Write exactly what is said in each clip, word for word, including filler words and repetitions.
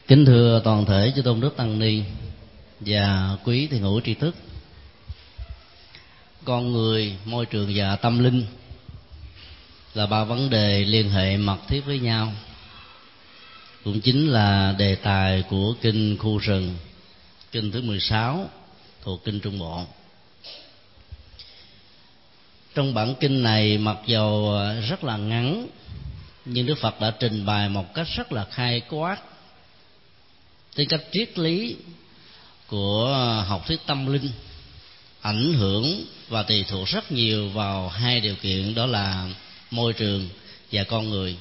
Kính thưa toàn thể chư tôn đức tăng ni và quý thiền hữu tri thức. Con người, môi trường và tâm linh là ba vấn đề liên hệ mật thiết với nhau, cũng chính là đề tài của kinh Khu Rừng, kinh thứ mười sáu thuộc kinh Trung Bộ. Trong bản kinh này, mặc dầu rất là ngắn, nhưng Đức Phật đã trình bày một cách rất là khai quát tính cách triết lý của học thuyết tâm linh, ảnh hưởng và tùy thuộc rất nhiều vào hai điều kiện, đó là môi trường và con người.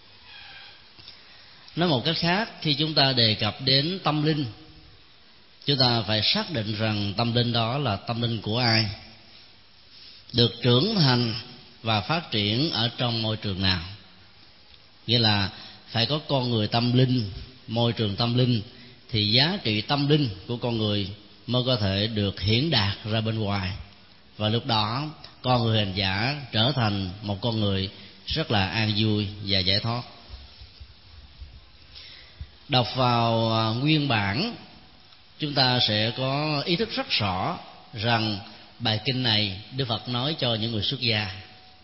Nói một cách khác, khi chúng ta đề cập đến tâm linh, chúng ta phải xác định rằng tâm linh đó là tâm linh của ai, được trưởng thành và phát triển ở trong môi trường nào. Nghĩa là phải có con người tâm linh, môi trường tâm linh, thì giá trị tâm linh của con người mới có thể được hiển đạt ra bên ngoài. Và lúc đó con người hành giả trở thành một con người rất là an vui và giải thoát. Đọc vào nguyên bản, chúng ta sẽ có ý thức rất rõ rằng bài kinh này Đức Phật nói cho những người xuất gia.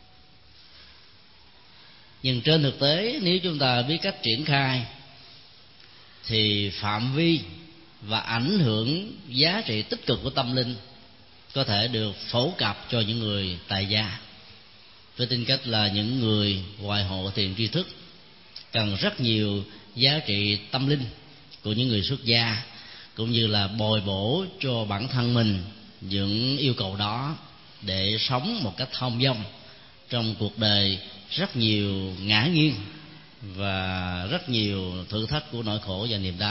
Nhưng trên thực tế, nếu chúng ta biết cách triển khai, thì phạm vi và ảnh hưởng giá trị tích cực của tâm linh có thể được phổ cập cho những người tại gia, với tính cách là những người ngoại hộ thiền tri thức cần rất nhiều giá trị tâm linh của những người xuất gia, cũng như là bồi bổ cho bản thân mình những yêu cầu đó để sống một cách thông dong trong cuộc đời rất nhiều ngã nghiêng và rất nhiều thử thách của nỗi khổ và niềm đau.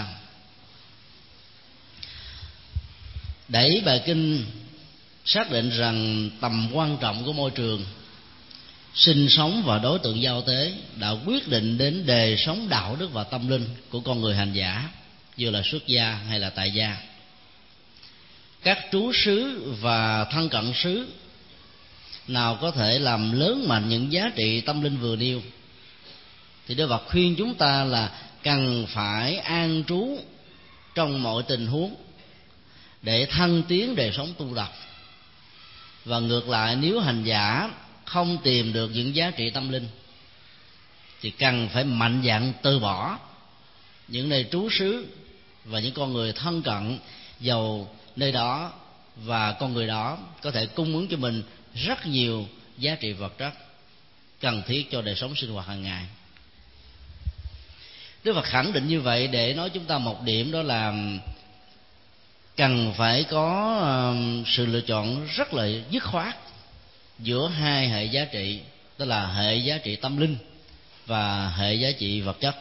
Đẩy bài kinh xác định rằng tầm quan trọng của môi trường sinh sống và đối tượng giao tế đã quyết định đến đời sống đạo đức và tâm linh của con người hành giả, dù là xuất gia hay là tại gia. Các trú xứ và thân cận xứ nào có thể làm lớn mạnh những giá trị tâm linh vừa nêu, thì Đức Phật khuyên chúng ta là cần phải an trú trong mọi tình huống để thăng tiến đời sống tu tập. Và ngược lại, nếu hành giả không tìm được những giá trị tâm linh thì cần phải mạnh dạn từ bỏ những nơi trú xứ và những con người thân cận, dầu nơi đó và con người đó có thể cung ứng cho mình rất nhiều giá trị vật chất cần thiết cho đời sống sinh hoạt hàng ngày. Đức Phật khẳng định như vậy để nói chúng ta một điểm, đó là cần phải có sự lựa chọn rất là dứt khoát giữa hai hệ giá trị, đó là hệ giá trị tâm linh và hệ giá trị vật chất.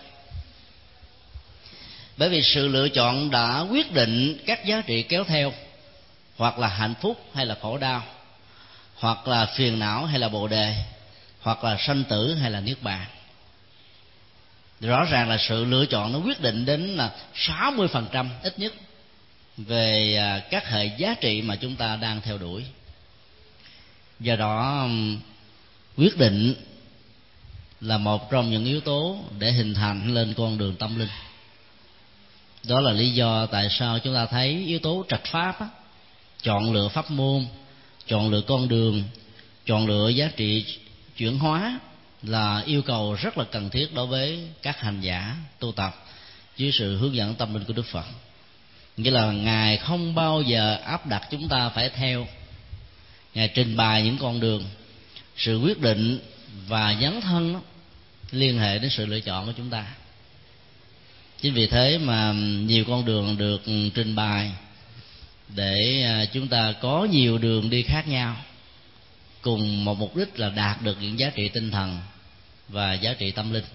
Bởi vì sự lựa chọn đã quyết định các giá trị kéo theo, hoặc là hạnh phúc hay là khổ đau, hoặc là phiền não hay là bồ đề, hoặc là sanh tử hay là niết bàn. Rõ ràng là sự lựa chọn nó quyết định đến là sáu mươi phần trăm ít nhất về các hệ giá trị mà chúng ta đang theo đuổi. Do đó, quyết định là một trong những yếu tố để hình thành lên con đường tâm linh. Đó là lý do tại sao chúng ta thấy yếu tố trạch pháp á, chọn lựa pháp môn, chọn lựa con đường, chọn lựa giá trị chuyển hóa là yêu cầu rất là cần thiết đối với các hành giả tu tập dưới sự hướng dẫn tâm linh của Đức Phật. Nghĩa là Ngài không bao giờ áp đặt chúng ta phải theo. Ngài trình bày những con đường, sự quyết định và dấn thân đó, liên hệ đến sự lựa chọn của chúng ta. Chính vì thế mà nhiều con đường được trình bày để chúng ta có nhiều đường đi khác nhau, cùng một mục đích là đạt được những giá trị tinh thần và giá trị tâm linh.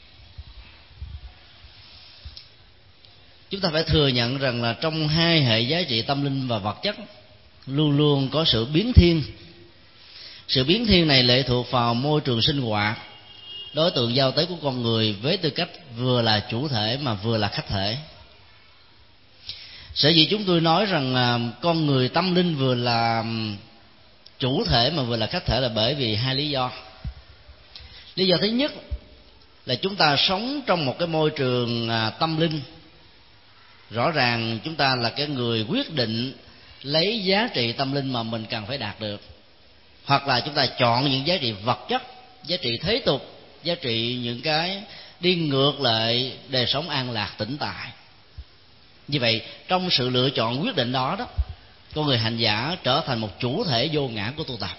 Chúng ta phải thừa nhận rằng là trong hai hệ giá trị tâm linh và vật chất luôn luôn có sự biến thiên. Sự biến thiên này lệ thuộc vào môi trường sinh hoạt, đối tượng giao tế của con người với tư cách vừa là chủ thể mà vừa là khách thể. Sở dĩ chúng tôi nói rằng con người tâm linh vừa là chủ thể mà vừa là khách thể là bởi vì hai lý do. Lý do thứ nhất là chúng ta sống trong một cái môi trường tâm linh rõ ràng chúng ta là cái người quyết định lấy giá trị tâm linh mà mình cần phải đạt được, hoặc là chúng ta chọn những giá trị vật chất, giá trị thế tục, giá trị những cái đi ngược lại đời sống an lạc tĩnh tại. Như vậy trong sự lựa chọn quyết định đó đó, con người hành giả trở thành một chủ thể vô ngã của tu tập.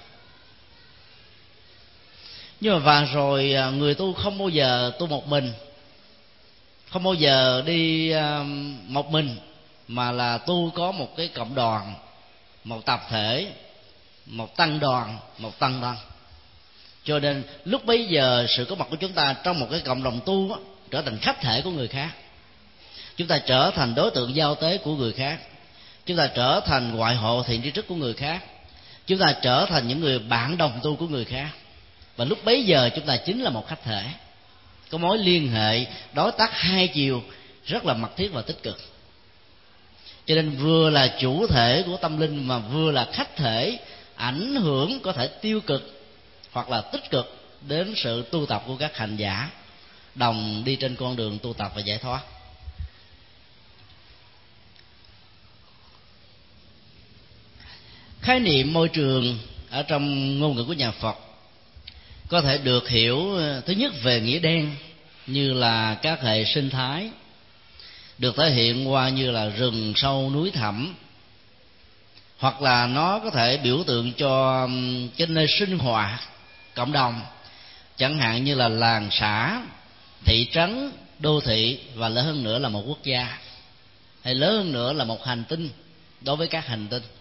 Nhưng mà và rồi người tu không bao giờ tu một mình, không bao giờ đi một mình, mà là tu có một cái cộng đoàn, một tập thể, một tăng đoàn, một tăng đoàn. Cho nên lúc bấy giờ sự có mặt của chúng ta trong một cái cộng đồng tu đó, trở thành khách thể của người khác. Chúng ta trở thành đối tượng giao tế của người khác. Chúng ta trở thành ngoại hộ thiện tri thức của người khác. Chúng ta trở thành những người bạn đồng tu của người khác. Và lúc bấy giờ chúng ta chính là một khách thể, có mối liên hệ đối tác hai chiều rất là mật thiết và tích cực. Cho nên vừa là chủ thể của tâm linh mà vừa là khách thể ảnh hưởng có thể tiêu cực hoặc là tích cực đến sự tu tập của các hành giả đồng đi trên con đường tu tập và giải thoát. Khái niệm môi trường ở trong ngôn ngữ của nhà Phật có thể được hiểu thứ nhất về nghĩa đen, như là các hệ sinh thái, được thể hiện qua như là rừng sâu núi thẳm, hoặc là nó có thể biểu tượng cho cái nơi sinh hoạt cộng đồng, chẳng hạn như là làng xã, thị trấn, đô thị, và lớn hơn nữa là một quốc gia, hay lớn hơn nữa là một hành tinh đối với các hành tinh.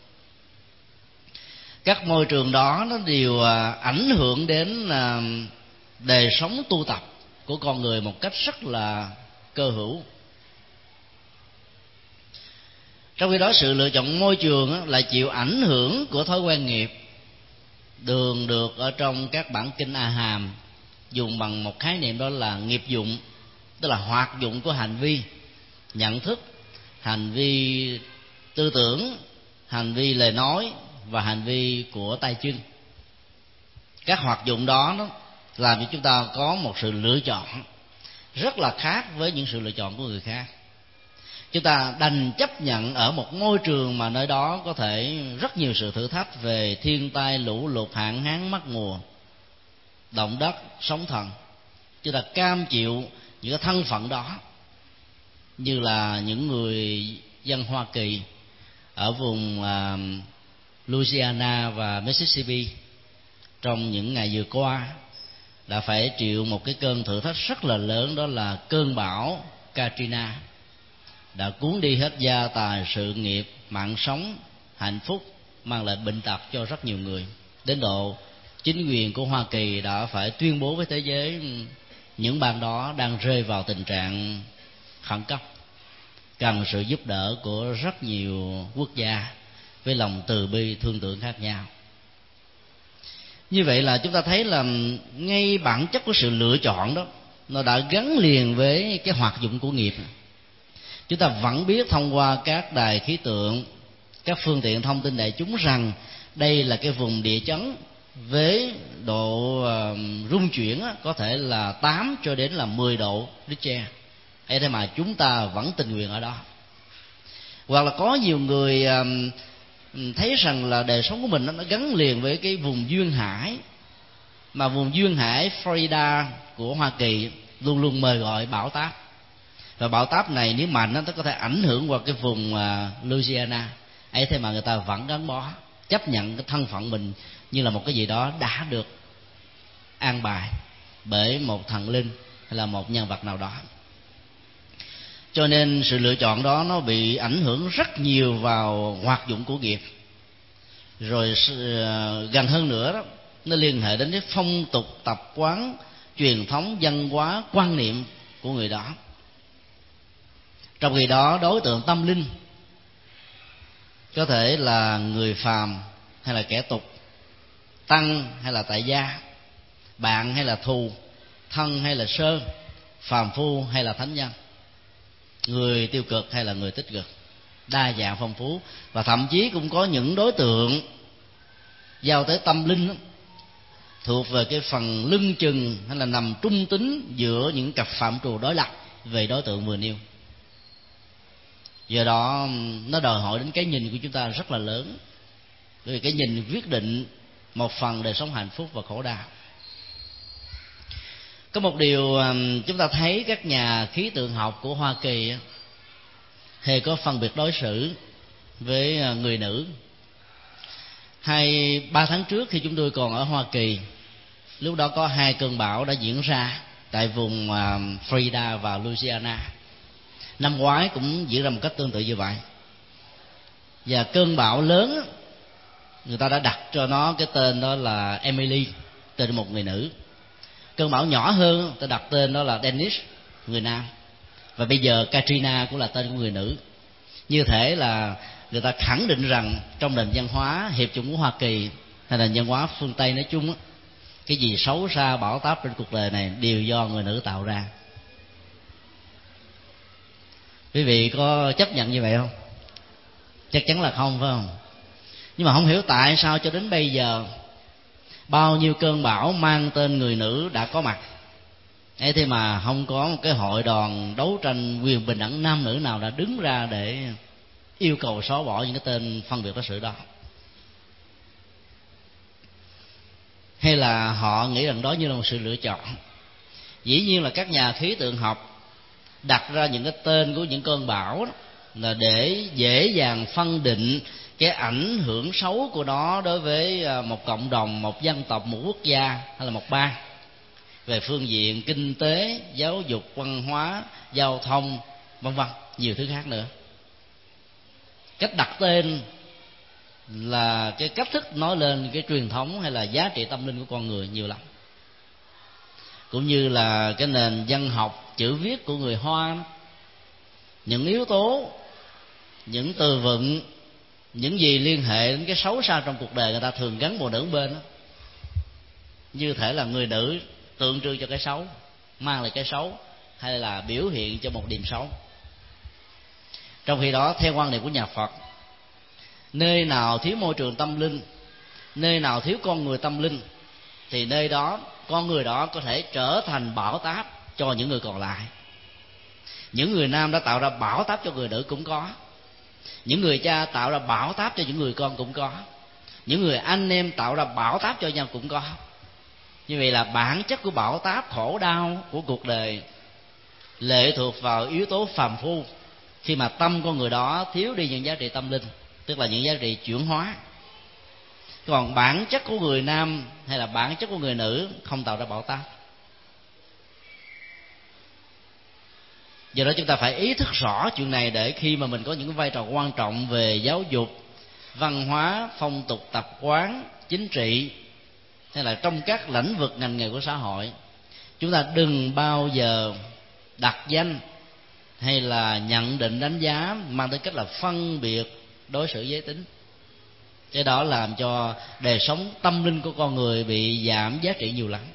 Các môi trường đó nó đều ảnh hưởng đến đời sống tu tập của con người một cách rất là cơ hữu. Trong khi đó sự lựa chọn môi trường là chịu ảnh hưởng của thói quen nghiệp, thường được ở trong các bản kinh A Hàm dùng bằng một khái niệm đó là nghiệp dụng, tức là hoạt dụng của hành vi, nhận thức, hành vi tư tưởng, hành vi lời nói và hành vi của tay chân. Các hoạt dụng đó nó làm cho chúng ta có một sự lựa chọn rất là khác với những sự lựa chọn của người khác. Chúng ta đành chấp nhận ở một môi trường mà nơi đó có thể rất nhiều sự thử thách về thiên tai, lũ lụt, hạn hán, mất mùa, động đất, sóng thần. Chúng ta cam chịu những cái thân phận đó, như là những người dân Hoa Kỳ ở vùng uh, Louisiana và Mississippi trong những ngày vừa qua đã phải chịu một cái cơn thử thách rất là lớn, đó là cơn bão Katrina, đã cuốn đi hết gia tài, sự nghiệp, mạng sống, hạnh phúc, mang lại bệnh tật cho rất nhiều người. Đến độ chính quyền của Hoa Kỳ đã phải tuyên bố với thế giới những bang đó đang rơi vào tình trạng khẩn cấp, cần sự giúp đỡ của rất nhiều quốc gia với lòng từ bi thương tưởng khác nhau. Như vậy là chúng ta thấy là ngay bản chất của sự lựa chọn đó nó đã gắn liền với cái hoạt dụng của nghiệp. Chúng ta vẫn biết thông qua các đài khí tượng, các phương tiện thông tin đại chúng rằng đây là cái vùng địa chấn với độ uh, rung chuyển có thể là tám cho đến là mười độ Richter. Thế mà chúng ta vẫn tình nguyện ở đó. Hoặc là có nhiều người uh, thấy rằng là đời sống của mình nó gắn liền với cái vùng duyên hải, mà vùng duyên hải Florida của Hoa Kỳ luôn luôn mời gọi bão táp. Và bão táp này nếu mạnh nó có thể ảnh hưởng qua cái vùng uh, Louisiana. Ấy thế mà người ta vẫn gắn bó, chấp nhận cái thân phận mình như là một cái gì đó đã được an bài bởi một thần linh hay là một nhân vật nào đó. Cho nên sự lựa chọn đó nó bị ảnh hưởng rất nhiều vào hoạt dụng của nghiệp. Rồi uh, gần hơn nữa đó, nó liên hệ đến cái phong tục tập quán, truyền thống văn hóa, quan niệm của người đó. Trong khi đó đối tượng tâm linh có thể là người phàm hay là kẻ tục, tăng hay là tại gia, bạn hay là thù, thân hay là sơ, phàm phu hay là thánh nhân, người tiêu cực hay là người tích cực, đa dạng phong phú. Và thậm chí cũng có những đối tượng giao tới tâm linh đó, thuộc về cái phần lưng chừng hay là nằm trung tính giữa những cặp phạm trù đối lập về đối tượng vừa nêu. Do đó nó đòi hỏi đến cái nhìn của chúng ta rất là lớn, bởi vì cái nhìn quyết định một phần đời sống hạnh phúc và khổ đau. Có một điều chúng ta thấy các nhà khí tượng học của Hoa Kỳ hề có phân biệt đối xử với người nữ. Hai ba tháng trước khi chúng tôi còn ở Hoa Kỳ, lúc đó có hai cơn bão đã diễn ra tại vùng Florida và Louisiana. Năm ngoái cũng diễn ra một cách tương tự như vậy. Và cơn bão lớn, người ta đã đặt cho nó cái tên đó là Emily, tên một người nữ. Cơn bão nhỏ hơn, ta đặt tên đó là Dennis, người nam. Và bây giờ Katrina cũng là tên của người nữ. Như thể là người ta khẳng định rằng trong nền văn hóa hiệp chủng của Hoa Kỳ hay là văn hóa phương Tây nói chung, cái gì xấu xa bão táp trên cuộc đời này đều do người nữ tạo ra. Quý vị có chấp nhận như vậy không? Chắc chắn là không, phải không? Nhưng mà không hiểu tại sao cho đến bây giờ bao nhiêu cơn bão mang tên người nữ đã có mặt, ấy thế mà không có một cái hội đoàn đấu tranh quyền bình đẳng nam nữ nào đã đứng ra để yêu cầu xóa bỏ những cái tên phân biệt đối xử đó. Hay là họ nghĩ rằng đó như là một sự lựa chọn. Dĩ nhiên là các nhà khí tượng học đặt ra những cái tên của những cơn bão đó là để dễ dàng phân định cái ảnh hưởng xấu của nó đối với một cộng đồng, một dân tộc, một quốc gia hay là một bang, về phương diện kinh tế, giáo dục, văn hóa, giao thông, vân vân, nhiều thứ khác nữa. Cách đặt tên là cái cách thức nói lên cái truyền thống hay là giá trị tâm linh của con người nhiều lắm. Cũng như là cái nền văn học chữ viết của người Hoa, những yếu tố, những từ vựng, những gì liên hệ đến cái xấu xa trong cuộc đời, người ta thường gắn bộ nữ bên đó. Như thể là người nữ tượng trưng cho cái xấu, mang lại cái xấu, hay là biểu hiện cho một điểm xấu. Trong khi đó, theo quan niệm của nhà Phật, nơi nào thiếu môi trường tâm linh, nơi nào thiếu con người tâm linh, thì nơi đó con người đó có thể trở thành bão táp cho những người còn lại. Những người nam đã tạo ra bão táp cho người nữ cũng có, những người cha tạo ra bão táp cho những người con cũng có, những người anh em tạo ra bão táp cho nhau cũng có. Như vậy là bản chất của bão táp khổ đau của cuộc đời lệ thuộc vào yếu tố phàm phu, khi mà tâm con người đó thiếu đi những giá trị tâm linh, tức là những giá trị chuyển hóa. Còn bản chất của người nam hay là bản chất của người nữ không tạo ra bão táp. Do đó chúng ta phải ý thức rõ chuyện này, để khi mà mình có những cái vai trò quan trọng về giáo dục, văn hóa, phong tục tập quán, chính trị, hay là trong các lĩnh vực ngành nghề của xã hội, chúng ta đừng bao giờ đặt danh hay là nhận định đánh giá mang tính cách là phân biệt đối xử giới tính. Cái đó làm cho đời sống tâm linh của con người bị giảm giá trị nhiều lắm.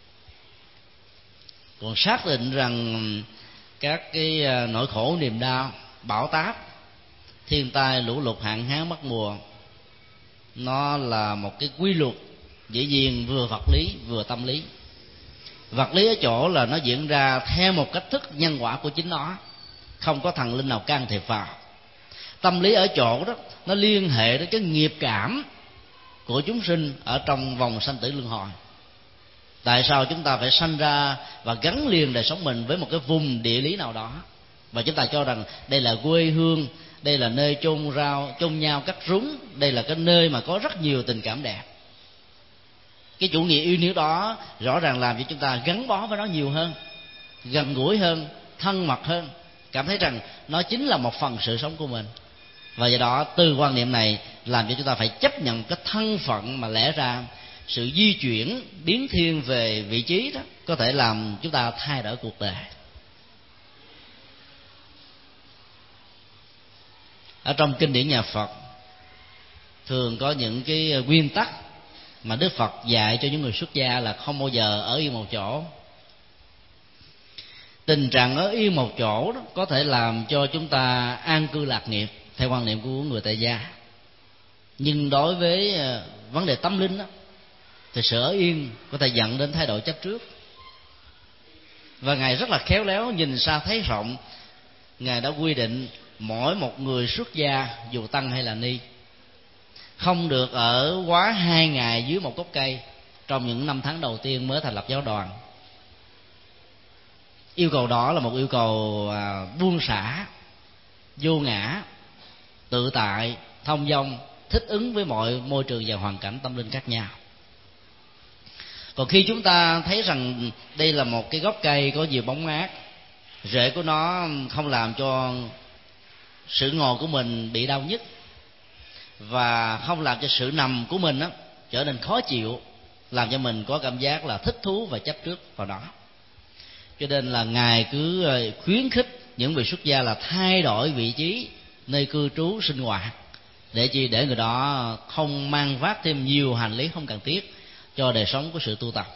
Còn xác định rằng các cái nỗi khổ niềm đau, bão táp, thiên tai, lũ lụt, hạn hán, mất mùa, nó là một cái quy luật dĩ nhiên vừa vật lý vừa tâm lý. Vật lý ở chỗ là nó diễn ra theo một cách thức nhân quả của chính nó, không có thần linh nào can thiệp vào. Tâm lý ở chỗ đó nó liên hệ đến cái nghiệp cảm của chúng sinh ở trong vòng sanh tử luân hồi. Tại sao chúng ta phải sanh ra và gắn liền đời sống mình với một cái vùng địa lý nào đó, và chúng ta cho rằng đây là quê hương, đây là nơi chôn rau chôn nhau cắt rúng, đây là cái nơi mà có rất nhiều tình cảm đẹp. Cái chủ nghĩa yêu níu đó rõ ràng làm cho chúng ta gắn bó với nó nhiều hơn, gần gũi hơn, thân mật hơn, cảm thấy rằng nó chính là một phần sự sống của mình. Và do đó từ quan niệm này làm cho chúng ta phải chấp nhận cái thân phận mà lẽ ra sự di chuyển biến thiên về vị trí đó có thể làm chúng ta thay đổi cuộc đời. Ở trong kinh điển nhà Phật thường có những cái nguyên tắc mà Đức Phật dạy cho những người xuất gia là không bao giờ ở yên một chỗ. Tình trạng ở yên một chỗ đó có thể làm cho chúng ta an cư lạc nghiệp theo quan niệm của người tại gia, nhưng đối với vấn đề tâm linh đó, thì sự ở yên có thể dẫn đến thái độ chấp trước. Và Ngài rất là khéo léo, nhìn xa thấy rộng, Ngài đã quy định mỗi một người xuất gia dù tăng hay là ni không được ở quá hai ngày dưới một gốc cây trong những năm tháng đầu tiên mới thành lập giáo đoàn. Yêu cầu đó là một yêu cầu à, buông xả, vô ngã, tự tại, thông dong, thích ứng với mọi môi trường và hoàn cảnh tâm linh khác nhau. Còn khi chúng ta thấy rằng đây là một cái gốc cây có nhiều bóng mát, rễ của nó không làm cho sự ngồi của mình bị đau nhức và không làm cho sự nằm của mình đó trở nên khó chịu, làm cho mình có cảm giác là thích thú và chấp trước vào đó. Cho nên là Ngài cứ khuyến khích những vị xuất gia là thay đổi vị trí nơi cư trú sinh hoạt, để chi? Để người đó không mang vác thêm nhiều hành lý không cần thiết cho đời sống của sự tu tập.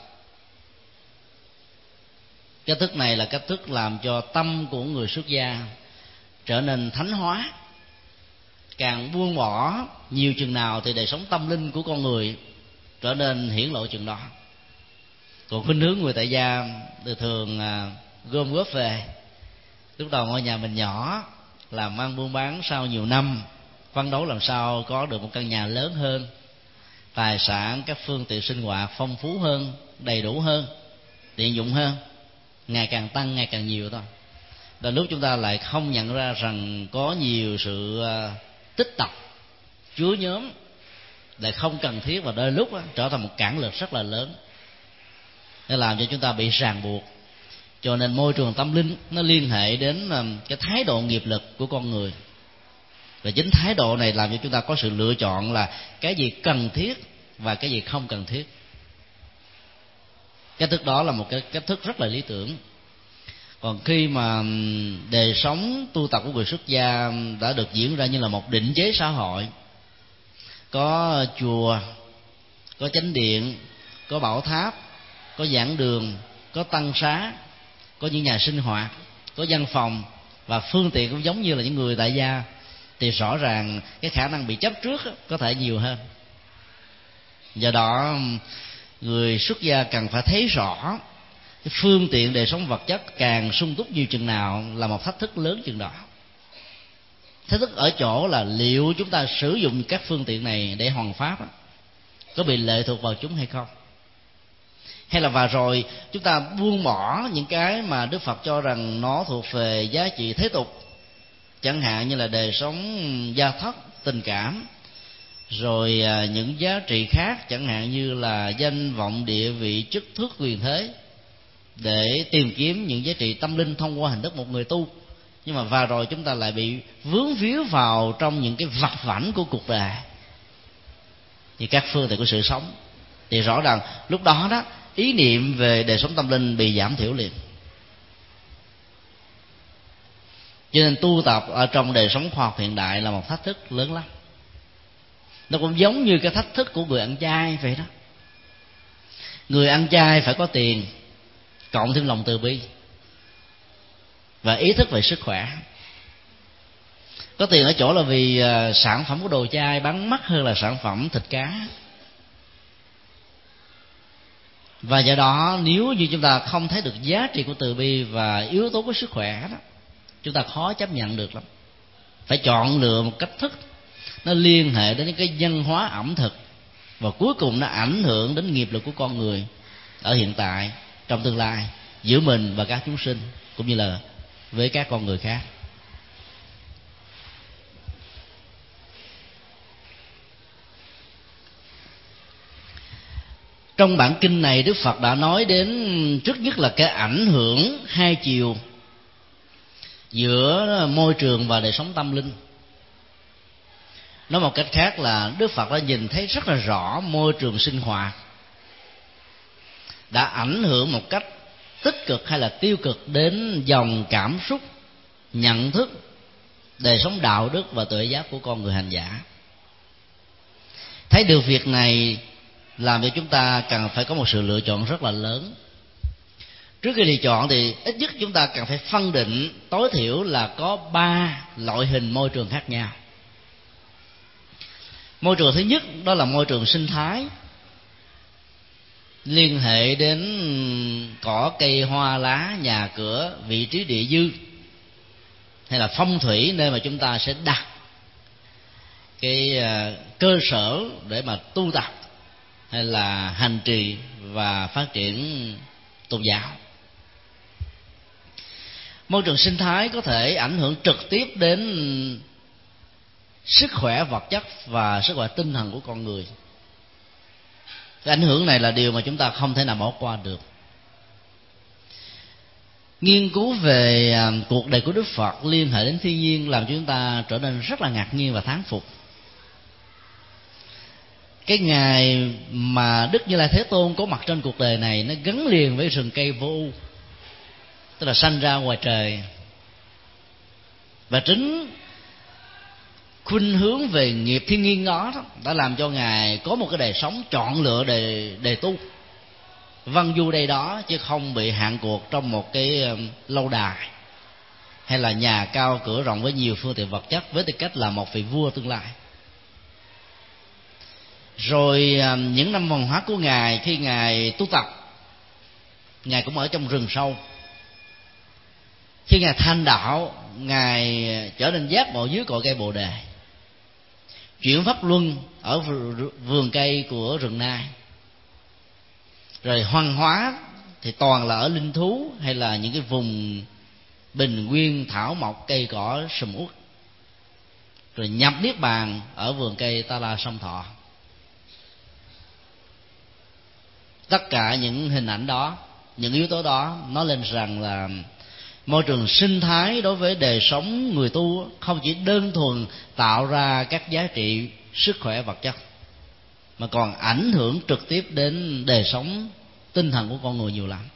Cách thức này là cách thức làm cho tâm của người xuất gia trở nên thánh hóa. Càng buông bỏ nhiều chừng nào thì đời sống tâm linh của con người trở nên hiển lộ chừng đó. Còn khuynh hướng người tại gia thường thường à, gom góp về. Lúc đầu ngôi nhà mình nhỏ, làm ăn buôn bán sau nhiều năm, phấn đấu làm sao có được một căn nhà lớn hơn, tài sản, các phương tiện sinh hoạt phong phú hơn, đầy đủ hơn, tiện dụng hơn, ngày càng tăng, ngày càng nhiều thôi. Đến lúc chúng ta lại không nhận ra rằng có nhiều sự tích tập, chúa nhóm lại không cần thiết, và đôi lúc đó, trở thành một cản lực rất là lớn, để làm cho chúng ta bị ràng buộc. Cho nên môi trường tâm linh nó liên hệ đến cái thái độ nghiệp lực của con người, và chính thái độ này làm cho chúng ta có sự lựa chọn là cái gì cần thiết và cái gì không cần thiết. Cách thức đó là một cái cách thức rất là lý tưởng. Còn khi mà đời sống tu tập của người xuất gia đã được diễn ra như là một định chế xã hội, có chùa, có chánh điện, có bảo tháp, có giảng đường, có tăng xá, có những nhà sinh hoạt, có văn phòng, và phương tiện cũng giống như là những người tại gia, thì rõ ràng cái khả năng bị chấp trước có thể nhiều hơn. Do đó người xuất gia cần phải thấy rõ cái phương tiện đời sống vật chất càng sung túc nhiều chừng nào là một thách thức lớn chừng đó. Thách thức ở chỗ là liệu chúng ta sử dụng các phương tiện này để hoằng pháp có bị lệ thuộc vào chúng hay không, hay là và rồi chúng ta buông bỏ những cái mà Đức Phật cho rằng nó thuộc về giá trị thế tục, chẳng hạn như là đời sống gia thất, tình cảm, rồi những giá trị khác chẳng hạn như là danh vọng, địa vị, chức thước, quyền thế, để tìm kiếm những giá trị tâm linh thông qua hình thức một người tu. Nhưng mà và rồi chúng ta lại bị vướng víu vào trong những cái vặt vãnh của cuộc đời, thì các phương tiện của sự sống, thì rõ ràng lúc đó đó ý niệm về đời sống tâm linh bị giảm thiểu liền. Cho nên tu tập ở trong đời sống khoa học hiện đại là một thách thức lớn lắm. Nó cũng giống như cái thách thức của người ăn chay vậy đó. Người ăn chay phải có tiền, cộng thêm lòng từ bi và ý thức về sức khỏe. Có tiền ở chỗ là vì sản phẩm của đồ chay bán mắc hơn là sản phẩm thịt cá. Và do đó nếu như chúng ta không thấy được giá trị của từ bi và yếu tố của sức khỏe đó, chúng ta khó chấp nhận được lắm. Phải chọn lựa một cách thức nó liên hệ đến những cái văn hóa ẩm thực, và cuối cùng nó ảnh hưởng đến nghiệp lực của con người ở hiện tại, trong tương lai, giữa mình và các chúng sinh, cũng như là với các con người khác. Trong bản kinh này, Đức Phật đã nói đến trước nhất là cái ảnh hưởng hai chiều giữa môi trường và đời sống tâm linh. Nói một cách khác là Đức Phật đã nhìn thấy rất là rõ môi trường sinh hoạt đã ảnh hưởng một cách tích cực hay là tiêu cực đến dòng cảm xúc, nhận thức, đời sống đạo đức và tuệ giác của con người hành giả. Thấy được việc này làm cho chúng ta cần phải có một sự lựa chọn rất là lớn. Trước khi lựa chọn thì ít nhất chúng ta cần phải phân định tối thiểu là có ba loại hình môi trường khác nhau. Môi trường thứ nhất đó là môi trường sinh thái, liên hệ đến cỏ cây hoa lá, nhà cửa, vị trí địa dư, hay là phong thủy nơi mà chúng ta sẽ đặt cái cơ sở để mà tu tập hay là hành trì và phát triển tôn giáo. Môi trường sinh thái có thể ảnh hưởng trực tiếp đến sức khỏe vật chất và sức khỏe tinh thần của con người. Cái ảnh hưởng này là điều mà chúng ta không thể nào bỏ qua được. Nghiên cứu về cuộc đời của Đức Phật liên hệ đến thiên nhiên làm cho chúng ta trở nên rất là ngạc nhiên và thán phục. Cái ngày mà Đức Như Lai Thế Tôn có mặt trên cuộc đời này nó gắn liền với rừng cây vô u, tức là sanh ra ngoài trời. Và chính khuynh hướng về nghiệp thiên nhiên đó, đó đã làm cho Ngài có một cái đời sống chọn lựa để, để tu văn du đây đó, chứ không bị hạn cuộc trong một cái lâu đài hay là nhà cao cửa rộng với nhiều phương tiện vật chất với tư cách là một vị vua tương lai. Rồi những năm văn hóa của Ngài, khi Ngài tu tập, Ngài cũng ở trong rừng sâu. Khi Ngài thành đạo, Ngài trở nên giác ngộ dưới cội cây Bồ Đề, chuyển pháp luân ở vườn cây của rừng Nai. Rồi hoang hóa thì toàn là ở linh thú hay là những cái vùng bình nguyên thảo mộc cây cỏ sùm uất. Rồi nhập niết bàn ở vườn cây Ta La Sông Thọ. Tất cả những hình ảnh đó, những yếu tố đó nói lên rằng là môi trường sinh thái đối với đời sống người tu không chỉ đơn thuần tạo ra các giá trị sức khỏe vật chất, mà còn ảnh hưởng trực tiếp đến đời sống tinh thần của con người nhiều lắm.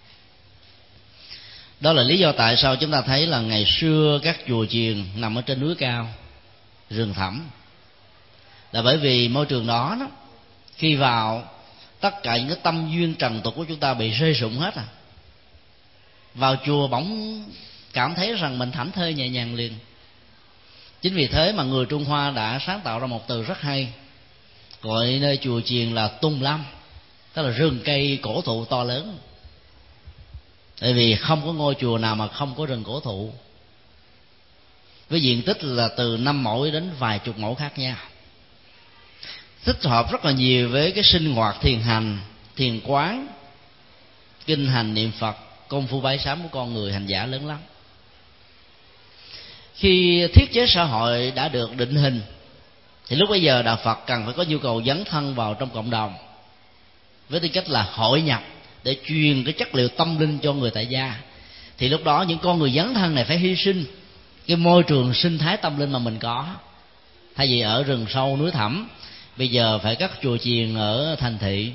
Đó là lý do tại sao chúng ta thấy là ngày xưa các chùa chiền nằm ở trên núi cao, rừng thẳm, là bởi vì môi trường đó, đó khi vào, tất cả những cái tâm duyên trần tục của chúng ta bị rơi rụng hết à. Vào chùa bỗng cảm thấy rằng mình thảnh thơi nhẹ nhàng liền. Chính vì thế mà người Trung Hoa đã sáng tạo ra một từ rất hay, gọi nơi chùa chiền là Tùng Lâm, tức là rừng cây cổ thụ to lớn. Tại vì không có ngôi chùa nào mà không có rừng cổ thụ, với diện tích là từ năm mẫu đến vài chục mẫu khác nhau, thích hợp rất là nhiều với cái sinh hoạt thiền hành, thiền quán, kinh hành niệm Phật, công phu bái sám của con người hành giả lớn lắm. Khi thiết chế xã hội đã được định hình thì lúc bấy giờ đạo Phật cần phải có nhu cầu dấn thân vào trong cộng đồng với tư cách là hội nhập để truyền cái chất liệu tâm linh cho người tại gia. Thì lúc đó những con người dấn thân này phải hy sinh cái môi trường sinh thái tâm linh mà mình có. Thay vì ở rừng sâu núi thẳm, bây giờ phải cất chùa chiền ở thành thị,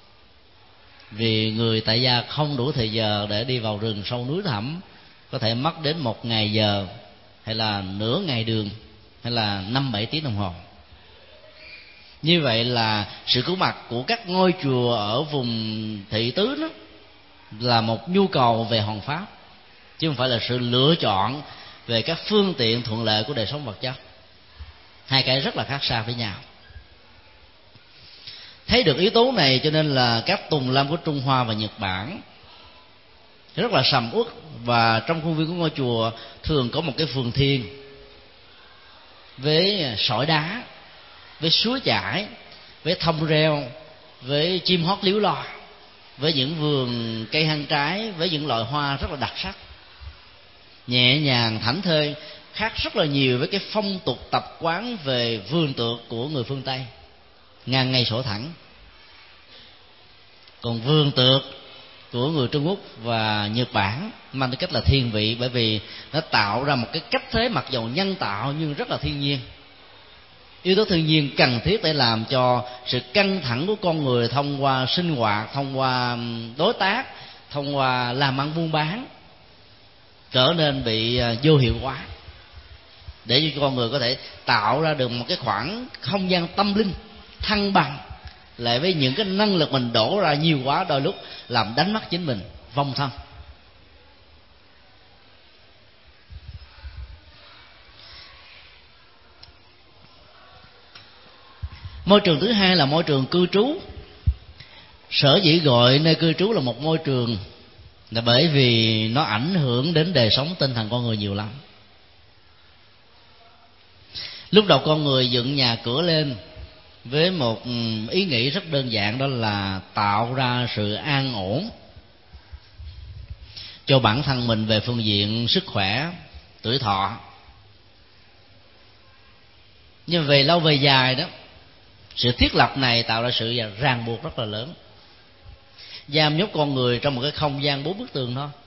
vì người tại gia không đủ thời giờ để đi vào rừng sâu núi thẳm, có thể mất đến một ngày giờ hay là nửa ngày đường hay là năm bảy tiếng đồng hồ. Như vậy là sự có mặt của các ngôi chùa ở vùng thị tứ đó là một nhu cầu về hoàn pháp, chứ không phải là sự lựa chọn về các phương tiện thuận lợi của đời sống vật chất. Hai cái rất là khác xa với nhau. Thấy được yếu tố này cho nên là các tùng lâm của Trung Hoa và Nhật Bản rất là sầm uất, và trong khuôn viên của ngôi chùa thường có một cái vườn thiền với sỏi đá, với suối chảy, với thông reo, với chim hót líu lo, với những vườn cây hăng trái, với những loại hoa rất là đặc sắc, nhẹ nhàng thảnh thơi, khác rất là nhiều với cái phong tục tập quán về vườn tược của người phương Tây, ngang ngay sổ thẳng. Còn vườn tược của người Trung Quốc và Nhật Bản mang tư cách là thiên vị, bởi vì nó tạo ra một cái cách thế mặc dầu nhân tạo nhưng rất là thiên nhiên. Yếu tố thiên nhiên cần thiết để làm cho sự căng thẳng của con người thông qua sinh hoạt, thông qua đối tác, thông qua làm ăn buôn bán trở nên bị vô hiệu hóa, để cho con người có thể tạo ra được một cái khoảng không gian tâm linh thăng bằng lại với những cái năng lực mình đổ ra nhiều quá, đôi lúc làm đánh mất chính mình, vong thân. Môi trường thứ hai là môi trường cư trú. Sở dĩ gọi nơi cư trú là một môi trường là bởi vì nó ảnh hưởng đến đời sống tinh thần con người nhiều lắm. Lúc đầu con người dựng nhà cửa lên với một ý nghĩ rất đơn giản, đó là tạo ra sự an ổn cho bản thân mình về phương diện sức khỏe, tuổi thọ. Nhưng về lâu về dài đó, sự thiết lập này tạo ra sự ràng buộc rất là lớn, giam nhốt con người trong một cái không gian bốn bức tường thôi.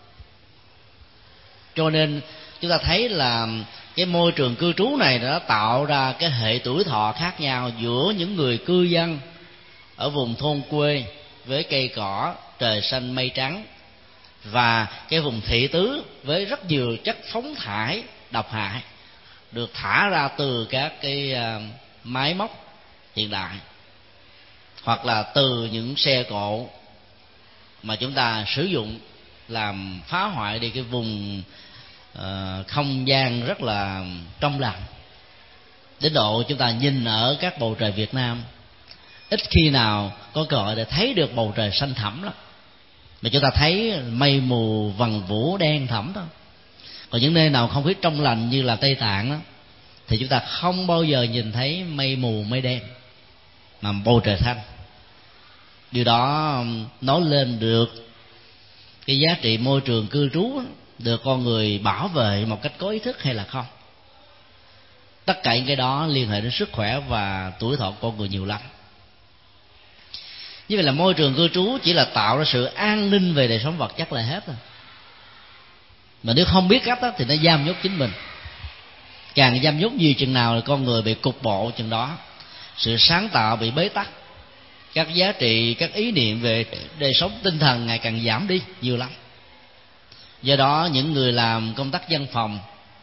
Cho nên chúng ta thấy là cái môi trường cư trú này đã tạo ra cái hệ tuổi thọ khác nhau giữa những người cư dân ở vùng thôn quê với cây cỏ, trời xanh mây trắng, và cái vùng thị tứ với rất nhiều chất phóng thải độc hại được thả ra từ các cái máy móc hiện đại, hoặc là từ những xe cộ mà chúng ta sử dụng làm phá hoại đi cái vùng uh, không gian rất là trong lành, đến độ chúng ta nhìn ở các bầu trời Việt Nam ít khi nào có cơ hội để thấy được bầu trời xanh thẳm lắm, mà chúng ta thấy mây mù vần vũ đen thẫm thôi. Còn những nơi nào không khí trong lành như là Tây Tạng đó, thì chúng ta không bao giờ nhìn thấy mây mù mây đen mà bầu trời xanh. Điều đó nói lên được cái giá trị môi trường cư trú được con người bảo vệ một cách có ý thức hay là không. Tất cả những cái đó liên hệ đến sức khỏe và tuổi thọ của con người nhiều lắm. Như vậy là môi trường cư trú chỉ là tạo ra sự an ninh về đời sống vật chất là hết rồi. Mà nếu không biết cách đó, thì nó giam nhốt chính mình. Càng giam nhốt nhiều chừng nào thì con người bị cục bộ chừng đó, sự sáng tạo bị bế tắc, các giá trị, các ý niệm về đời sống tinh thần ngày càng giảm đi nhiều lắm. Do đó những người làm công tác văn phòng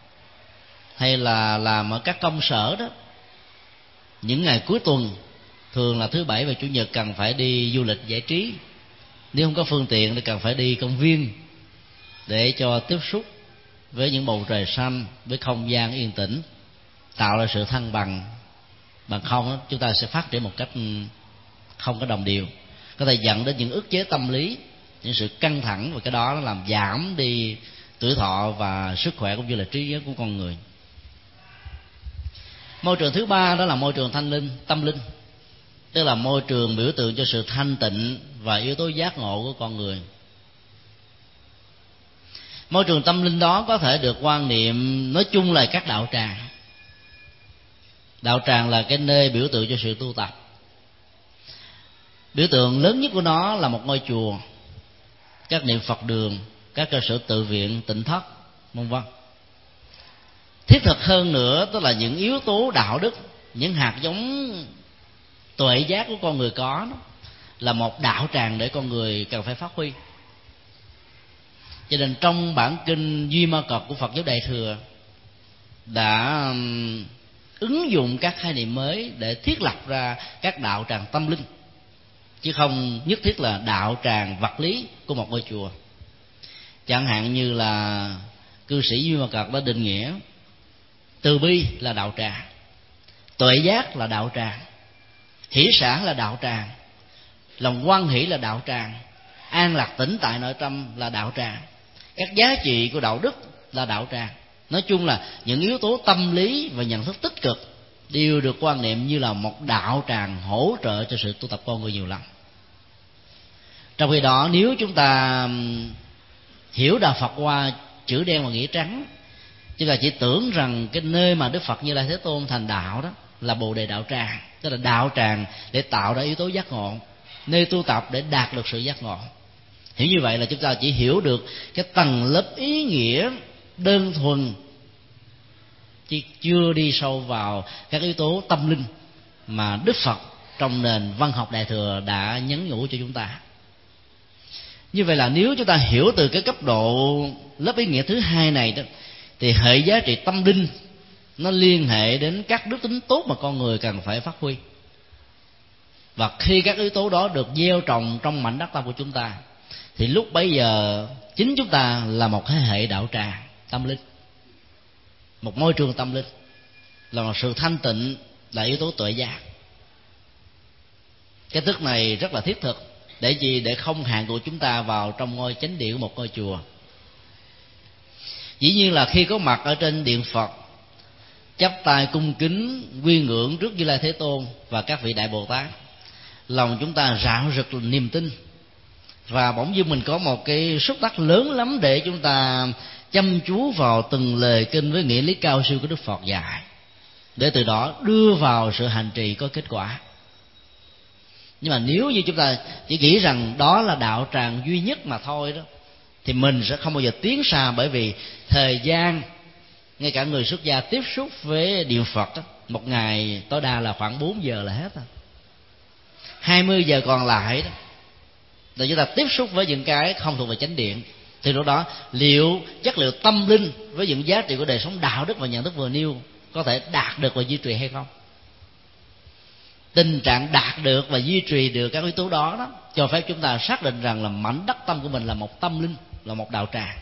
hay là làm ở các công sở đó, những ngày cuối tuần, thường là thứ bảy và chủ nhật, cần phải đi du lịch giải trí. Nếu không có phương tiện thì cần phải đi công viên để cho tiếp xúc với những bầu trời xanh, với không gian yên tĩnh, tạo ra sự thăng bằng. Bằng không chúng ta sẽ phát triển một cách không có đồng đều, có thể dẫn đến những ức chế tâm lý, những sự căng thẳng, và cái đó nó làm giảm đi tuổi thọ và sức khỏe cũng như là trí nhớ của con người. Môi trường thứ ba đó là môi trường thanh linh, tâm linh, tức là môi trường biểu tượng cho sự thanh tịnh và yếu tố giác ngộ của con người. Môi trường tâm linh đó có thể được quan niệm nói chung là các đạo tràng. Đạo tràng là cái nơi biểu tượng cho sự tu tập. Biểu tượng lớn nhất của nó là một ngôi chùa, các niệm Phật đường, các cơ sở tự viện, tịnh thất, vân vân. Thiết thực hơn nữa, tức là những yếu tố đạo đức, những hạt giống tuệ giác của con người có đó, là một đạo tràng để con người cần phải phát huy. Cho nên trong bản kinh Duy Ma Cật của Phật giáo Đại Thừa đã ứng dụng các khái niệm mới để thiết lập ra các đạo tràng tâm linh, chứ không nhất thiết là đạo tràng vật lý của một ngôi chùa. Chẳng hạn như là cư sĩ Duy Ma Cật đã định nghĩa từ bi là đạo tràng, tuệ giác là đạo tràng, hỷ xả là đạo tràng, lòng hoan hỷ là đạo tràng, an lạc tĩnh tại nội tâm là đạo tràng, các giá trị của đạo đức là đạo tràng. Nói chung là những yếu tố tâm lý và nhận thức tích cực đều được quan niệm như là một đạo tràng hỗ trợ cho sự tu tập con người nhiều lắm. Trong khi đó, nếu chúng ta hiểu đạo Phật qua chữ đen và nghĩa trắng, chúng ta chỉ tưởng rằng cái nơi mà Đức Phật Như Lai Thế Tôn thành đạo đó là Bồ Đề đạo tràng, tức là đạo tràng để tạo ra yếu tố giác ngộ, nơi tu tập để đạt được sự giác ngộ. Hiểu như vậy là chúng ta chỉ hiểu được cái tầng lớp ý nghĩa đơn thuần, chứ chưa đi sâu vào các yếu tố tâm linh mà Đức Phật trong nền văn học Đại Thừa đã nhắn nhủ cho chúng ta. Như vậy là nếu chúng ta hiểu từ cái cấp độ lớp ý nghĩa thứ hai này đó, thì hệ giá trị tâm linh nó liên hệ đến các đức tính tốt mà con người cần phải phát huy. Và khi các yếu tố đó được gieo trồng trong mảnh đất tâm của chúng ta, thì lúc bấy giờ chính chúng ta là một thế hệ đạo tràng tâm linh, một môi trường tâm linh, là một sự thanh tịnh, là yếu tố tuệ giác. Cái thức này rất là thiết thực. Để gì? Để không hạn của chúng ta vào trong ngôi chánh điện của một ngôi chùa. Dĩ nhiên là khi có mặt ở trên điện Phật chắp tay cung kính quy ngưỡng trước Như Lai Thế Tôn và các vị đại Bồ Tát, lòng chúng ta rạo rực niềm tin, và bỗng dưng mình có một cái xúc đắc lớn lắm để chúng ta chăm chú vào từng lời kinh với nghĩa lý cao siêu của Đức Phật dạy, để từ đó đưa vào sự hành trì có kết quả. Nhưng mà nếu như chúng ta chỉ nghĩ rằng đó là đạo tràng duy nhất mà thôi đó, thì mình sẽ không bao giờ tiến xa, bởi vì thời gian ngay cả người xuất gia tiếp xúc với niệm Phật đó, một ngày tối đa là khoảng bốn giờ là hết rồi. hai mươi giờ còn lại đó để chúng ta tiếp xúc với những cái không thuộc về chánh điện, thì lúc đó liệu chất liệu tâm linh với những giá trị của đời sống đạo đức và nhận thức vừa nêu có thể đạt được và duy trì hay không? Tình trạng đạt được và duy trì được các yếu tố đó, đó cho phép chúng ta xác định rằng là mảnh đất tâm của mình là một tâm linh, là một đạo tràng.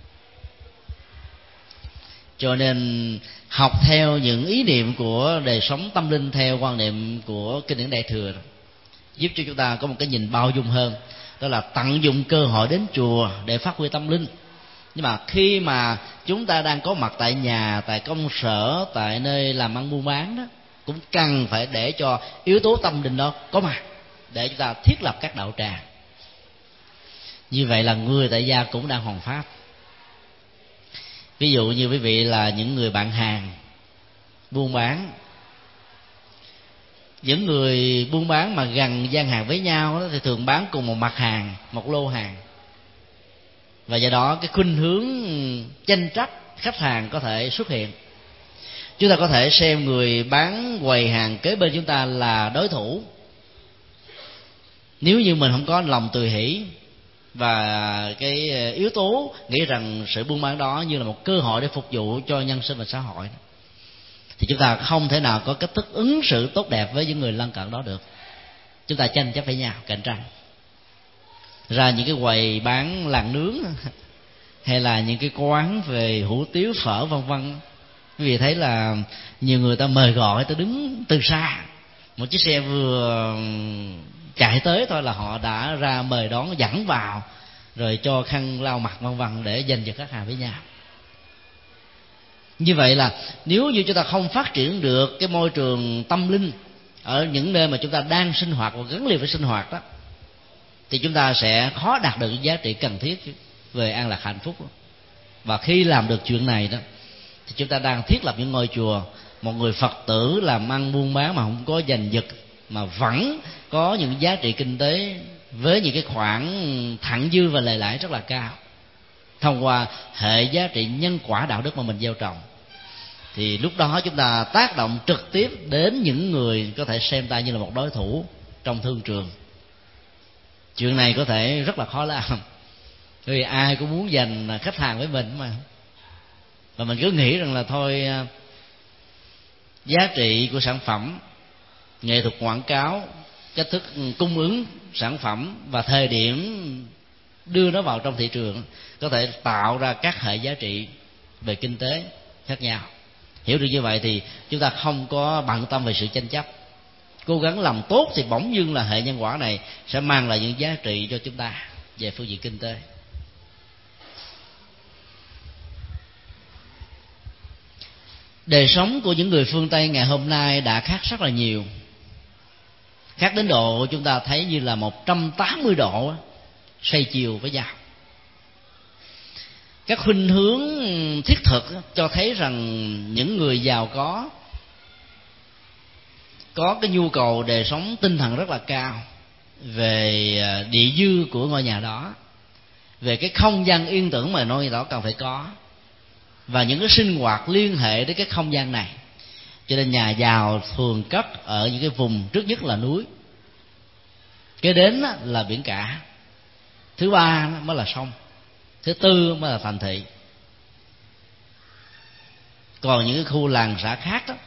Cho nên học theo những ý niệm của đời sống tâm linh theo quan niệm của kinh điển Đại Thừa giúp cho chúng ta có một cái nhìn bao dung hơn, đó là tận dụng cơ hội đến chùa để phát huy tâm linh. Nhưng mà khi mà chúng ta đang có mặt tại nhà, tại công sở, tại nơi làm ăn buôn bán đó, cũng cần phải để cho yếu tố tâm linh đó có mặt để chúng ta thiết lập các đạo tràng. Như vậy là người tại gia cũng đang hoằng pháp. Ví dụ như quý vị là những người bạn hàng buôn bán, những người buôn bán mà gần gian hàng với nhau đó, thì thường bán cùng một mặt hàng, một lô hàng, và do đó cái khuynh hướng tranh chấp khách hàng có thể xuất hiện. Chúng ta có thể xem người bán quầy hàng kế bên chúng ta là đối thủ, nếu như mình không có lòng từ hỷ và cái yếu tố nghĩ rằng sự buôn bán đó như là một cơ hội để phục vụ cho nhân sinh và xã hội, thì chúng ta không thể nào có cách thức ứng xử tốt đẹp với những người lân cận đó được. Chúng ta tranh chấp với nhau, cạnh tranh ra những cái quầy bán làng nướng hay là những cái quán về hủ tiếu phở vân vân. Quý vị thấy là nhiều người ta mời gọi, ta đứng từ xa, một chiếc xe vừa chạy tới thôi là họ đã ra mời đón, dẫn vào, rồi cho khăn lau mặt vân vân để dành cho khách hàng với nhau. Như vậy là nếu như chúng ta không phát triển được cái môi trường tâm linh ở những nơi mà chúng ta đang sinh hoạt và gắn liền với sinh hoạt đó, thì chúng ta sẽ khó đạt được những giá trị cần thiết về an lạc hạnh phúc. Và khi làm được chuyện này đó, thì chúng ta đang thiết lập những ngôi chùa. Một người Phật tử làm ăn buôn bán mà không có giành giật, mà vẫn có những giá trị kinh tế với những cái khoản thặng dư và lề lãi rất là cao, thông qua hệ giá trị nhân quả đạo đức mà mình gieo trồng, thì lúc đó chúng ta tác động trực tiếp đến những người có thể xem ta như là một đối thủ trong thương trường. Chuyện này có thể rất là khó làm, vì ai cũng muốn giành khách hàng với mình mà, và mình cứ nghĩ rằng là thôi, giá trị của sản phẩm, nghệ thuật quảng cáo, cách thức cung ứng sản phẩm và thời điểm đưa nó vào trong thị trường có thể tạo ra các hệ giá trị về kinh tế khác nhau. Hiểu được như vậy thì chúng ta không có bận tâm về sự tranh chấp, cố gắng làm tốt thì bỗng dưng là hệ nhân quả này sẽ mang lại những giá trị cho chúng ta về phương diện kinh tế. Đời sống của những người phương Tây ngày hôm nay đã khác rất là nhiều, khác đến độ chúng ta thấy như là một trăm tám mươi độ xoay chiều với nhau. Các khuynh hướng thiết thực cho thấy rằng những người giàu có có cái nhu cầu đời sống tinh thần rất là cao về địa dư của ngôi nhà đó, về cái không gian yên tĩnh mà ngôi nhà đó cần phải có, và những cái sinh hoạt liên hệ đến cái không gian này. Cho nên nhà giàu thường cất ở những cái vùng trước nhất là núi, kế đến là biển cả, thứ ba mới là sông, thứ tư mới là thành thị. Còn những cái khu làng xã khác đó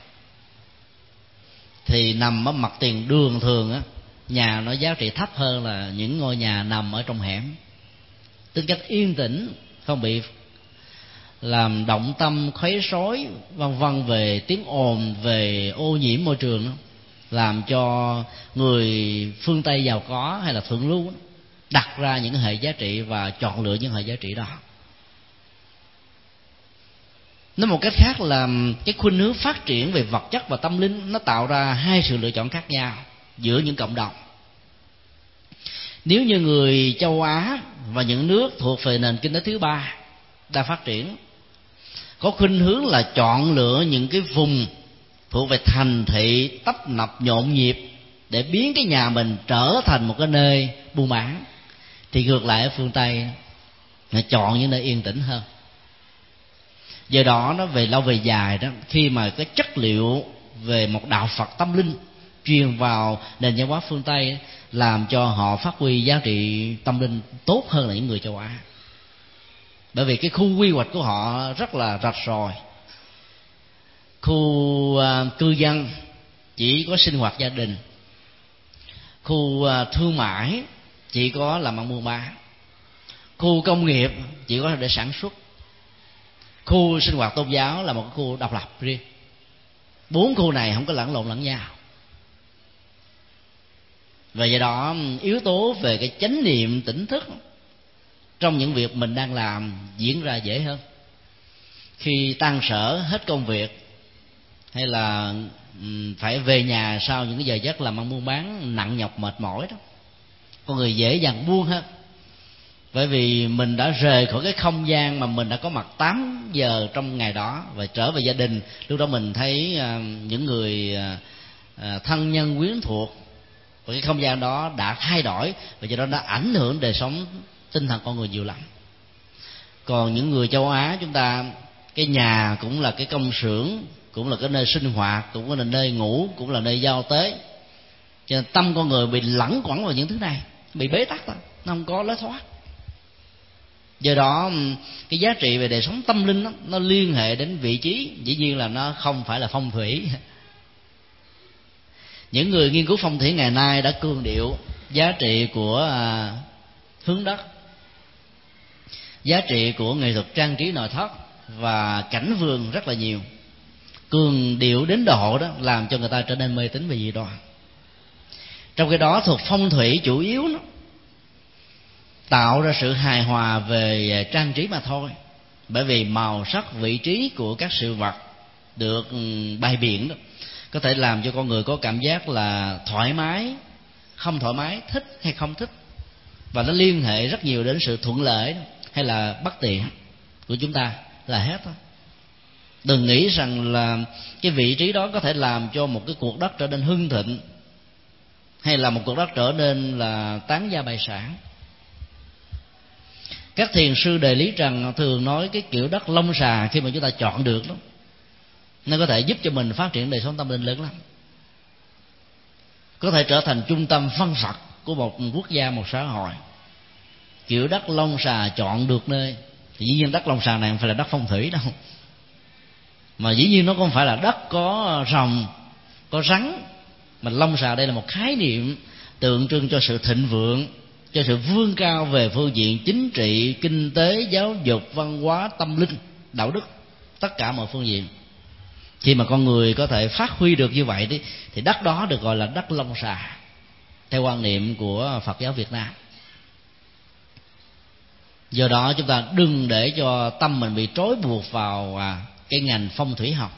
thì nằm ở mặt tiền đường, thường á nhà nó giá trị thấp hơn là những ngôi nhà nằm ở trong hẻm. Tính cách yên tĩnh, không bị làm động tâm khuấy rối vân vân về tiếng ồn, về ô nhiễm môi trường đó, làm cho người phương Tây giàu có hay là thượng lưu đó, đặt ra những hệ giá trị và chọn lựa những hệ giá trị đó. Nói một cách khác là cái khuynh hướng phát triển về vật chất và tâm linh nó tạo ra hai sự lựa chọn khác nhau giữa những cộng đồng. Nếu như người châu Á và những nước thuộc về nền kinh tế thứ ba đang phát triển có khuynh hướng là chọn lựa những cái vùng thuộc về thành thị tấp nập nhộn nhịp để biến cái nhà mình trở thành một cái nơi buôn bán, thì ngược lại ở phương Tây nó chọn những nơi yên tĩnh hơn. Do đó nó về lâu về dài đó, khi mà cái chất liệu về một đạo Phật tâm linh truyền vào nền văn hóa phương Tây làm cho họ phát huy giá trị tâm linh tốt hơn là những người châu Á. Bởi vì cái khu quy hoạch của họ rất là rạch ròi. Khu uh, cư dân chỉ có sinh hoạt gia đình, khu uh, thương mại chỉ có làm ăn buôn bán, khu công nghiệp chỉ có để sản xuất, khu sinh hoạt tôn giáo là một cái khu độc lập riêng. Bốn khu này không có lẫn lộn lẫn nhau. Và do đó yếu tố về cái chánh niệm tỉnh thức trong những việc mình đang làm diễn ra dễ hơn. Khi tan sở hết công việc hay là phải về nhà sau những cái giờ giấc làm ăn buôn bán nặng nhọc mệt mỏi đó, con người dễ dàng buông hơn. Bởi vì mình đã rời khỏi cái không gian mà mình đã có mặt tám giờ trong ngày đó, và trở về gia đình. Lúc đó mình thấy những người thân nhân quyến thuộc, và cái không gian đó đã thay đổi, và do đó đã ảnh hưởng đời sống tinh thần con người nhiều lắm. Còn những người châu Á chúng ta, cái nhà cũng là cái công xưởng, cũng là cái nơi sinh hoạt, cũng là nơi ngủ, cũng là nơi giao tế. Cho nên tâm con người bị lẳng quẩn vào những thứ này, bị bế tắc đó, nó không có lối thoát. Do đó cái giá trị về đời sống tâm linh đó, nó liên hệ đến vị trí, dĩ nhiên là nó không phải là phong thủy. Những người nghiên cứu phong thủy ngày nay đã cường điệu giá trị của à, hướng đất, giá trị của nghệ thuật trang trí nội thất và cảnh vườn rất là nhiều, cường điệu đến độ đó làm cho người ta trở nên mê tín về dị đoan. Trong khi đó thuộc phong thủy chủ yếu đó, tạo ra sự hài hòa về trang trí mà thôi. Bởi vì màu sắc, vị trí của các sự vật được bày biện đó có thể làm cho con người có cảm giác là thoải mái, không thoải mái, thích hay không thích, và nó liên hệ rất nhiều đến sự thuận lợi hay là bất tiện của chúng ta là hết thôi. Đừng nghĩ rằng là cái vị trí đó có thể làm cho một cái cuộc đất trở nên hưng thịnh, hay là một cuộc đất trở nên là tán gia bại sản. Các thiền sư Đề Lý Trần thường nói cái kiểu đất lông xà khi mà chúng ta chọn được đó, nó có thể giúp cho mình phát triển đời sống tâm linh lớn lắm, có thể trở thành trung tâm phân Phật của một quốc gia, một xã hội. Kiểu đất lông xà chọn được nơi, thì dĩ nhiên đất lông xà này không phải là đất phong thủy đâu, mà dĩ nhiên nó không phải là đất có rồng, có rắn, mà lông xà đây là một khái niệm tượng trưng cho sự thịnh vượng, cho sự vươn cao về phương diện chính trị, kinh tế, giáo dục, văn hóa, tâm linh, đạo đức, tất cả mọi phương diện. Khi mà con người có thể phát huy được như vậy đi, thì đất đó được gọi là đất lông xà theo quan niệm của Phật giáo Việt Nam. Do đó chúng ta đừng để cho tâm mình bị trói buộc vào cái ngành phong thủy học.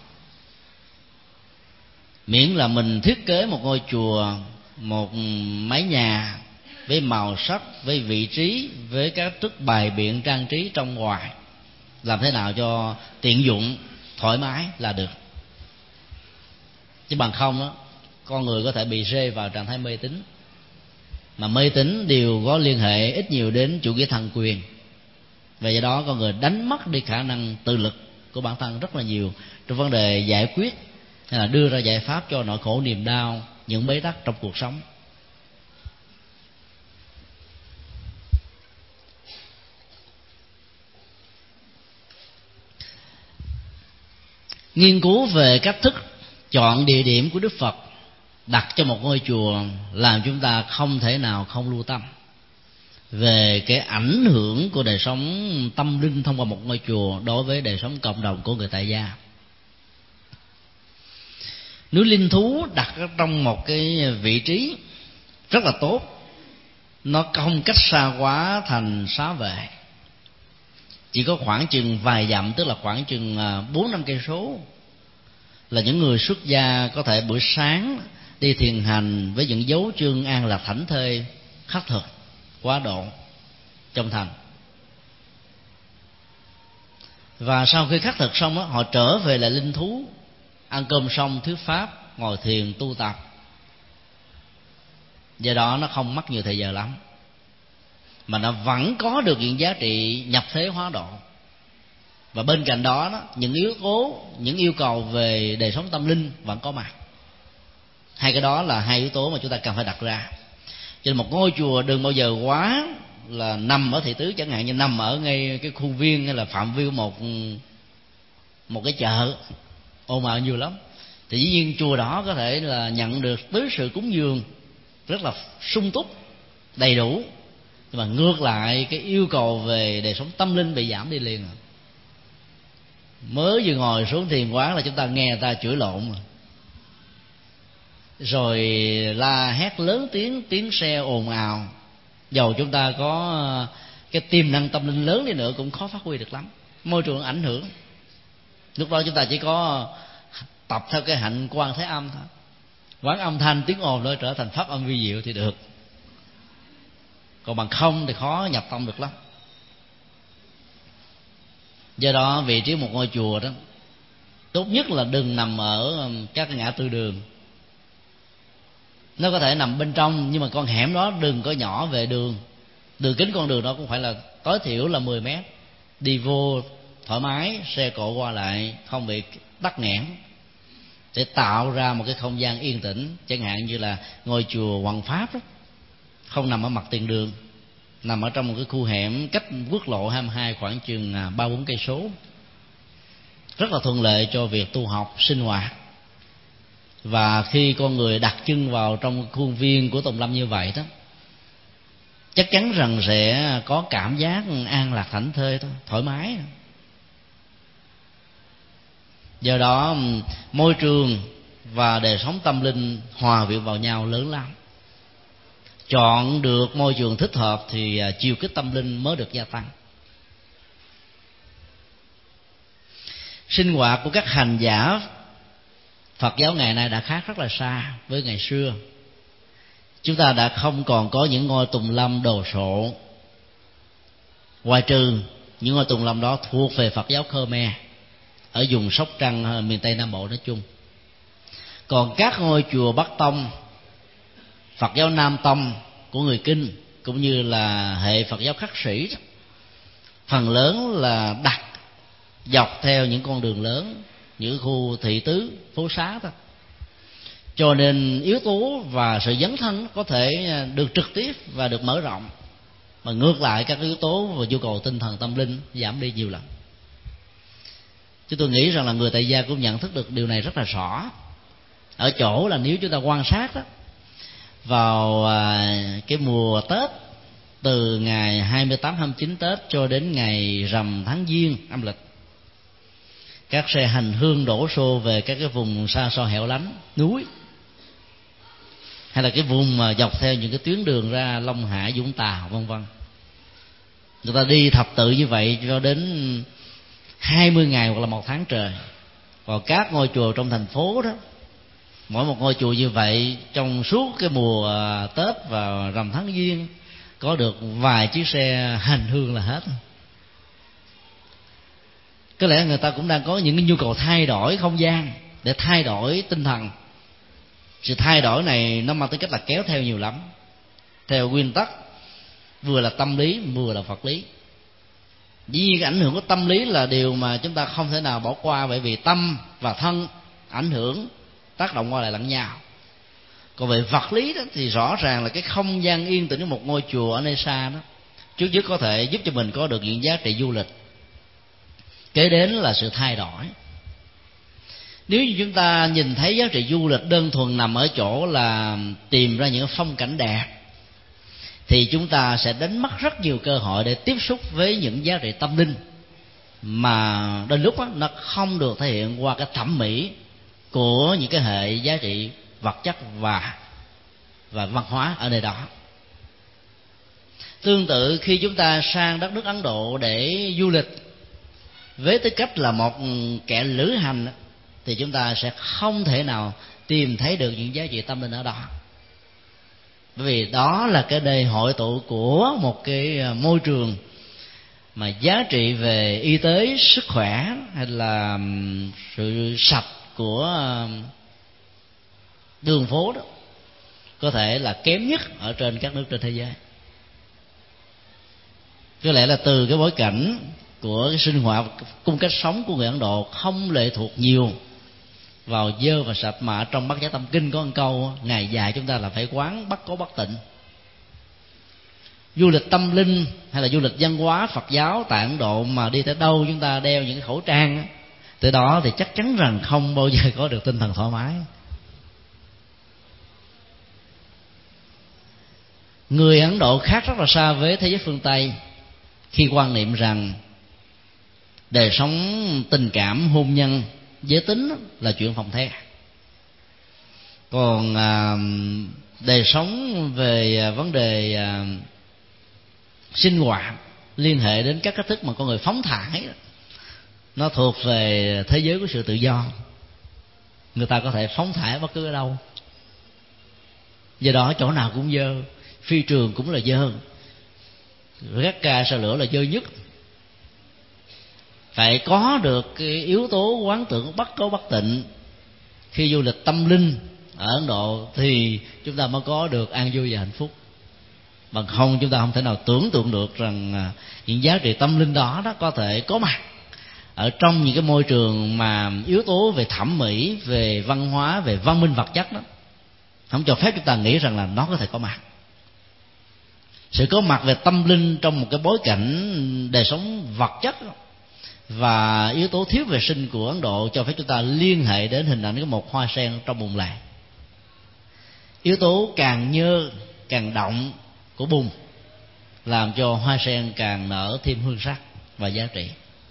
Miễn là mình thiết kế một ngôi chùa, một mái nhà với màu sắc, với vị trí, với các thức bài biện trang trí trong ngoài, làm thế nào cho tiện dụng, thoải mái là được. Chứ bằng không đó, con người có thể bị rơi vào trạng thái mê tín. Mà mê tín đều có liên hệ ít nhiều đến chủ nghĩa thần quyền, và do đó con người đánh mất đi khả năng tự lực của bản thân rất là nhiều trong vấn đề giải quyết hay là đưa ra giải pháp cho nỗi khổ niềm đau, những bế tắc trong cuộc sống. Nghiên cứu về cách thức chọn địa điểm của Đức Phật đặt cho một ngôi chùa làm chúng ta không thể nào không lưu tâm về cái ảnh hưởng của đời sống tâm linh thông qua một ngôi chùa đối với đời sống cộng đồng của người tại gia. Núi Linh Thú đặt trong một cái vị trí rất là tốt, nó không cách xa quá thành Xá Vệ, chỉ có khoảng chừng vài dặm, tức là khoảng chừng bốn năm cây số, là những người xuất gia có thể buổi sáng đi thiền hành với những dấu chương an lạc thảnh thơi khắc thực quá độ trong thành. Và sau khi khắc thực xong đó, họ trở về lại linh thú, ăn cơm xong thuyết pháp, ngồi thiền tu tập. Do đó nó không mất nhiều thời giờ lắm, mà nó vẫn có được những giá trị nhập thế hóa độ. Và bên cạnh đó, đó những yếu tố, những yêu cầu về đời sống tâm linh vẫn có mặt. Hai cái đó là hai yếu tố mà chúng ta cần phải đặt ra. Cho nên một ngôi chùa đừng bao giờ quá là nằm ở thị tứ, chẳng hạn như nằm ở ngay cái khu viên hay là phạm vi của một một cái chợ ồn ào nhiều lắm, thì dĩ nhiên chùa đó có thể là nhận được tứ sự cúng dường rất là sung túc, đầy đủ, nhưng mà ngược lại cái yêu cầu về đời sống tâm linh bị giảm đi liền. Mới vừa ngồi xuống thiền quán là chúng ta nghe người ta chửi lộn, rồi la hét lớn tiếng, tiếng xe ồn ào. Dầu chúng ta có cái tiềm năng tâm linh lớn đi nữa cũng khó phát huy được lắm, môi trường ảnh hưởng. Lúc đó chúng ta chỉ có tập theo cái hạnh Quan Thế Âm thôi, quán âm thanh tiếng ồn nó trở thành pháp âm vi diệu thì được, còn bằng không thì khó nhập tâm được lắm. Do đó vị trí một ngôi chùa đó tốt nhất là đừng nằm ở các cái ngã tư đường. Nó có thể nằm bên trong, nhưng mà con hẻm đó đừng có nhỏ về đường. Đường kính con đường đó cũng phải là tối thiểu là mười mét, đi vô thoải mái, xe cộ qua lại không bị tắc nghẽn, để tạo ra một cái không gian yên tĩnh. Chẳng hạn như là ngôi chùa Hoằng Pháp đó, không nằm ở mặt tiền đường, nằm ở trong một cái khu hẻm cách quốc lộ hai mươi hai khoảng chừng ba bốn cây số, rất là thuận lợi cho việc tu học sinh hoạt. Và khi con người đặt chân vào trong khuôn viên của Tùng Lâm như vậy đó, chắc chắn rằng sẽ có cảm giác an lạc thảnh thơi thôi, thoải mái. Do đó môi trường và đời sống tâm linh hòa quyện vào nhau lớn lắm. Chọn được môi trường thích hợp thì chiều kích tâm linh mới được gia tăng. Sinh hoạt của các hành giả Phật giáo ngày nay đã khác rất là xa với ngày xưa. Chúng ta đã không còn có những ngôi tùng lâm đồ sộ, ngoài trừ những ngôi tùng lâm đó thuộc về Phật giáo Khmer ở vùng Sóc Trăng, miền Tây Nam Bộ nói chung. Còn các ngôi chùa Bắc Tông, Phật giáo Nam Tông của người Kinh, cũng như là hệ Phật giáo khắc sĩ, phần lớn là đặt dọc theo những con đường lớn, những khu thị tứ, phố xá thôi. Cho nên yếu tố và sự dấn thân có thể được trực tiếp và được mở rộng, mà ngược lại các yếu tố và nhu cầu tinh thần tâm linh giảm đi nhiều lắm. Chứ tôi nghĩ rằng là người tại gia cũng nhận thức được điều này rất là rõ, ở chỗ là nếu chúng ta quan sát đó, vào cái mùa Tết, từ ngày hai mươi tám, hai mươi chín Tết cho đến ngày rằm tháng Giêng âm lịch, các xe hành hương đổ xô về các cái vùng xa xôi hẻo lánh núi, hay là cái vùng mà dọc theo những cái tuyến đường ra Long Hải, Vũng Tàu vân vân. Người ta đi thập tự như vậy cho đến hai mươi ngày hoặc là một tháng trời. Còn các ngôi chùa trong thành phố đó, mỗi một ngôi chùa như vậy trong suốt cái mùa Tết và rằm tháng Giêng có được vài chiếc xe hành hương là hết. Có lẽ người ta cũng đang có những cái nhu cầu thay đổi không gian để thay đổi tinh thần. Sự thay đổi này nó mang tính cách là kéo theo nhiều lắm, theo nguyên tắc vừa là tâm lý vừa là Phật lý. Dĩ nhiên cái ảnh hưởng của tâm lý là điều mà chúng ta không thể nào bỏ qua, bởi vì tâm và thân ảnh hưởng tác động qua lại lẫn nhau. Còn về vật lý đó thì rõ ràng là cái không gian yên tĩnh của một ngôi chùa ở nơi xa đó trước nhất có thể giúp cho mình có được những giá trị du lịch. Kế đến là sự thay đổi. Nếu như chúng ta nhìn thấy giá trị du lịch đơn thuần nằm ở chỗ là tìm ra những phong cảnh đẹp, thì chúng ta sẽ đánh mất rất nhiều cơ hội để tiếp xúc với những giá trị tâm linh mà đôi lúc đó, nó không được thể hiện qua cái thẩm mỹ của những cái hệ giá trị vật chất và và văn hóa ở nơi đó. Tương tự khi chúng ta sang đất nước Ấn Độ để du lịch, với tư cách là một kẻ lữ hành thì chúng ta sẽ không thể nào tìm thấy được những giá trị tâm linh ở đó, bởi vì đó là cái nơi hội tụ của một cái môi trường mà giá trị về y tế, sức khỏe hay là sự sạch của đường phố đó có thể là kém nhất ở trên các nước trên thế giới. Có lẽ là từ cái bối cảnh của cái sinh hoạt, cung cách sống của người Ấn Độ không lệ thuộc nhiều vào dơ và sạch, mà ở trong Bát Nhã Tâm Kinh có một câu ngày dài chúng ta là phải quán bất cố bất tịnh. Du lịch tâm linh hay là du lịch văn hóa Phật giáo tại Ấn Độ mà đi tới đâu chúng ta đeo những cái khẩu trang, tới đó thì chắc chắn rằng không bao giờ có được tinh thần thoải mái. Người Ấn Độ khác rất là xa với thế giới phương Tây khi quan niệm rằng đời sống tình cảm, hôn nhân, giới tính là chuyện phòng the. Còn à, đời sống về vấn đề à, sinh hoạt liên hệ đến các cách thức mà con người phóng thải, nó thuộc về thế giới của sự tự do. Người ta có thể phóng thải bất cứ ở đâu, do đó chỗ nào cũng dơ, phi trường cũng là dơ, gác ca sao lửa là dơ nhất. Phải có được cái yếu tố quán tưởng bất cố bất tịnh khi du lịch tâm linh ở Ấn Độ thì chúng ta mới có được an vui và hạnh phúc. Bằng không chúng ta không thể nào tưởng tượng được rằng những giá trị tâm linh đó đó có thể có mặt ở trong những cái môi trường mà yếu tố về thẩm mỹ, về văn hóa, về văn minh vật chất đó không cho phép chúng ta nghĩ rằng là nó có thể có mặt. Sự có mặt về tâm linh trong một cái bối cảnh đời sống vật chất đó, và yếu tố thiếu vệ sinh của Ấn Độ cho phép chúng ta liên hệ đến hình ảnh của một hoa sen trong bùn lầy. Yếu tố càng nhơ càng động của bùn làm cho hoa sen càng nở thêm hương sắc và giá trị.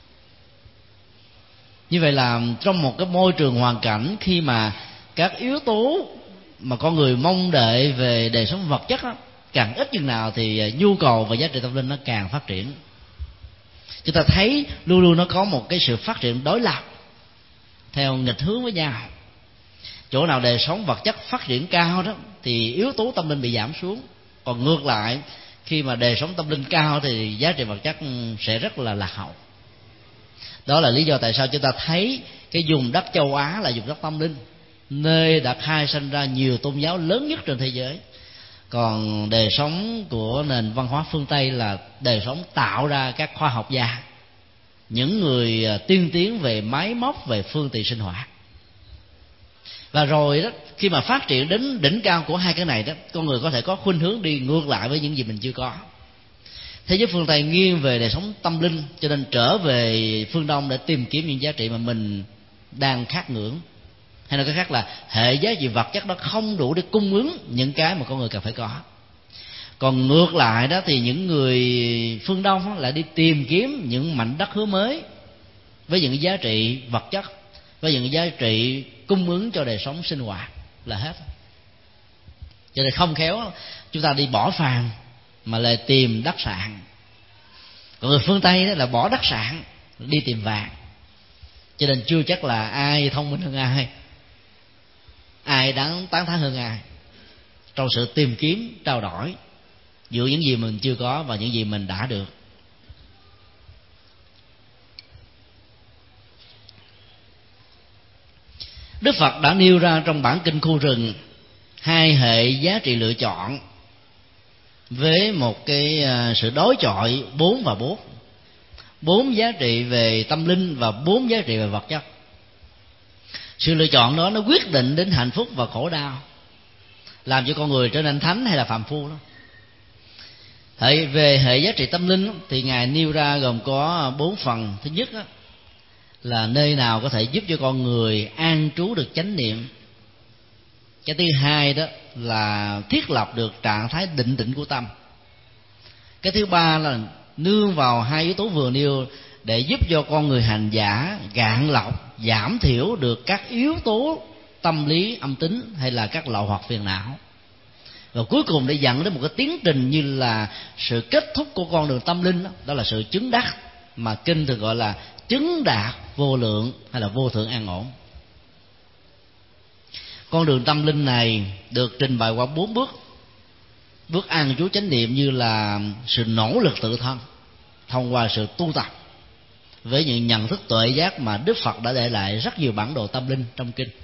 Như vậy là trong một cái môi trường hoàn cảnh khi mà các yếu tố mà con người mong đợi về đời sống vật chất đó, càng ít chừng nào thì nhu cầu và giá trị tâm linh nó càng phát triển. Chúng ta thấy luôn luôn nó có một cái sự phát triển đối lập theo nghịch hướng với nhau. Chỗ nào đời sống vật chất phát triển cao đó thì yếu tố tâm linh bị giảm xuống. Còn ngược lại, khi mà đời sống tâm linh cao thì giá trị vật chất sẽ rất là lạc hậu. Đó là lý do tại sao chúng ta thấy cái vùng đất châu Á là vùng đất tâm linh, nơi đã khai sinh ra nhiều tôn giáo lớn nhất trên thế giới. Còn đời sống của nền văn hóa phương Tây là đời sống tạo ra các khoa học gia, những người tiên tiến về máy móc, về phương tiện sinh hoạt. Và rồi đó, khi mà phát triển đến đỉnh cao của hai cái này đó, con người có thể có khuynh hướng đi ngược lại với những gì mình chưa có. Thế giới phương Tây nghiêng về đời sống tâm linh, cho nên trở về phương Đông để tìm kiếm những giá trị mà mình đang khát ngưỡng. Hay nói cách khác là hệ giá trị vật chất đó không đủ để cung ứng những cái mà con người cần phải có. Còn ngược lại đó thì những người phương Đông lại đi tìm kiếm những mảnh đất hứa mới với những giá trị vật chất, với những giá trị cung ứng cho đời sống sinh hoạt là hết. Cho nên không khéo chúng ta đi bỏ phàm mà lại tìm đất sạn. Còn người phương Tây đó là bỏ đất sạn đi tìm vàng. Cho nên chưa chắc là ai thông minh hơn ai, ai đáng tán thán hơn ai trong sự tìm kiếm trao đổi giữa những gì mình chưa có và những gì mình đã được. Đức Phật đã nêu ra trong bản kinh Khu Rừng hai hệ giá trị lựa chọn với một cái sự đối chọi bốn và bốn. Bốn giá trị về tâm linh và bốn giá trị về vật chất. Sự lựa chọn đó nó quyết định đến hạnh phúc và khổ đau, làm cho con người trở nên thánh hay là phàm phu đó. Thì về hệ giá trị tâm linh thì Ngài nêu ra gồm có bốn phần. Thứ nhất là nơi nào có thể giúp cho con người an trú được chánh niệm. Cái thứ hai đó là thiết lập được trạng thái định tĩnh của tâm. Cái thứ ba là nương vào hai yếu tố vừa nêu để giúp cho con người hành giả gạn lọc, giảm thiểu được các yếu tố tâm lý âm tính hay là các lậu hoặc phiền não. Và cuối cùng để dẫn đến một cái tiến trình như là sự kết thúc của con đường tâm linh đó, đó là sự chứng đắc mà kinh thường gọi là chứng đạt vô lượng hay là vô thượng an ổn. Con đường tâm linh này được trình bày qua bốn bước. Bước an trú chánh niệm như là sự nỗ lực tự thân thông qua sự tu tập với những nhận thức tuệ giác mà Đức Phật đã để lại rất nhiều bản đồ tâm linh trong kinh.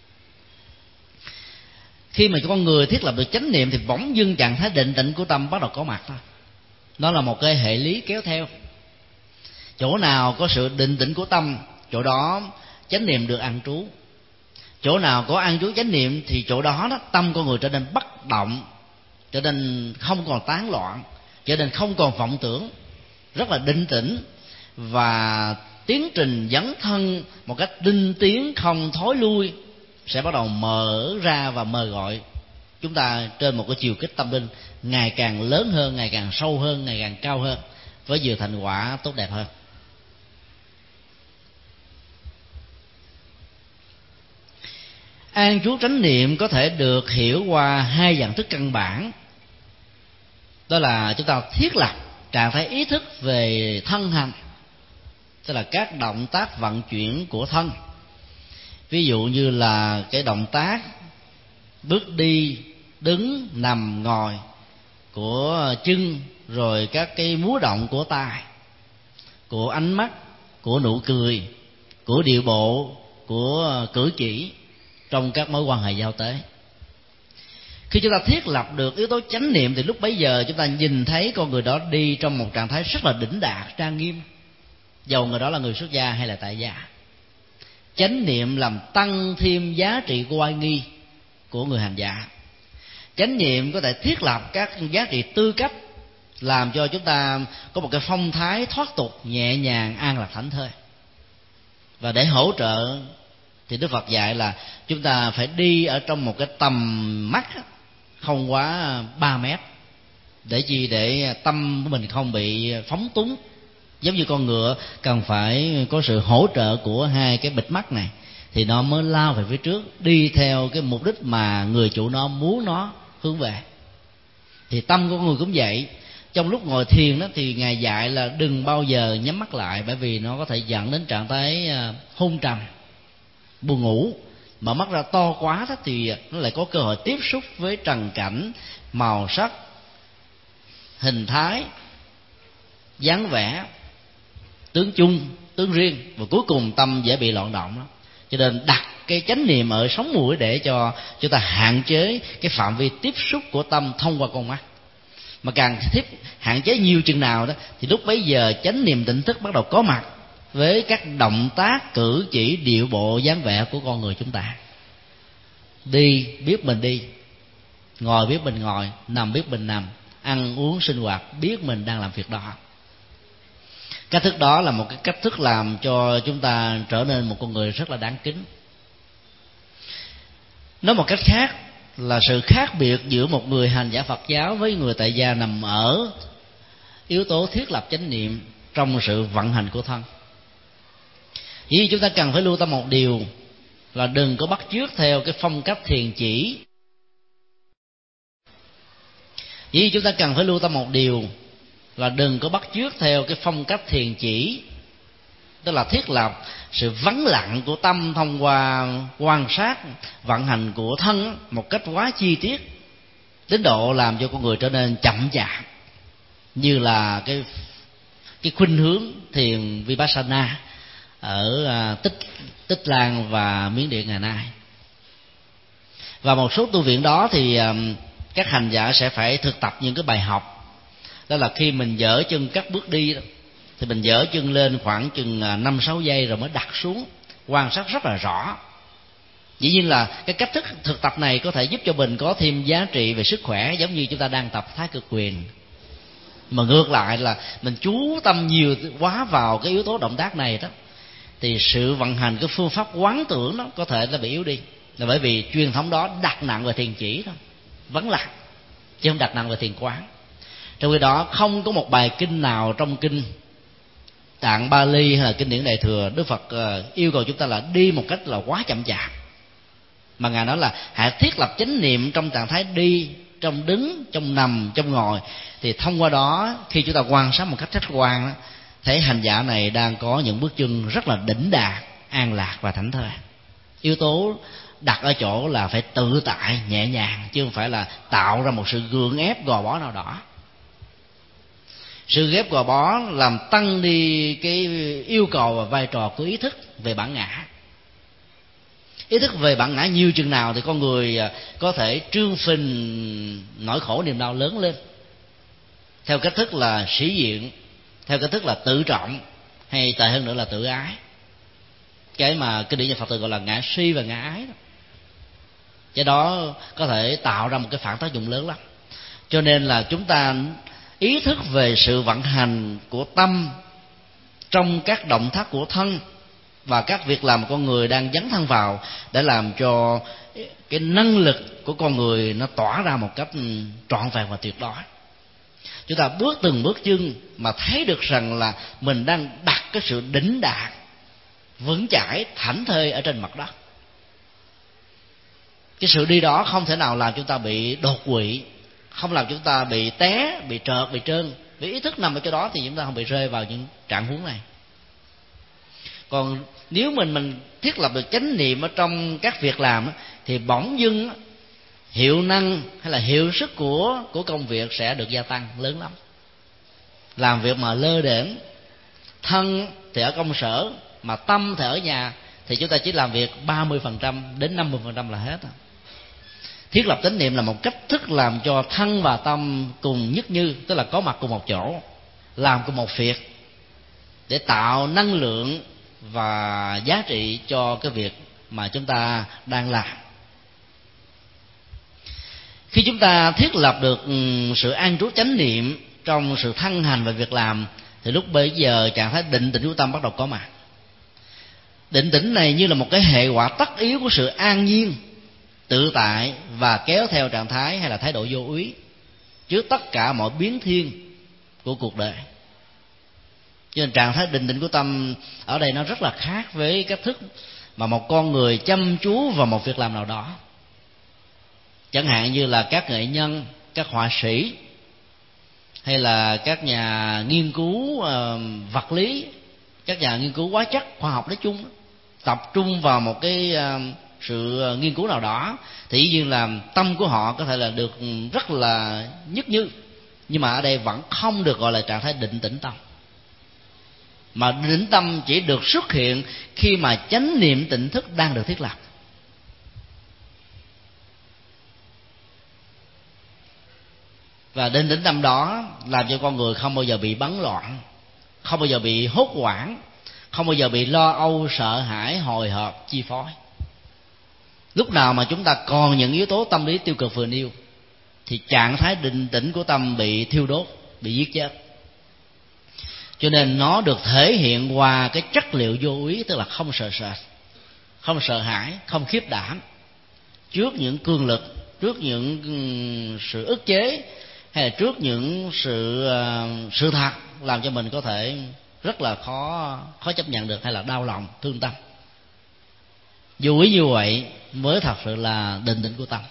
Khi mà con người thiết lập được chánh niệm thì bỗng dưng trạng thái định tĩnh của tâm bắt đầu có mặt thôi. Nó là một cái hệ lý kéo theo. Chỗ nào có sự định tĩnh của tâm, chỗ đó chánh niệm được an trú. Chỗ nào có an trú chánh niệm thì chỗ đó, đó tâm con người trở nên bất động, trở nên không còn tán loạn, trở nên không còn vọng tưởng, rất là định tĩnh, và tiến trình dấn thân một cách tinh tiến không thối lui sẽ bắt đầu mở ra và mời gọi chúng ta trên một cái chiều kích tâm linh ngày càng lớn hơn, ngày càng sâu hơn, ngày càng cao hơn, với nhiều thành quả tốt đẹp hơn. An trú chánh niệm có thể được hiểu qua hai dạng thức căn bản. Đó là chúng ta thiết lập trạng thái ý thức về thân hành, tức là các động tác vận chuyển của thân. Ví dụ như là cái động tác bước đi, đứng, nằm, ngồi của chân, rồi các cái múa động của tai, của ánh mắt, của nụ cười, của điệu bộ, của cử chỉ trong các mối quan hệ giao tế. Khi chúng ta thiết lập được yếu tố chánh niệm thì lúc bấy giờ chúng ta nhìn thấy con người đó đi trong một trạng thái rất là đỉnh đạt, trang nghiêm, dầu người đó là người xuất gia hay là tại gia. Chánh niệm làm tăng thêm giá trị của oai nghi của người hành giả. Chánh niệm có thể thiết lập các giá trị tư cách, làm cho chúng ta có một cái phong thái thoát tục, nhẹ nhàng, an lạc, thảnh thơi. Và để hỗ trợ thì Đức Phật dạy là chúng ta phải đi ở trong một cái tầm mắt không quá ba mét. Để chi? Để tâm của mình không bị phóng túng. Giống như con ngựa cần phải có sự hỗ trợ của hai cái bịch mắt này thì nó mới lao về phía trước, đi theo cái mục đích mà người chủ nó muốn nó hướng về. Thì tâm của người cũng vậy. Trong lúc ngồi thiền đó thì Ngài dạy là đừng bao giờ nhắm mắt lại, bởi vì nó có thể dẫn đến trạng thái hôn trầm, buồn ngủ. Mở mắt ra to quá đó thì nó lại có cơ hội tiếp xúc với trần cảnh, màu sắc, hình thái, dáng vẻ, tướng chung, tướng riêng, và cuối cùng tâm dễ bị loạn động đó. Cho nên đặt cái chánh niệm ở sống mũi để cho chúng ta hạn chế cái phạm vi tiếp xúc của tâm thông qua con mắt. Mà càng tiếp hạn chế nhiều chừng nào đó thì lúc bấy giờ chánh niệm tỉnh thức bắt đầu có mặt với các động tác, cử chỉ, điệu bộ, dáng vẻ của con người chúng ta. Đi biết mình đi, ngồi biết mình ngồi, nằm biết mình nằm, ăn uống sinh hoạt biết mình đang làm việc đó. Cách thức đó là một cái cách thức làm cho chúng ta trở nên một con người rất là đáng kính. Nói một cách khác là sự khác biệt giữa một người hành giả Phật giáo với người tại gia nằm ở yếu tố thiết lập chánh niệm trong sự vận hành của thân. Vì chúng ta cần phải lưu tâm một điều là đừng có bắt chước theo cái phong cách thiền chỉ. Vì chúng ta cần phải lưu tâm một điều là đừng có bắt chước theo cái phong cách thiền chỉ, tức là thiết lập sự vắng lặng của tâm thông qua quan sát vận hành của thân một cách quá chi tiết, đến độ làm cho con người trở nên chậm chạp, như là cái cái khuynh hướng thiền Vipassana ở Tích Tích Lan và Miến Điện ngày nay. Và một số tu viện đó thì các hành giả sẽ phải thực tập những cái bài học. Đó là khi mình dở chân cắt bước đi thì mình dở chân lên khoảng chừng năm sáu giây rồi mới đặt xuống, quan sát rất là rõ. Dĩ nhiên là cái cách thức thực tập này có thể giúp cho mình có thêm giá trị về sức khỏe, giống như chúng ta đang tập Thái Cực Quyền. Mà ngược lại là mình chú tâm nhiều quá vào cái yếu tố động tác này đó, thì sự vận hành cái phương pháp quán tưởng đó có thể là bị yếu đi. Là bởi vì truyền thống đó đặt nặng về thiền chỉ đó, vấn lạc, chứ không đặt nặng về thiền quán. Trong khi đó không có một bài kinh nào trong kinh Tạng Bali hay là kinh điển Đại Thừa Đức Phật yêu cầu chúng ta là đi một cách là quá chậm chạp, mà Ngài nói là hãy thiết lập chánh niệm trong trạng thái đi, trong đứng, trong nằm, trong ngồi. Thì thông qua đó khi chúng ta quan sát một cách khách quan đó, thấy hành giả này đang có những bước chân rất là đỉnh đạt, an lạc và thảnh thơi. Yếu tố đặt ở chỗ là phải tự tại, nhẹ nhàng, chứ không phải là tạo ra một sự gượng ép gò bó nào đó. Sự ghép gò bó làm tăng đi cái yêu cầu và vai trò của ý thức về bản ngã. Ý thức về bản ngã nhiều chừng nào thì con người có thể trương phình nỗi khổ niềm đau lớn lên, theo cách thức là sĩ diện, theo cách thức là tự trọng, hay tệ hơn nữa là tự ái. Cái mà kinh điển nhà Phật tử gọi là ngã suy và ngã ái đó. Cái đó có thể tạo ra một cái phản tác dụng lớn lắm. Cho nên là chúng ta ý thức về sự vận hành của tâm trong các động tác của thân và các việc làm con người đang dấn thân vào, để làm cho cái năng lực của con người nó tỏa ra một cách trọn vẹn và tuyệt đối. Chúng ta bước từng bước chân mà thấy được rằng là mình đang đặt cái sự đỉnh đạt, vững chãi, thảnh thơi ở trên mặt đất. Cái sự đi đó không thể nào làm chúng ta bị đột quỵ, không làm chúng ta bị té, bị trợt, bị trơn. Vì ý thức nằm ở chỗ đó thì chúng ta không bị rơi vào những trạng huống này. Còn nếu mình mình thiết lập được chánh niệm ở trong các việc làm thì bỗng dưng hiệu năng hay là hiệu suất của của công việc sẽ được gia tăng lớn lắm. Làm việc mà lơ đễnh, thân thì ở công sở mà tâm thì ở nhà, thì chúng ta chỉ làm việc ba mươi phần trăm đến năm mươi phần trăm là hết. Thiết lập chánh niệm là một cách thức làm cho thân và tâm cùng nhất như, tức là có mặt cùng một chỗ, làm cùng một việc, để tạo năng lượng và giá trị cho cái việc mà chúng ta đang làm. Khi chúng ta thiết lập được sự an trú chánh niệm trong sự thân hành và việc làm, thì lúc bấy giờ trạng thái định tĩnh của tâm bắt đầu có mặt. Định tĩnh này như là một cái hệ quả tất yếu của sự an nhiên, tự tại và kéo theo trạng thái hay là thái độ vô úy trước tất cả mọi biến thiên của cuộc đời. Cho nên trạng thái định tĩnh của tâm ở đây nó rất là khác với cách thức mà một con người chăm chú vào một việc làm nào đó. Chẳng hạn như là các nghệ nhân, các họa sĩ, hay là các nhà nghiên cứu uh, vật lý, các nhà nghiên cứu hóa chất, khoa học nói chung, tập trung vào một cái uh, sự nghiên cứu nào đó, thì dĩ nhiên là tâm của họ có thể là được rất là nhất như, nhưng mà ở đây vẫn không được gọi là trạng thái định tĩnh tâm. Mà định tâm chỉ được xuất hiện khi mà chánh niệm tỉnh thức đang được thiết lập. Và định tĩnh tâm đó làm cho con người không bao giờ bị bấn loạn, không bao giờ bị hốt hoảng, không bao giờ bị lo âu, sợ hãi, hồi hộp chi phối. Lúc nào mà chúng ta còn những yếu tố tâm lý tiêu cực vừa nêu, thì trạng thái định tĩnh của tâm bị thiêu đốt, bị giết chết. Cho nên nó được thể hiện qua cái chất liệu vô úy, tức là không sợ sệt, không sợ hãi, không khiếp đảm trước những cương lực, trước những sự ức chế, hay là trước những sự sự thật làm cho mình có thể rất là khó khó chấp nhận được, hay là đau lòng, thương tâm. Vô úy như vậy mới thật sự là định tĩnh của tâm.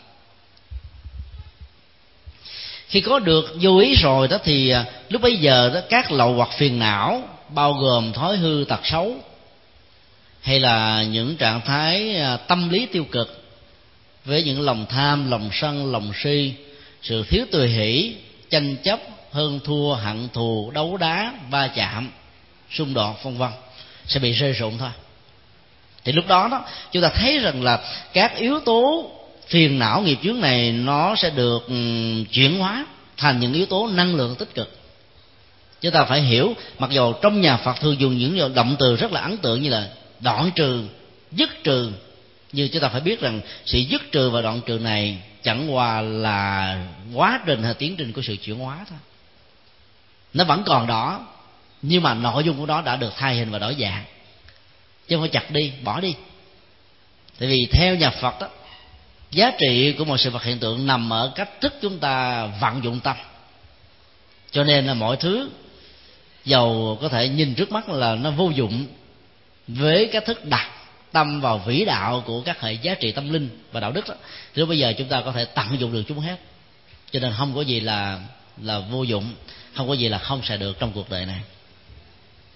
Khi có được vô ý rồi đó thì lúc bấy giờ đó các lậu hoặc phiền não, bao gồm thói hư tật xấu, hay là những trạng thái tâm lý tiêu cực với những lòng tham, lòng sân, lòng si, sự thiếu tùy hỷ, tranh chấp, hơn thua, hận thù, đấu đá, va chạm, xung đột vân vân sẽ bị rơi rụng thôi. Thì lúc đó đó chúng ta thấy rằng là các yếu tố phiền não nghiệp chướng này nó sẽ được um, chuyển hóa thành những yếu tố năng lượng tích cực. Chúng ta phải hiểu, mặc dù trong nhà Phật thường dùng những động từ rất là ấn tượng như là đoạn trừ, dứt trừ, nhưng chúng ta phải biết rằng sự dứt trừ và đoạn trừ này chẳng qua là quá trình hay tiến trình của sự chuyển hóa thôi. Nó vẫn còn đó, nhưng mà nội dung của nó đã được thay hình và đổi dạng, chứ không phải chặt đi, bỏ đi. Tại vì theo nhà Phật đó, giá trị của một sự vật hiện tượng nằm ở cách thức chúng ta vận dụng tâm. Cho nên là mọi thứ dầu có thể nhìn trước mắt là nó vô dụng, với cách thức đặt tâm vào vĩ đạo của các hệ giá trị tâm linh và đạo đức đó, thì bây giờ chúng ta có thể tận dụng được chúng hết. Cho nên không có gì là là vô dụng, không có gì là không xài được trong cuộc đời này.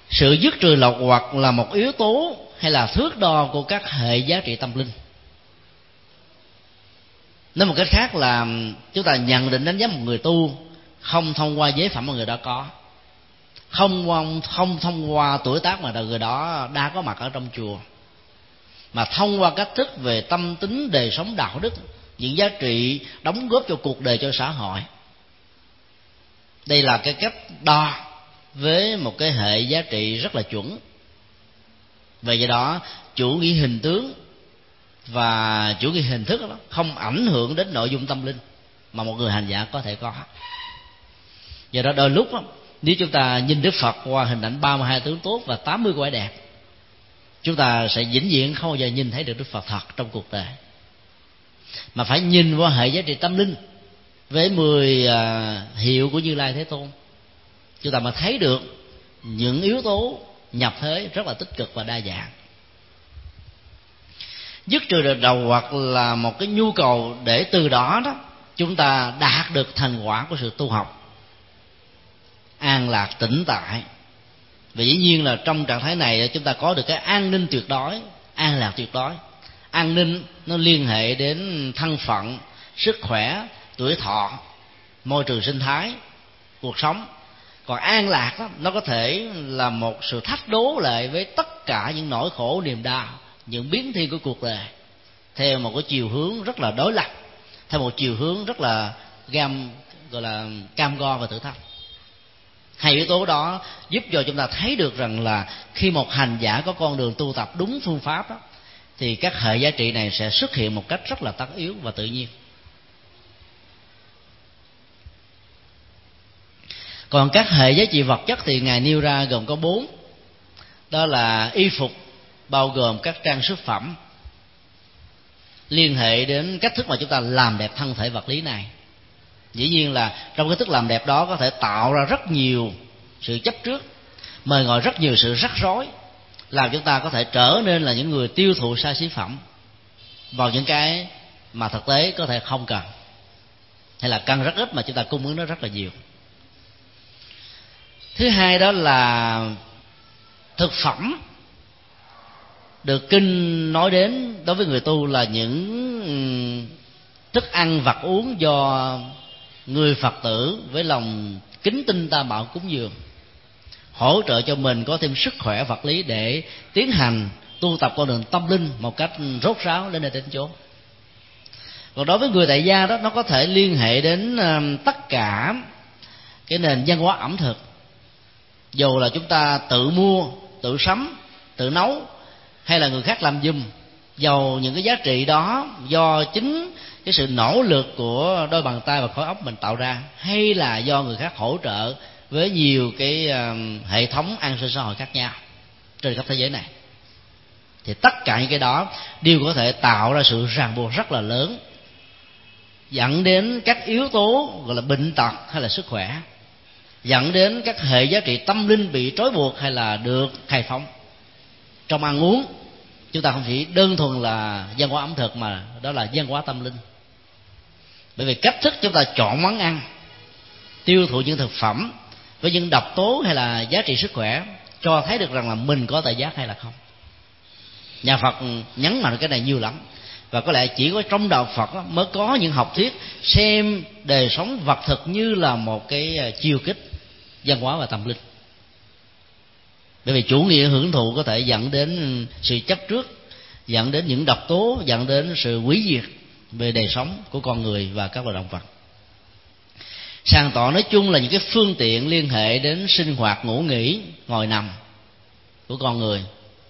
Sự dứt trừ lậu hoặc là một yếu tố hay là thước đo của các hệ giá trị tâm linh. Nói một cách khác là chúng ta nhận định đánh giá một người tu không thông qua giới phẩm mà người đó có, không không thông qua tuổi tác mà người đó đã có mặt ở trong chùa, mà thông qua cách thức về tâm tính, đời sống, đạo đức, những giá trị đóng góp cho cuộc đời, cho xã hội. Đây là cái cách đo với một cái hệ giá trị rất là chuẩn. Về do đó, chủ nghĩa hình tướng và chủ nghĩa hình thức đó không ảnh hưởng đến nội dung tâm linh mà một người hành giả có thể có. Do đó đôi lúc đó, nếu chúng ta nhìn Đức Phật qua hình ảnh ba mươi hai tướng tốt và tám mươi quải đẹp, chúng ta sẽ vĩnh viễn không bao giờ nhìn thấy được Đức Phật thật trong cuộc đời, mà phải nhìn qua hệ giá trị tâm linh với mười hiệu của Như Lai Thế Tôn, chúng ta mới thấy được những yếu tố nhập thế rất là tích cực và đa dạng. Dứt trừ được đầu hoặc là một cái nhu cầu để từ đó đó chúng ta đạt được thành quả của sự tu học, an lạc tĩnh tại. Và dĩ nhiên là trong trạng thái này chúng ta có được cái an ninh tuyệt đối, an lạc tuyệt đối. An ninh nó liên hệ đến thân phận, sức khỏe, tuổi thọ, môi trường sinh thái, cuộc sống. Còn an lạc đó, nó có thể là một sự thách đố lại với tất cả những nỗi khổ niềm đau, những biến thiên của cuộc đời theo một cái chiều hướng rất là đối lập, theo một chiều hướng rất là gam gọi là cam go và thử thách. Hai yếu tố đó giúp cho chúng ta thấy được rằng là khi một hành giả có con đường tu tập đúng phương pháp đó, thì các hệ giá trị này sẽ xuất hiện một cách rất là tất yếu và tự nhiên. Còn các hệ giá trị vật chất thì Ngài nêu ra gồm có bốn. Đó là y phục, bao gồm các trang sức phẩm, liên hệ đến cách thức mà chúng ta làm đẹp thân thể vật lý này. Dĩ nhiên là trong cái thức làm đẹp đó có thể tạo ra rất nhiều sự chấp trước, mời gọi rất nhiều sự rắc rối, làm chúng ta có thể trở nên là những người tiêu thụ xa xỉ phẩm vào những cái mà thực tế có thể không cần, hay là cần rất ít mà chúng ta cung ứng nó rất là nhiều. Thứ hai đó là thực phẩm được kinh nói đến đối với người tu là những thức ăn vật uống do người Phật tử với lòng kính tinh tam bảo cúng dường, hỗ trợ cho mình có thêm sức khỏe vật lý để tiến hành tu tập con đường tâm linh một cách rốt ráo đến nơi đến chốn. Còn đối với người tại gia đó, nó có thể liên hệ đến tất cả cái nền văn hóa ẩm thực, dù là chúng ta tự mua, tự sắm, tự nấu, hay là người khác làm giùm, dầu những cái giá trị đó do chính cái sự nỗ lực của đôi bàn tay và khối óc mình tạo ra, hay là do người khác hỗ trợ với nhiều cái uh, hệ thống an sinh xã hội khác nhau trên khắp thế giới này, thì tất cả những cái đó đều có thể tạo ra sự ràng buộc rất là lớn, dẫn đến các yếu tố gọi là bệnh tật hay là sức khỏe, dẫn đến các hệ giá trị tâm linh bị trói buộc hay là được khai phóng. Trong ăn uống, chúng ta không chỉ đơn thuần là văn hóa ẩm thực, mà đó là văn hóa tâm linh. Bởi vì cách thức chúng ta chọn món ăn, tiêu thụ những thực phẩm với những độc tố hay là giá trị sức khỏe, cho thấy được rằng là mình có tự giác hay là không. Nhà Phật nhấn mạnh cái này nhiều lắm, và có lẽ chỉ có trong đạo Phật mới có những học thuyết xem đời sống vật thực như là một cái chiêu kích văn hóa và tâm linh. Bởi vì chủ nghĩa hưởng thụ có thể dẫn đến sự chấp trước, dẫn đến những độc tố, dẫn đến sự hủy diệt về đời sống của con người và các loài động vật. Sàn tọa nói chung là những cái phương tiện liên hệ đến sinh hoạt, ngủ nghỉ, ngồi nằm của con người.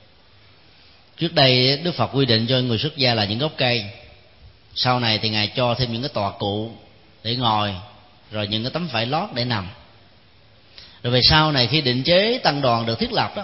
Trước đây Đức Phật quy định cho người xuất gia là những gốc cây, sau này thì Ngài cho thêm những cái tọa cụ để ngồi, rồi những cái tấm vải lót để nằm. Rồi về sau này khi định chế tăng đoàn được thiết lập đó,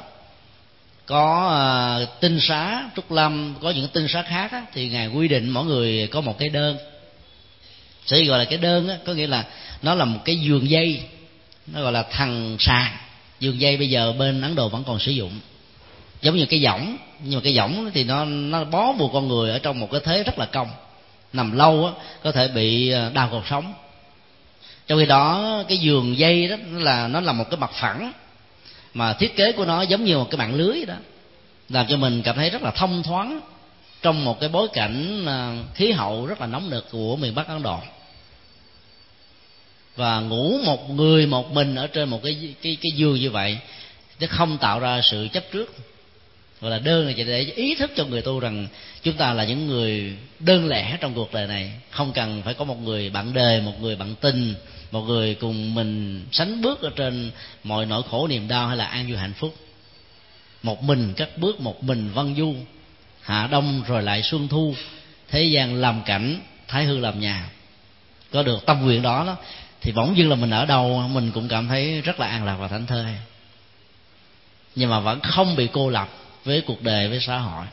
có uh, tinh xá, trúc lâm, có những tinh xá khác đó, thì Ngài quy định mỗi người có một cái đơn. Sở dĩ gọi là cái đơn đó, có nghĩa là nó là một cái giường dây, nó gọi là thằng sàn. Giường dây bây giờ bên Ấn Độ vẫn còn sử dụng, giống như cái võng, nhưng mà cái võng thì nó nó bó buộc con người ở trong một cái thế rất là cong, nằm lâu á có thể bị đau cột sống. Trong khi đó cái giường dây đó nó là nó là một cái mặt phẳng, mà thiết kế của nó giống như một cái mạng lưới đó, làm cho mình cảm thấy rất là thông thoáng trong một cái bối cảnh khí hậu rất là nóng nực của miền Bắc Ấn Độ. Và ngủ một người một mình ở trên một cái cái cái giường như vậy, nó không tạo ra sự chấp trước, gọi là đơn, là chỉ để ý thức cho người tu rằng chúng ta là những người đơn lẻ trong cuộc đời này, không cần phải có một người bạn đời, một người bạn tình, một người cùng mình sánh bước ở trên mọi nỗi khổ niềm đau hay là an vui hạnh phúc. Một mình cất bước, một mình vân du, hạ đông rồi lại xuân thu, thế gian làm cảnh, thái hư làm nhà. Có được tâm nguyện đó, đó thì bỗng dưng là mình ở đâu mình cũng cảm thấy rất là an lạc và thảnh thơi, nhưng mà vẫn không bị cô lập với cuộc đời, với xã hội.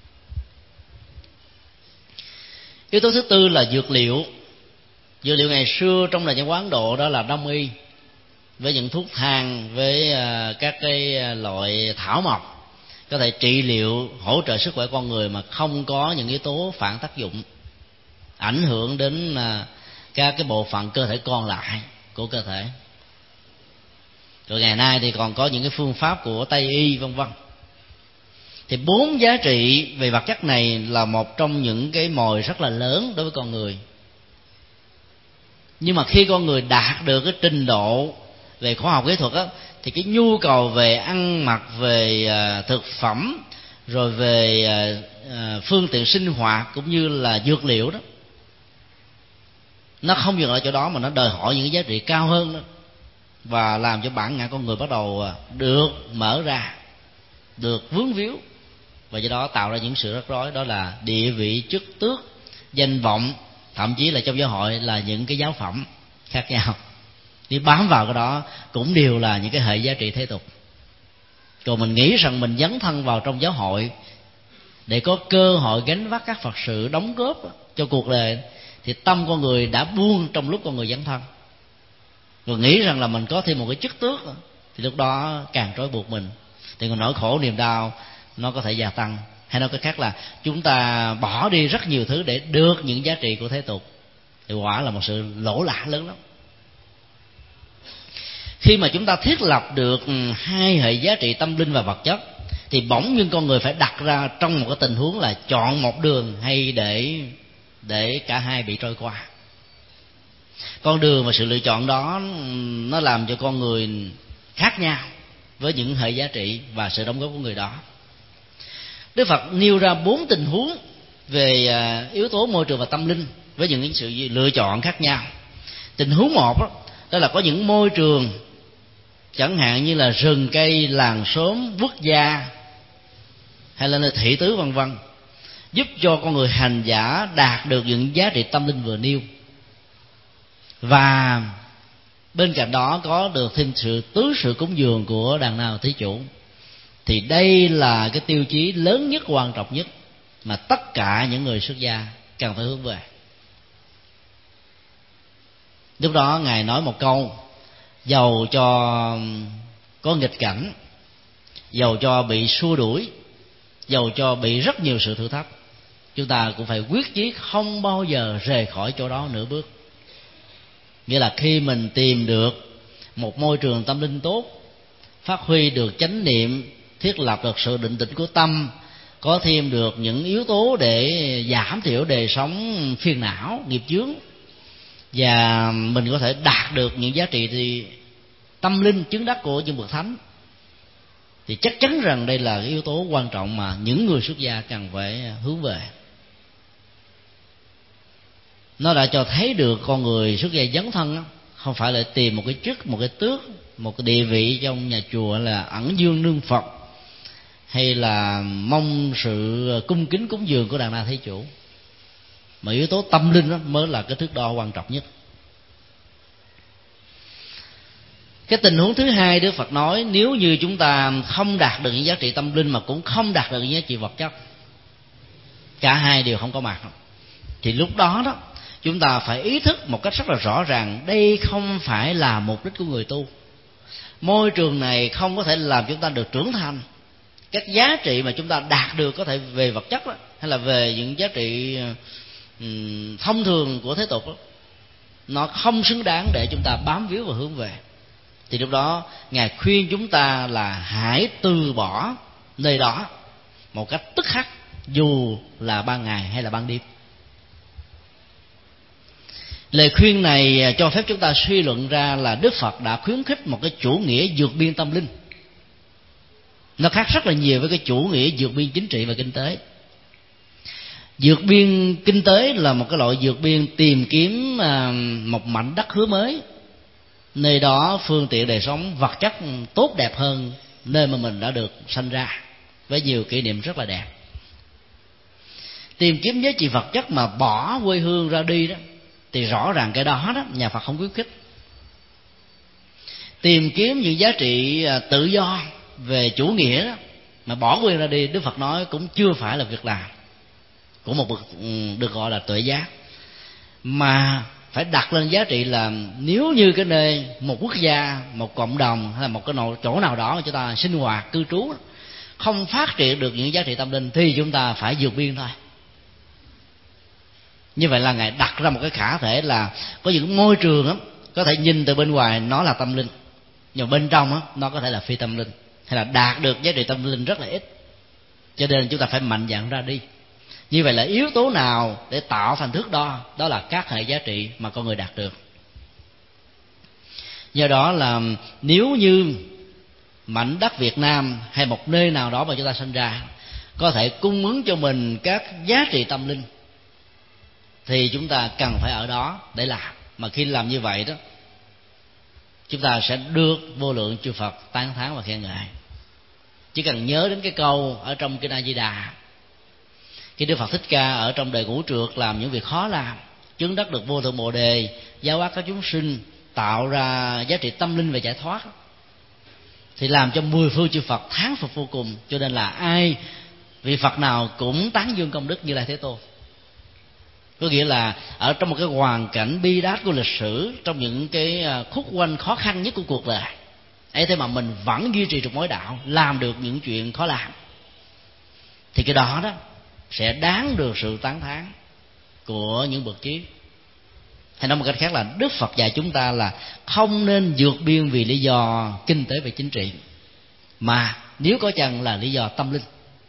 Yếu tố thứ tư là dược liệu. Dược liệu ngày xưa trong nền văn hóa Ấn Độ đó là đông y, với những thuốc thang, với các cái loại thảo mộc có thể trị liệu, hỗ trợ sức khỏe con người mà không có những yếu tố phản tác dụng ảnh hưởng đến các cái bộ phận cơ thể còn lại của cơ thể. Rồi ngày nay thì còn có những cái phương pháp của Tây y vân vân. Thì bốn giá trị về vật chất này là một trong những cái mồi rất là lớn đối với con người. Nhưng mà khi con người đạt được cái trình độ về khoa học kỹ thuật á, thì cái nhu cầu về ăn mặc, về thực phẩm, rồi về phương tiện sinh hoạt cũng như là dược liệu đó, nó không dừng ở chỗ đó mà nó đòi hỏi những cái giá trị cao hơn đó, và làm cho bản ngã con người bắt đầu được mở ra, được vướng víu, và do đó tạo ra những sự rắc rối. Đó là địa vị, chức tước, danh vọng, thậm chí là trong giáo hội là những cái giáo phẩm khác nhau. Đi bám vào cái đó cũng đều là những cái hệ giá trị thế tục. Còn mình nghĩ rằng mình dấn thân vào trong giáo hội để có cơ hội gánh vác các Phật sự đóng góp cho cuộc đời, thì tâm con người đã buông trong lúc con người dấn thân, rồi nghĩ rằng là mình có thêm một cái chức tước, thì lúc đó càng trói buộc mình, thì nỗi khổ niềm đau nó có thể gia tăng. Hay nói cách khác là chúng ta bỏ đi rất nhiều thứ để được những giá trị của thế tục, thì quả là một sự lỗ lã lớn lắm. Khi mà chúng ta thiết lập được hai hệ giá trị tâm linh và vật chất, thì bỗng nhiên con người phải đặt ra trong một cái tình huống là chọn một đường hay để để cả hai bị trôi qua. Con đường và sự lựa chọn đó nó làm cho con người khác nhau với những hệ giá trị và sự đóng góp của người đó. Đức Phật nêu ra bốn tình huống về yếu tố môi trường và tâm linh với những sự lựa chọn khác nhau. Tình huống một đó, đó là có những môi trường chẳng hạn như là rừng cây, làng xóm, quốc gia hay là nơi thị tứ vân vân, giúp cho con người hành giả đạt được những giá trị tâm linh vừa nêu, và bên cạnh đó có được thêm sự tứ sự cúng dường của đàn nào thí chủ. Thì đây là cái tiêu chí lớn nhất, quan trọng nhất mà tất cả những người xuất gia cần phải hướng về. Lúc đó Ngài nói một câu: dầu cho có nghịch cảnh, dầu cho bị xua đuổi, dầu cho bị rất nhiều sự thử thách, chúng ta cũng phải quyết chí không bao giờ rời khỏi chỗ đó nửa bước. Nghĩa là khi mình tìm được một môi trường tâm linh tốt, phát huy được chánh niệm, thiết lập được sự định tĩnh của tâm, có thêm được những yếu tố để giảm thiểu đời sống phiền não, nghiệp chướng, và mình có thể đạt được những giá trị thì tâm linh chứng đắc của những bậc thánh, thì chắc chắn rằng đây là cái yếu tố quan trọng mà những người xuất gia cần phải hướng về. Nó đã cho thấy được con người xuất gia dấn thân không phải là tìm một cái chức, một cái tước, một cái địa vị trong nhà chùa là ẩn dương nương Phật, hay là mong sự cung kính cúng dường của đàn na thí chủ, mà yếu tố tâm linh đó mới là cái thước đo quan trọng nhất. Cái tình huống thứ hai Đức Phật nói, nếu như chúng ta không đạt được những giá trị tâm linh mà cũng không đạt được những giá trị vật chất, cả hai đều không có mặt, thì lúc đó đó chúng ta phải ý thức một cách rất là rõ ràng, đây không phải là mục đích của người tu. Môi trường này không có thể làm chúng ta được trưởng thành. Các giá trị mà chúng ta đạt được có thể về vật chất đó, hay là về những giá trị um, thông thường của thế tục đó, nó không xứng đáng để chúng ta bám víu và hướng về. thì lúc đó Ngài khuyên chúng ta là hãy từ bỏ nơi đó một cách tức khắc, dù là ban ngày hay là ban đêm. Lời khuyên này cho phép chúng ta suy luận ra là Đức Phật đã khuyến khích một cái chủ nghĩa vượt biên tâm linh. Nó khác rất là nhiều với cái chủ nghĩa vượt biên chính trị và kinh tế. Vượt biên kinh tế là một cái loại vượt biên tìm kiếm một mảnh đất hứa mới, nơi đó phương tiện đời sống vật chất tốt đẹp hơn nơi mà mình đã được sanh ra, với nhiều kỷ niệm rất là đẹp. Tìm kiếm giá trị vật chất mà bỏ quê hương ra đi đó, thì rõ ràng cái đó đó nhà Phật không khuyến khích. Tìm kiếm những giá trị tự do về chủ nghĩa đó, mà bỏ quê ra đi, Đức Phật nói cũng chưa phải là việc làm của một bậc được gọi là tuệ giác, mà phải đặt lên giá trị là nếu như cái nơi một quốc gia, một cộng đồng hay là một cái chỗ nào đó mà chúng ta sinh hoạt cư trú không phát triển được những giá trị tâm linh thì chúng ta phải vượt biên thôi. Như vậy là Ngài đặt ra một cái khả thể là có những môi trường đó, có thể nhìn từ bên ngoài nó là tâm linh, nhưng bên trong đó, nó có thể là phi tâm linh, hay là đạt được giá trị tâm linh rất là ít, cho nên chúng ta phải mạnh dạn ra đi. Như vậy là yếu tố nào để tạo thành thước đo? Đó là các hệ giá trị mà con người đạt được. Do đó là nếu như mảnh đất Việt Nam hay một nơi nào đó mà chúng ta sinh ra có thể cung ứng cho mình các giá trị tâm linh, thì chúng ta cần phải ở đó để làm. Mà khi làm như vậy đó, chúng ta sẽ được vô lượng chư Phật tán thán và khen ngợi. Chỉ cần nhớ đến cái câu ở trong Kinh A Di Đà, khi Đức Phật Thích Ca ở trong đời ngũ trượt làm những việc khó làm, chứng đắc được vô thượng bồ đề, giáo hóa các chúng sinh, tạo ra giá trị tâm linh về giải thoát, thì làm cho mười phương chư Phật thán phục vô cùng. Cho nên là ai vị Phật nào cũng tán dương công đức Như Lai Thế Tôn. Có nghĩa là ở trong một cái hoàn cảnh bi đát của lịch sử, trong những cái khúc quanh khó khăn nhất của cuộc đời ấy, thế mà mình vẫn duy trì được mối đạo, làm được những chuyện khó làm, thì cái đó đó sẽ đáng được sự tán thán của những bậc trí. Hay nói một cách khác là Đức Phật dạy chúng ta là không nên vượt biên vì lý do kinh tế và chính trị, mà nếu có chăng là lý do tâm linh.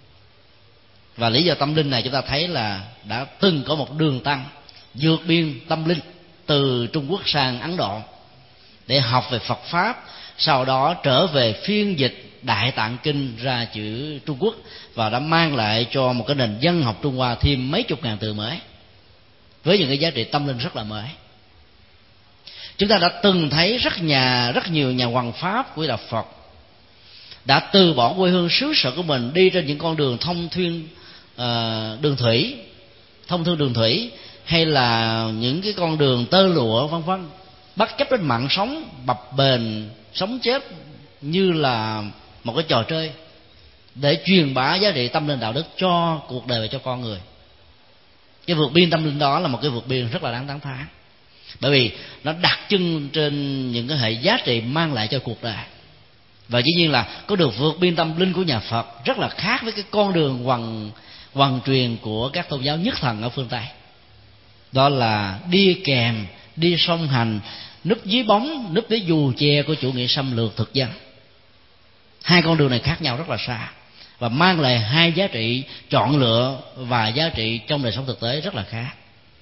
Và lý do tâm linh này chúng ta thấy là đã từng có một đường tăng vượt biên tâm linh từ Trung Quốc sang Ấn Độ để học về Phật Pháp, sau đó trở về phiên dịch Đại Tạng Kinh ra chữ Trung Quốc, và đã mang lại cho một cái nền văn học Trung Hoa thêm mấy chục ngàn từ mới, với những cái giá trị tâm linh rất là mới. Chúng ta đã từng thấy rất nhà rất nhiều nhà hoằng pháp của Đạo Phật đã từ bỏ quê hương xứ sở của mình, đi trên những con đường thông thuyên uh, đường thủy, thông thương đường thủy, hay là những cái con đường tơ lụa vân vân, bất chấp đến mạng sống bập bềnh, sống chết như là một cái trò chơi, để truyền bá giá trị tâm linh đạo đức cho cuộc đời và cho con người. Cái vượt biên tâm linh đó là một cái vượt biên rất là đáng tán thán, bởi vì nó đặt chân trên những cái hệ giá trị mang lại cho cuộc đời. Và dĩ nhiên là có được vượt biên tâm linh của nhà Phật rất là khác với cái con đường hoằng hoằng truyền của các tôn giáo nhất thần ở phương Tây. Đó là đi kèm, đi song hành, núp dưới bóng, núp dưới dù che của chủ nghĩa xâm lược thực dân. Hai con đường này khác nhau rất là xa, và mang lại hai giá trị chọn lựa và giá trị trong đời sống thực tế rất là khác.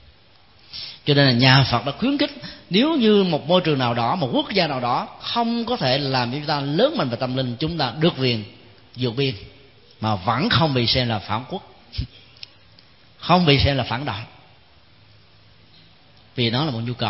Cho nên là nhà Phật đã khuyến khích, nếu như một môi trường nào đó, một quốc gia nào đó không có thể làm cho chúng ta lớn mạnh về tâm linh, chúng ta được quyền vượt biên mà vẫn không bị xem là phản quốc, không bị xem là phản động, vì nó là một nhu cầu.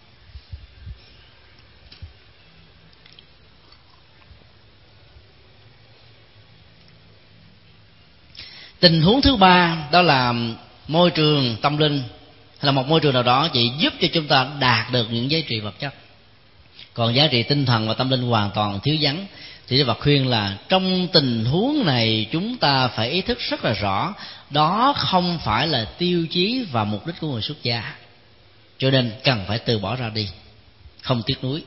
Tình huống thứ ba đó là môi trường tâm linh, hay là một môi trường nào đó chỉ giúp cho chúng ta đạt được những giá trị vật chất, còn giá trị tinh thần và tâm linh hoàn toàn thiếu vắng. Thì Đức Phật khuyên là trong tình huống này chúng ta phải ý thức rất là rõ, đó không phải là tiêu chí và mục đích của người xuất gia, cho nên cần phải từ bỏ ra đi, không tiếc nuối.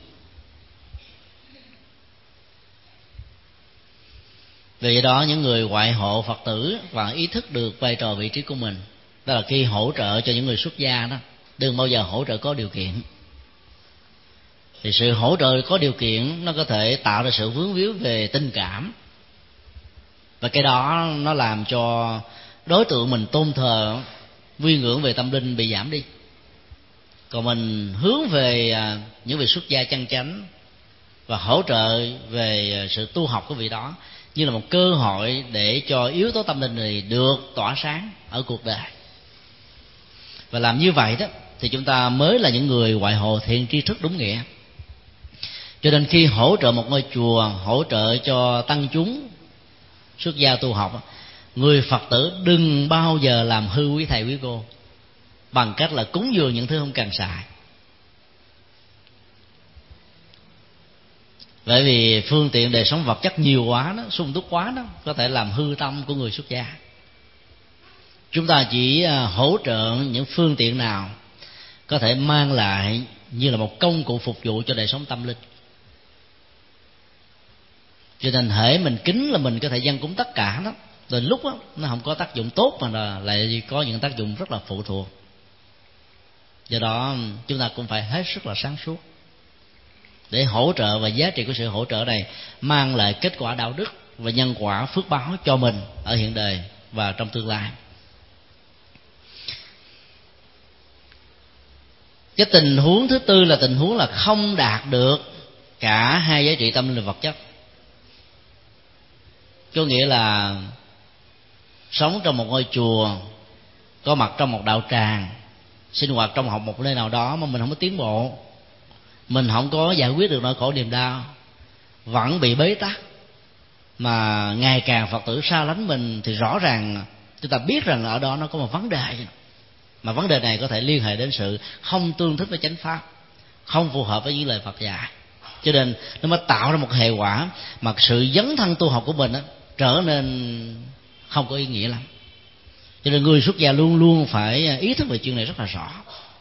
Vì vậy đó, những người ngoại hộ Phật tử và ý thức được vai trò vị trí của mình, đó là khi hỗ trợ cho những người xuất gia đó, đừng bao giờ hỗ trợ có điều kiện. Thì sự hỗ trợ có điều kiện nó có thể tạo ra sự vướng víu về tình cảm, và cái đó nó làm cho đối tượng mình tôn thờ, quy ngưỡng về tâm linh bị giảm đi. Còn mình hướng về những vị xuất gia chân chánh và hỗ trợ về sự tu học của vị đó như là một cơ hội để cho yếu tố tâm linh này được tỏa sáng ở cuộc đời. Và làm như vậy đó thì chúng ta mới là những người ngoại hồ thiện tri thức đúng nghĩa. Cho nên khi hỗ trợ một ngôi chùa, hỗ trợ cho tăng chúng xuất gia tu học, người Phật tử đừng bao giờ làm hư quý thầy quý cô bằng cách là cúng dường những thứ không cần xài. Bởi vì phương tiện đời sống vật chất nhiều quá đó, sung túc quá đó, có thể làm hư tâm của người xuất gia. Chúng ta chỉ hỗ trợ những phương tiện nào có thể mang lại như là một công cụ phục vụ cho đời sống tâm linh. Cho nên hễ mình kính là mình có thể dâng cúng tất cả đó, rồi lúc đó nó không có tác dụng tốt mà là lại có những tác dụng rất là phụ thuộc. Do đó chúng ta cũng phải hết sức là sáng suốt để hỗ trợ, và giá trị của sự hỗ trợ này mang lại kết quả đạo đức và nhân quả phước báo cho mình ở hiện đời và trong tương lai. Cái tình huống thứ tư là tình huống là không đạt được cả hai giá trị tâm linh và vật chất. Có nghĩa là sống trong một ngôi chùa, có mặt trong một đạo tràng, sinh hoạt trong học một nơi nào đó mà mình không có tiến bộ, mình không có giải quyết được nỗi khổ niềm đau, vẫn bị bế tắc, mà ngày càng Phật tử xa lánh mình, thì rõ ràng chúng ta biết rằng ở đó nó có một vấn đề, mà vấn đề này có thể liên hệ đến sự không tương thích với chánh pháp, không phù hợp với những lời Phật dạy. Cho nên nó mới tạo ra một hệ quả mà sự dấn thân tu học của mình đó, trở nên không có ý nghĩa lắm. Cho nên người xuất gia luôn luôn phải ý thức về chuyện này rất là rõ.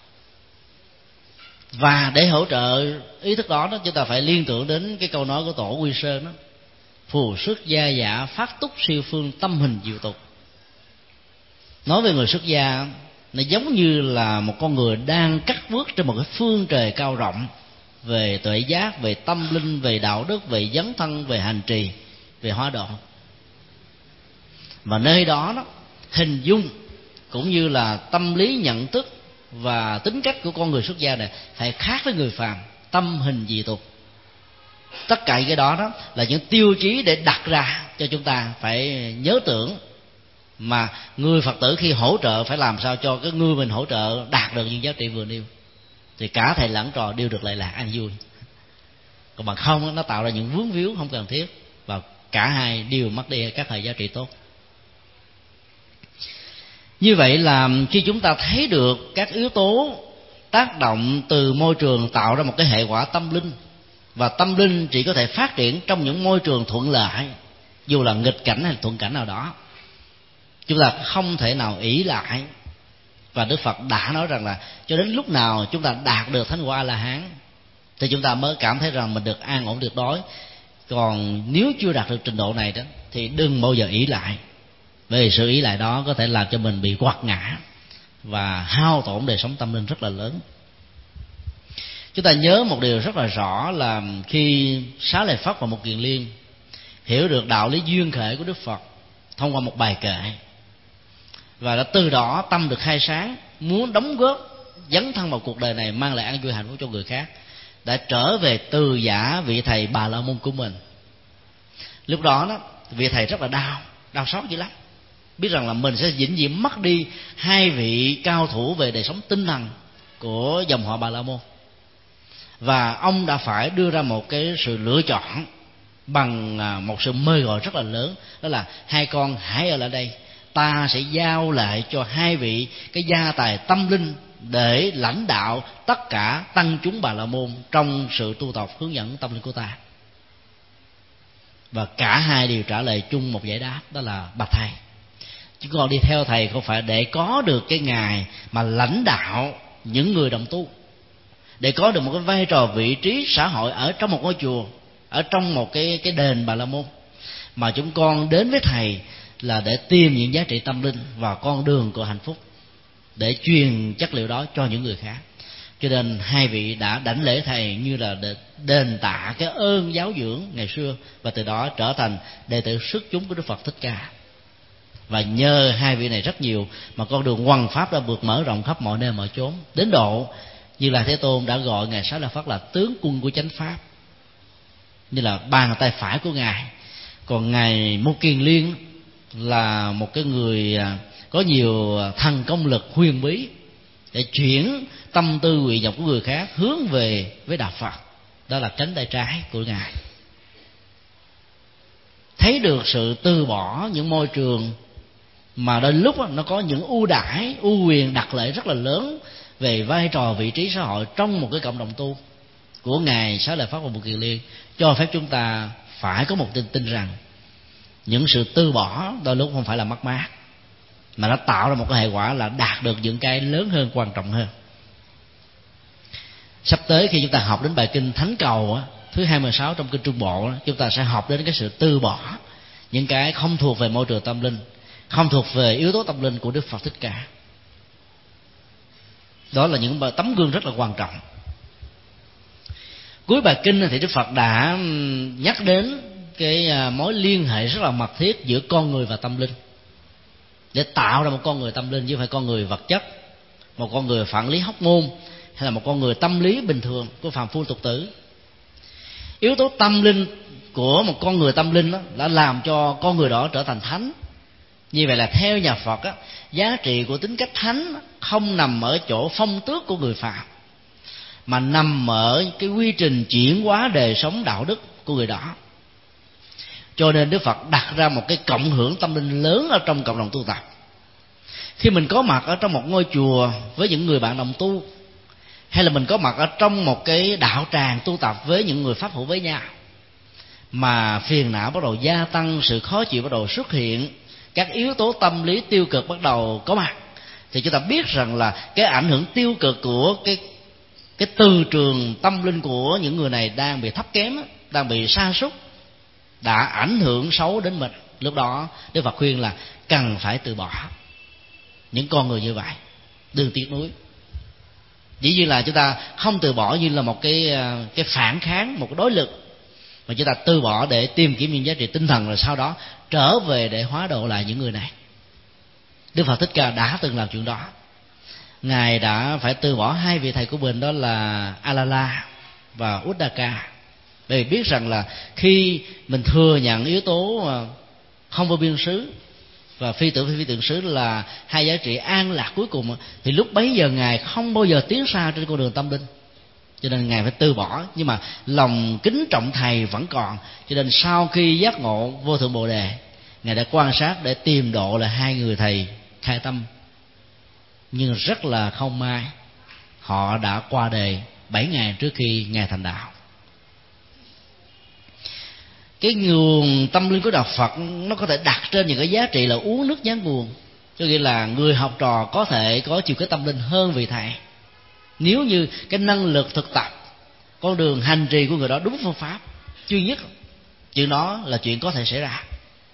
Và để hỗ trợ ý thức đó, đó chúng ta phải liên tưởng đến cái câu nói của Tổ Quy Sơn đó: phù xuất gia giả phát túc siêu phương tâm hình diệu tục. Nói về người xuất gia, nó giống như là một con người đang cắt bước trên một cái phương trời cao rộng về tuệ giác, về tâm linh, về đạo đức, về dấn thân, về hành trì, về hóa độ. Và nơi đó, đó hình dung cũng như là tâm lý nhận thức và tính cách của con người xuất gia này phải khác với người phàm, tâm hình dị tục. Tất cả cái đó đó là những tiêu chí để đặt ra cho chúng ta phải nhớ tưởng, mà người Phật tử khi hỗ trợ phải làm sao cho cái người mình hỗ trợ đạt được những giá trị vừa nêu, thì cả thầy lẫn trò đều được lệ lạc an vui. Còn bằng không nó tạo ra những vướng víu không cần thiết, và cả hai đều mất đi các hệ giá trị tốt. Như vậy là khi chúng ta thấy được các yếu tố tác động từ môi trường tạo ra một cái hệ quả tâm linh, và tâm linh chỉ có thể phát triển trong những môi trường thuận lợi, dù là nghịch cảnh hay thuận cảnh nào đó, chúng ta không thể nào ỷ lại. Và Đức Phật đã nói rằng là cho đến lúc nào chúng ta đạt được thánh quả A-la-hán thì chúng ta mới cảm thấy rằng mình được an ổn tuyệt đối. Còn nếu chưa đạt được trình độ này đó thì đừng bao giờ ỷ lại, bởi vì sự ỷ lại đó có thể làm cho mình bị quật ngã và hao tổn đời sống tâm linh rất là lớn. Chúng ta nhớ một điều rất là rõ là khi Xá Lợi Phất và Mục Kiền Liên hiểu được đạo lý duyên khởi của Đức Phật thông qua một bài kệ, và đã từ đó tâm được khai sáng, muốn đóng góp dấn thân vào cuộc đời này mang lại an vui hạnh phúc cho người khác, đã trở về từ giả vị thầy Bà La Môn của mình. Lúc đó đó vị thầy rất là đau, đau xót dữ lắm, biết rằng là mình sẽ vĩnh viễn mất đi hai vị cao thủ về đời sống tinh thần của dòng họ Bà La Môn. Và ông đã phải đưa ra một cái sự lựa chọn bằng một sự mời gọi rất là lớn, đó là hai con hãy ở lại đây, ta sẽ giao lại cho hai vị cái gia tài tâm linh để lãnh đạo tất cả tăng chúng Bà La Môn trong sự tu tập hướng dẫn tâm linh của ta. Và cả hai đều trả lời chung một giải đáp, đó là bạch thầy, chúng con đi theo thầy không phải để có được cái ngày mà lãnh đạo những người đồng tu, để có được một cái vai trò vị trí xã hội ở trong một ngôi chùa, ở trong một cái cái đền Bà La Môn, mà chúng con đến với thầy là để tìm những giá trị tâm linh và con đường của hạnh phúc, để truyền chất liệu đó cho những người khác. Cho nên hai vị đã đảnh lễ thầy như là để đền tạ cái ơn giáo dưỡng ngày xưa, và từ đó trở thành đệ tử xuất chúng của Đức Phật Thích Ca. Và nhờ hai vị này rất nhiều mà con đường hoằng pháp đã vượt mở rộng khắp mọi nơi mọi chốn, đến độ Như Lai Thế Tôn đã gọi ngài Xá Lợi Phất là tướng quân của chánh pháp, như là bàn tay phải của ngài. Còn ngài Mục Kiền Liên là một cái người có nhiều thần công lực huyền bí để chuyển tâm tư nguyện vọng của người khác hướng về với đạo Phật. Đó là cánh tay trái của ngài. Thấy được sự từ bỏ những môi trường mà đôi lúc nó có những ưu đãi, ưu quyền đặc lệ rất là lớn về vai trò vị trí xã hội trong một cái cộng đồng tu của ngài Xá Lợi Phất và Mục Kiền Liên, cho phép chúng ta phải có một tin tin rằng những sự từ bỏ đôi lúc không phải là mất mát, mà nó tạo ra một cái hệ quả là đạt được những cái lớn hơn, quan trọng hơn. Sắp tới khi chúng ta học đến bài kinh Thánh Cầu á, thứ hai mươi sáu trong kinh Trung Bộ đó, chúng ta sẽ học đến cái sự từ bỏ những cái không thuộc về môi trường tâm linh, không thuộc về yếu tố tâm linh của Đức Phật Thích Ca. Đó là những tấm gương rất là quan trọng. Cuối bài kinh thì Đức Phật đã nhắc đến cái mối liên hệ rất là mật thiết giữa con người và tâm linh, để tạo ra một con người tâm linh, chứ không phải con người vật chất, một con người phản lý hóc môn, hay là một con người tâm lý bình thường của phàm phu tục tử. Yếu tố tâm linh của một con người tâm linh đó đã làm cho con người đó trở thành thánh. Như vậy là theo nhà Phật á, giá trị của tính cách thánh không nằm ở chỗ phong tước của người phàm, mà nằm ở cái quy trình chuyển hóa đời sống đạo đức của người đó. Cho nên Đức Phật đặt ra một cái cộng hưởng tâm linh lớn ở trong cộng đồng tu tập. Khi mình có mặt ở trong một ngôi chùa với những người bạn đồng tu, hay là mình có mặt ở trong một cái đạo tràng tu tập với những người pháp hữu với nhau, mà phiền não bắt đầu gia tăng, sự khó chịu bắt đầu xuất hiện, các yếu tố tâm lý tiêu cực bắt đầu có mặt, thì chúng ta biết rằng là cái ảnh hưởng tiêu cực của cái cái từ trường tâm linh của những người này đang bị thấp kém, đang bị sa sút, đã ảnh hưởng xấu đến mình. Lúc đó Đức Phật khuyên là cần phải từ bỏ những con người như vậy, đừng tiếc nuối. Dĩ nhiên là chúng ta không từ bỏ như là một cái cái phản kháng, một cái đối lực, mà chúng ta từ bỏ để tìm kiếm những giá trị tinh thần, rồi sau đó trở về để hóa độ lại những người này. Đức Phật Thích Ca đã từng làm chuyện đó. Ngài đã phải từ bỏ hai vị thầy của mình, đó là Alala và Uddaka, bởi vì biết rằng là khi mình thừa nhận yếu tố không vô biên xứ và phi tưởng phi phi tưởng xứ là hai giá trị an lạc cuối cùng, thì lúc bấy giờ ngài không bao giờ tiến xa trên con đường tâm linh. Cho nên ngài phải từ bỏ, nhưng mà lòng kính trọng thầy vẫn còn. Cho nên sau khi giác ngộ vô thượng bồ đề, ngài đã quan sát để tìm độ là hai người thầy khai tâm. Nhưng rất là không may, họ đã qua đời bảy ngày trước khi ngài thành đạo. Cái nguồn tâm linh của đạo Phật nó có thể đặt trên những cái giá trị là uống nước nhán nguồn, cho nghĩa là người học trò có thể có chiều cái tâm linh hơn vị thầy, nếu như cái năng lực thực tập, con đường hành trì của người đó đúng phương pháp duy nhất. Chuyện đó là chuyện có thể xảy ra.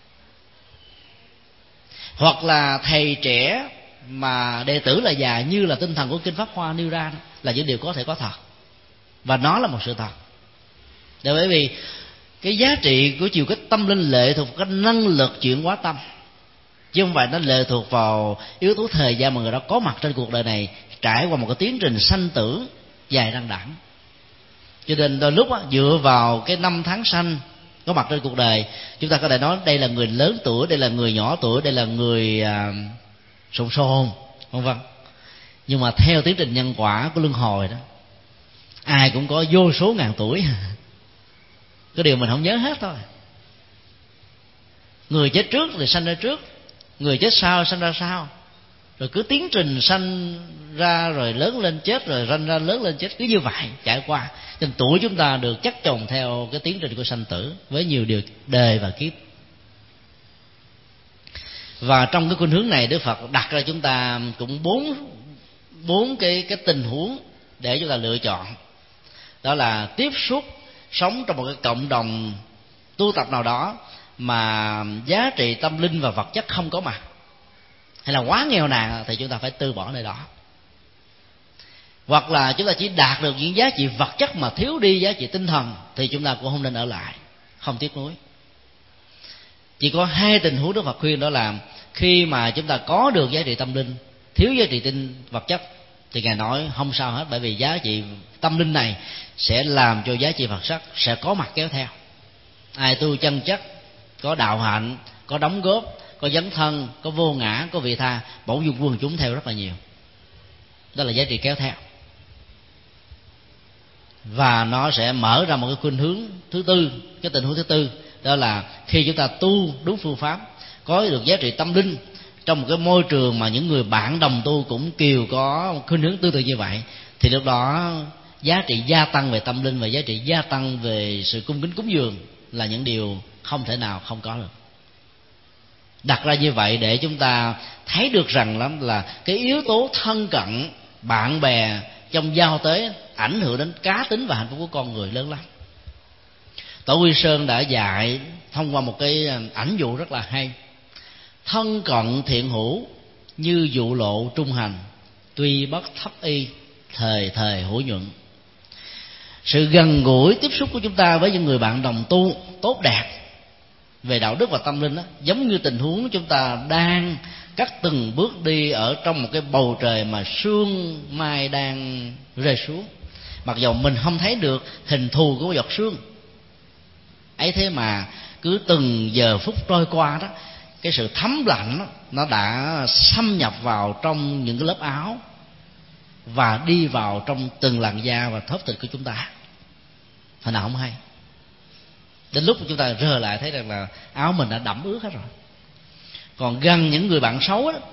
Hoặc là thầy trẻ mà đệ tử là già, như là tinh thần của Kinh Pháp Hoa nêu ra, là những điều có thể có thật, và nó là một sự thật. Để bởi vì cái giá trị của chiều kích tâm linh lệ thuộc cái năng lực chuyển hóa tâm, chứ không phải nó lệ thuộc vào yếu tố thời gian mà người đó có mặt trên cuộc đời này, trải qua một cái tiến trình sanh tử dài đăng đẳng. Cho nên đôi lúc á, dựa vào cái năm tháng sanh có mặt trên cuộc đời, chúng ta có thể nói đây là người lớn tuổi, đây là người nhỏ tuổi, đây là người à, sồn sồn, vân vân. Nhưng mà theo tiến trình nhân quả của luân hồi đó, ai cũng có vô số ngàn tuổi. Cái điều mình không nhớ hết thôi. Người chết trước thì sanh ra trước, người chết sau sanh ra sau, rồi cứ tiến trình sanh ra rồi lớn lên chết, rồi sanh ra lớn lên chết, cứ như vậy trải qua. Nên tuổi chúng ta được chắc chồng theo cái tiến trình của sanh tử với nhiều điều đời và kiếp. Và trong cái khuynh hướng này, Đức Phật đặt ra chúng ta cũng bốn bốn cái cái tình huống để chúng ta lựa chọn. Đó là tiếp xúc sống trong một cái cộng đồng tu tập nào đó mà giá trị tâm linh và vật chất không có mặt, hay là quá nghèo nàn thì chúng ta phải từ bỏ nơi đó. hoặc là chúng ta chỉ đạt được những giá trị vật chất mà thiếu đi giá trị tinh thần, thì chúng ta cũng không nên ở lại, không tiếc nuối. Chỉ có hai tình huống Đức Phật khuyên, đó là khi mà chúng ta có được giá trị tâm linh, thiếu giá trị tinh vật chất, thì Ngài nói không sao hết, bởi vì giá trị tâm linh này sẽ làm cho giá trị vật chất sẽ có mặt kéo theo. Ai tu chân chất, có đạo hạnh, có đóng góp, có dấn thân, có vô ngã, có vị tha, bỗng dung quần chúng theo rất là nhiều. Đó là giá trị kéo theo. Và nó sẽ mở ra một cái khuynh hướng thứ tư, cái tình huống thứ tư, đó là khi chúng ta tu đúng phương pháp, có được giá trị tâm linh trong một cái môi trường mà những người bạn đồng tu cũng kiều có khuynh hướng tương tự như vậy, thì lúc đó giá trị gia tăng về tâm linh và giá trị gia tăng về sự cung kính cúng dường là những điều không thể nào không có được. Đặt ra như vậy để chúng ta thấy được rằng lắm là cái yếu tố thân cận bạn bè trong giao tế ảnh hưởng đến cá tính và hạnh phúc của con người lớn lắm. Tổ Quy Sơn đã dạy thông qua một cái ảnh dụ rất là hay: thân cận thiện hữu như dụ lộ trung hành, tuy bất thấp y, thời thời hữu nhuận. Sự gần gũi tiếp xúc của chúng ta với những người bạn đồng tu tốt đẹp về đạo đức và tâm linh đó, giống như tình huống chúng ta đang cắt từng bước đi ở trong một cái bầu trời mà sương mai đang rơi xuống. Mặc dù mình không thấy được hình thù của giọt sương ấy, thế mà cứ từng giờ phút trôi qua đó, cái sự thấm lạnh đó, nó đã xâm nhập vào trong những cái lớp áo và đi vào trong từng làn da và thớp thịt của chúng ta, hồi nào không hay. Đến lúc chúng ta rờ lại thấy rằng là áo mình đã đẫm ướt hết rồi. Còn gần những người bạn xấu đó,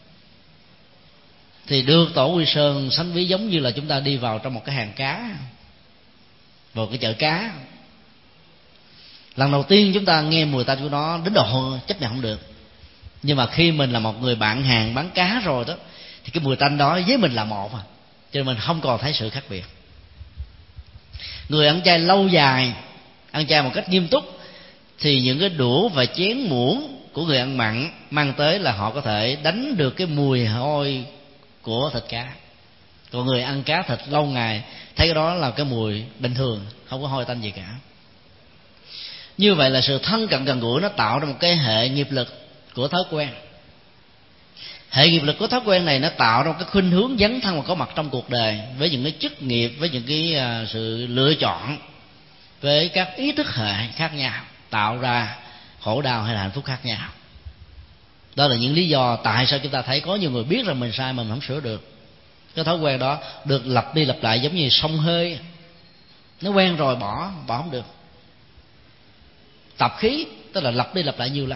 thì được Tổ Quy Sơn sánh ví giống như là chúng ta đi vào trong một cái hàng cá, vào cái chợ cá. Lần đầu tiên chúng ta nghe mùi tanh của nó đến độ chấp nhận không được, nhưng mà khi mình là một người bạn hàng bán cá rồi đó, thì cái mùi tanh đó với mình là một à, cho nên mình không còn thấy sự khác biệt. Người ăn chay lâu dài, ăn chay một cách nghiêm túc, thì những cái đũa và chén muỗng của người ăn mặn mang tới là họ có thể đánh được cái mùi hôi của thịt cá. Còn người ăn cá thịt lâu ngày thấy cái đó là cái mùi bình thường, không có hôi tanh gì cả. Như vậy là sự thân cận gần gũi nó tạo ra một cái hệ nghiệp lực của thói quen. Hệ nghiệp lực của thói quen này nó tạo ra một cái khuynh hướng dấn thân và có mặt trong cuộc đời, với những cái chức nghiệp, với những cái uh, sự lựa chọn, với các ý thức hệ khác nhau, tạo ra khổ đau hay là hạnh phúc khác nhau. Đó là những lý do tại sao chúng ta thấy có nhiều người biết rằng mình sai mà mình không sửa được. Cái thói quen đó được lặp đi lặp lại giống như xông hơi, nó quen rồi bỏ bỏ không được. Tập khí tức là lặp đi lặp lại nhiều lần.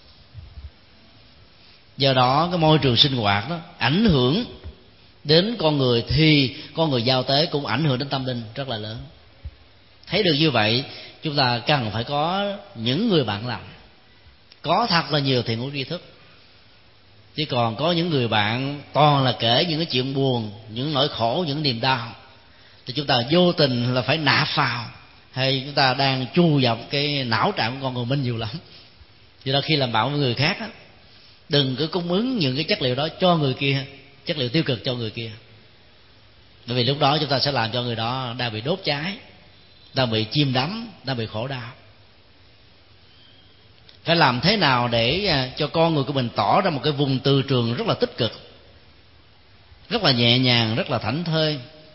Do đó cái môi trường sinh hoạt đó ảnh hưởng đến con người, thì con người giao tế cũng ảnh hưởng đến tâm linh rất là lớn. Thấy được như vậy, chúng ta cần phải có những người bạn lành, có thật là nhiều thiện hữu tri thức. Chứ còn có những người bạn toàn là kể những cái chuyện buồn, những nỗi khổ, những niềm đau, thì chúng ta vô tình là phải nạp vào, hay chúng ta đang chu dọc cái não trạng của con người mình nhiều lắm. Do đó khi làm bạn với người khác á, đừng cứ cung ứng những cái chất liệu đó cho người kia, chất liệu tiêu cực cho người kia. Bởi vì lúc đó chúng ta sẽ làm cho người đó đang bị đốt cháy, đang bị chìm đắm, đang bị khổ đau. Phải làm thế nào để cho con người của mình tỏ ra một cái vùng từ trường rất là tích cực, rất là nhẹ nhàng, rất là thảnh thơi.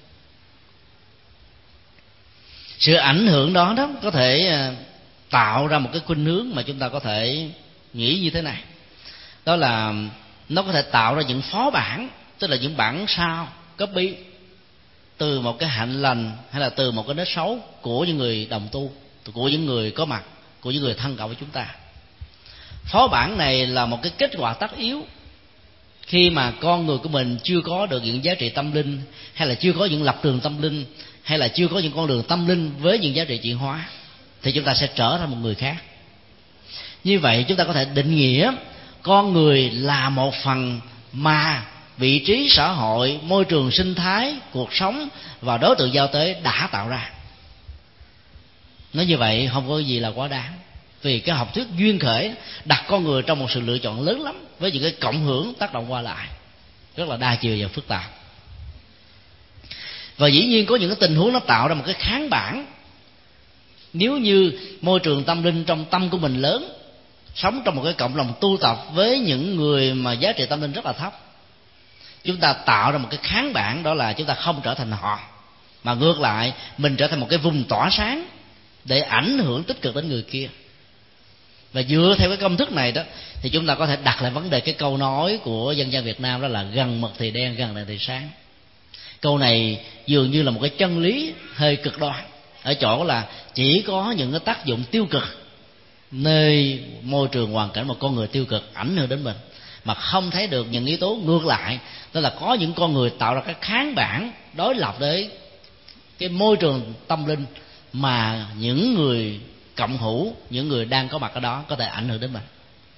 Sự ảnh hưởng đó đó có thể tạo ra một cái khuynh hướng mà chúng ta có thể nghĩ như thế này. Đó là nó có thể tạo ra những phó bản, tức là những bản sao, copy từ một cái hạnh lành hay là từ một cái nết xấu của những người đồng tu, của những người có mặt, của những người thân cận với chúng ta. Phó bản này là một cái kết quả tất yếu khi mà con người của mình chưa có được những giá trị tâm linh, hay là chưa có những lập trường tâm linh, hay là chưa có những con đường tâm linh với những giá trị chuyển hóa, thì chúng ta sẽ trở thành một người khác. Như vậy chúng ta có thể định nghĩa con người là một phần mà vị trí xã hội, môi trường sinh thái, cuộc sống và đối tượng giao tế đã tạo ra. Nói như vậy không có gì là quá đáng, vì cái học thuyết duyên khởi đặt con người trong một sự lựa chọn lớn lắm, với những cái cộng hưởng tác động qua lại rất là đa chiều và phức tạp. Và dĩ nhiên có những cái tình huống nó tạo ra một cái kháng bản. Nếu như môi trường tâm linh trong tâm của mình lớn, sống trong một cái cộng đồng tu tập với những người mà giá trị tâm linh rất là thấp, chúng ta tạo ra một cái kháng bản, đó là chúng ta không trở thành họ, mà ngược lại mình trở thành một cái vùng tỏa sáng để ảnh hưởng tích cực đến người kia. Và dựa theo cái công thức này đó thì chúng ta có thể đặt lại vấn đề cái câu nói của dân gian Việt Nam, đó là gần mực thì đen, gần đèn thì sáng. Câu này dường như là một cái chân lý hơi cực đoan, ở chỗ là chỉ có những cái tác dụng tiêu cực nơi môi trường hoàn cảnh một con người tiêu cực ảnh hưởng đến mình, mà không thấy được những yếu tố ngược lại, đó là có những con người tạo ra cái kháng bản đối lập với cái môi trường tâm linh mà những người cộng hữu, những người đang có mặt ở đó có thể ảnh hưởng đến mình.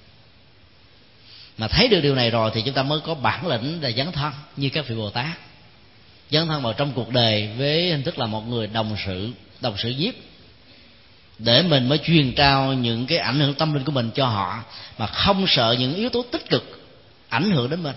Mà thấy được điều này rồi thì chúng ta mới có bản lĩnh để dấn thân như các vị Bồ Tát, dấn thân vào trong cuộc đời với hình thức là một người đồng sự, đồng sự nhiếp, để mình mới truyền trao những cái ảnh hưởng tâm linh của mình cho họ, mà không sợ những yếu tố tích cực ảnh hưởng đến mình.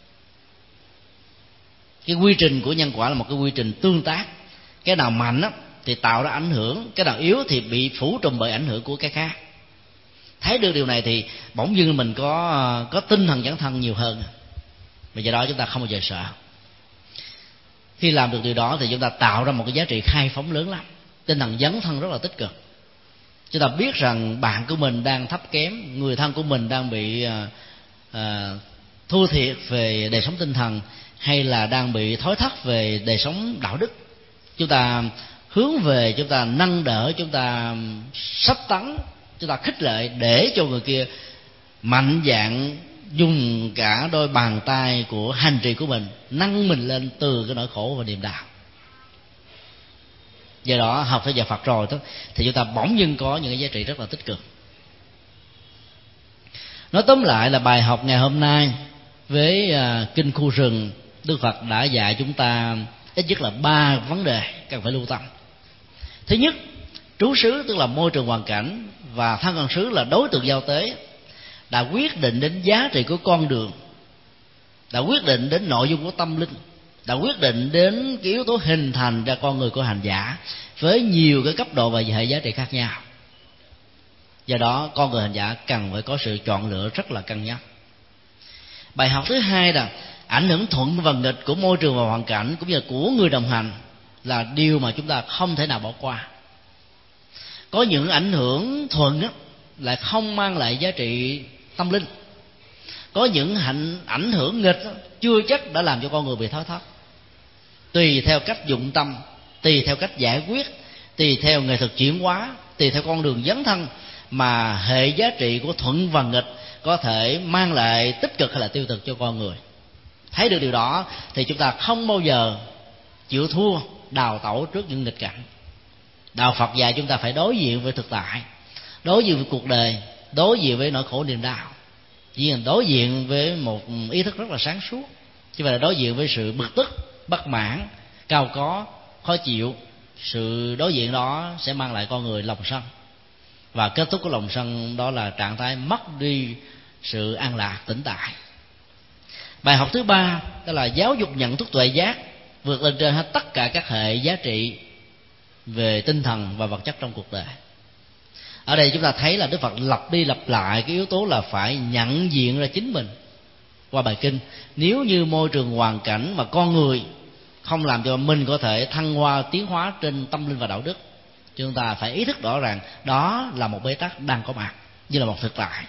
Cái quy trình của nhân quả là một cái quy trình tương tác. Cái nào mạnh á thì tạo ra ảnh hưởng, cái nào yếu thì bị phủ trùm bởi ảnh hưởng của cái khác. Thấy được điều này thì bỗng dưng mình có có tinh thần dấn thân nhiều hơn, và do đó chúng ta không bao giờ sợ. Khi làm được điều đó thì chúng ta tạo ra một cái giá trị khai phóng lớn lắm. Tinh thần dấn thân rất là tích cực. Chúng ta biết rằng bạn của mình đang thấp kém, người thân của mình đang bị uh, uh, thua thiệt về đời sống tinh thần, hay là đang bị thối thất về đời sống đạo đức. Chúng ta hướng về, chúng ta nâng đỡ, chúng ta sắp tấn, chúng ta khích lệ để cho người kia mạnh dạn dùng cả đôi bàn tay của hành trì của mình nâng mình lên từ cái nỗi khổ và niềm đau. Do đó học theo giờ Phật rồi đó, thì chúng ta bỗng dưng có những cái giá trị rất là tích cực. Nói tóm lại là bài học ngày hôm nay với uh, kinh khu rừng, Đức Phật đã dạy chúng ta ít nhất là ba vấn đề cần phải lưu tâm. Thứ nhất, trú xứ tức là môi trường hoàn cảnh, và thân cận xứ là đối tượng giao tế, đã quyết định đến giá trị của con đường, đã quyết định đến nội dung của tâm linh, đã quyết định đến cái yếu tố hình thành ra con người của hành giả với nhiều cái cấp độ và hệ giá trị khác nhau. Do đó con người hành giả cần phải có sự chọn lựa rất là cân nhắc. Bài học thứ hai là ảnh hưởng thuận và nghịch của môi trường và hoàn cảnh cũng như của người đồng hành là điều mà chúng ta không thể nào bỏ qua. Có những ảnh hưởng thuận á, lại không mang lại giá trị tâm linh. Có những hạnh ảnh hưởng nghịch á, chưa chắc đã làm cho con người bị thối thất. Tùy theo cách dụng tâm, tùy theo cách giải quyết, tùy theo nghệ thuật chuyển hóa, tùy theo con đường dấn thân mà hệ giá trị của thuận và nghịch có thể mang lại tích cực hay là tiêu cực cho con người. Thấy được điều đó thì chúng ta không bao giờ chịu thua, đào tẩu trước những nghịch cảnh. Đạo Phật dạy chúng ta phải đối diện với thực tại, đối diện với cuộc đời, đối diện với nỗi khổ niềm đau, chỉ là đối diện với một ý thức rất là sáng suốt, chứ phải là đối diện với sự bực tức, bất mãn, cao có, khó chịu. Sự đối diện đó sẽ mang lại con người lòng sân, và kết thúc của lòng sân đó là trạng thái mất đi sự an lạc tĩnh tại. Bài học thứ ba đó là giáo dục nhận thức tuệ giác, vượt lên trên hết tất cả các hệ giá trị về tinh thần và vật chất trong cuộc đời. Ở đây chúng ta thấy là Đức Phật lặp đi lặp lại cái yếu tố là phải nhận diện ra chính mình qua bài kinh. Nếu như môi trường hoàn cảnh và con người không làm cho mình có thể thăng hoa tiến hóa trên tâm linh và đạo đức, chúng ta phải ý thức rõ ràng đó là một bế tắc đang có mặt, như là một thực tại.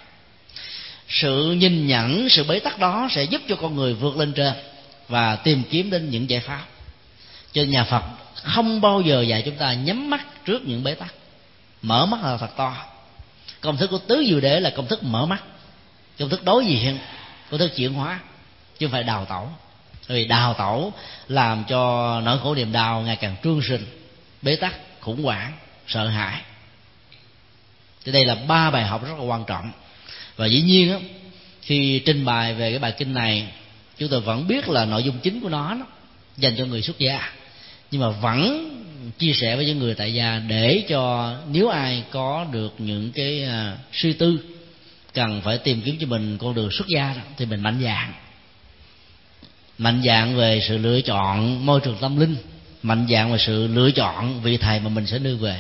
Sự nhìn nhận sự bế tắc đó sẽ giúp cho con người vượt lên trên và tìm kiếm đến những giải pháp. Cho nên nhà Phật không bao giờ dạy chúng ta nhắm mắt trước những bế tắc, mở mắt là thật to. Công thức của tứ diệu đế là công thức mở mắt, công thức đối diện, công thức chuyển hóa, chứ không phải đào tẩu. Vì đào tẩu làm cho nỗi khổ niềm đau ngày càng trương sinh, bế tắc, khủng hoảng, sợ hãi. Thì đây là ba bài học rất là quan trọng. Và dĩ nhiên á, khi trình bày về cái bài kinh này, chúng tôi vẫn biết là nội dung chính của nó đó, dành cho người xuất gia, nhưng mà vẫn chia sẻ với những người tại gia để cho nếu ai có được những cái uh, suy tư cần phải tìm kiếm cho mình con đường xuất gia đó, thì mình mạnh dạn mạnh dạn về sự lựa chọn môi trường tâm linh, mạnh dạn vào sự lựa chọn vị thầy mà mình sẽ nương về,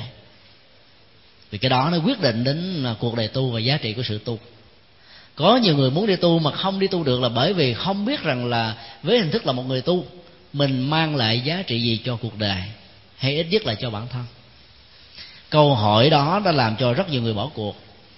vì cái đó nó quyết định đến cuộc đời tu và giá trị của sự tu. Có nhiều người muốn đi tu mà không đi tu được là bởi vì không biết rằng là với hình thức là một người tu, mình mang lại giá trị gì cho cuộc đời, hay ít nhất là cho bản thân. Câu hỏi đó đã làm cho rất nhiều người bỏ cuộc,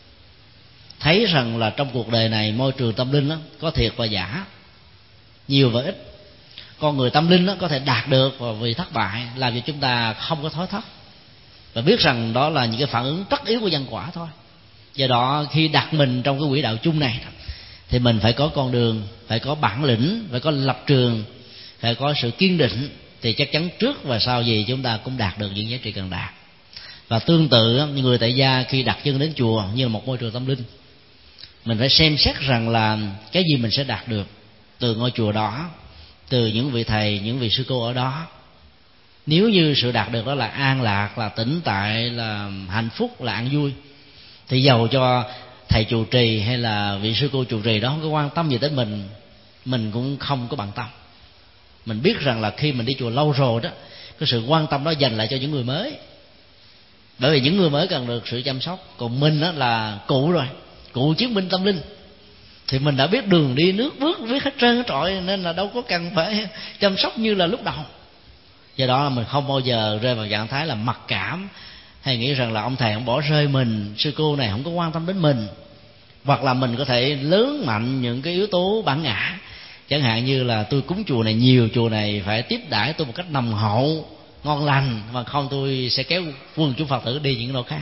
thấy rằng là trong cuộc đời này môi trường tâm linh đó, có thiệt và giả, nhiều và ít. Con người tâm linh đó có thể đạt được, và vì thất bại làm cho chúng ta không có thối thất, và biết rằng đó là những cái phản ứng tất yếu của nhân quả thôi. Do đó khi đặt mình trong cái quỹ đạo chung này thì mình phải có con đường, phải có bản lĩnh, phải có lập trường, phải có sự kiên định, thì chắc chắn trước và sau gì chúng ta cũng đạt được những giá trị cần đạt. Và tương tự như người tại gia khi đặt chân đến chùa như là một môi trường tâm linh, mình phải xem xét rằng là cái gì mình sẽ đạt được từ ngôi chùa đó, từ những vị thầy, những vị sư cô ở đó. Nếu như sự đạt được đó là an lạc, là tĩnh tại, là hạnh phúc, là an vui, thì dầu cho thầy trụ trì hay là vị sư cô trụ trì đó không có quan tâm gì đến mình, mình cũng không có bận tâm. Mình biết rằng là khi mình đi chùa lâu rồi đó, cái sự quan tâm đó dành lại cho những người mới, bởi vì những người mới cần được sự chăm sóc. Còn mình đó là cụ rồi, cụ chiến binh tâm linh, thì mình đã biết đường đi nước bước, biết hết trơn hết trọi, nên là đâu có cần phải chăm sóc như là lúc đầu. Do đó là mình không bao giờ rơi vào trạng thái là mặc cảm, hay nghĩ rằng là ông thầy không bỏ rơi mình, sư cô này không có quan tâm đến mình. Hoặc là mình có thể lớn mạnh những cái yếu tố bản ngã, chẳng hạn như là tôi cúng chùa này nhiều, chùa này phải tiếp đãi tôi một cách nồng hậu, ngon lành, mà không tôi sẽ kéo quân chúng Phật tử đi những nơi khác.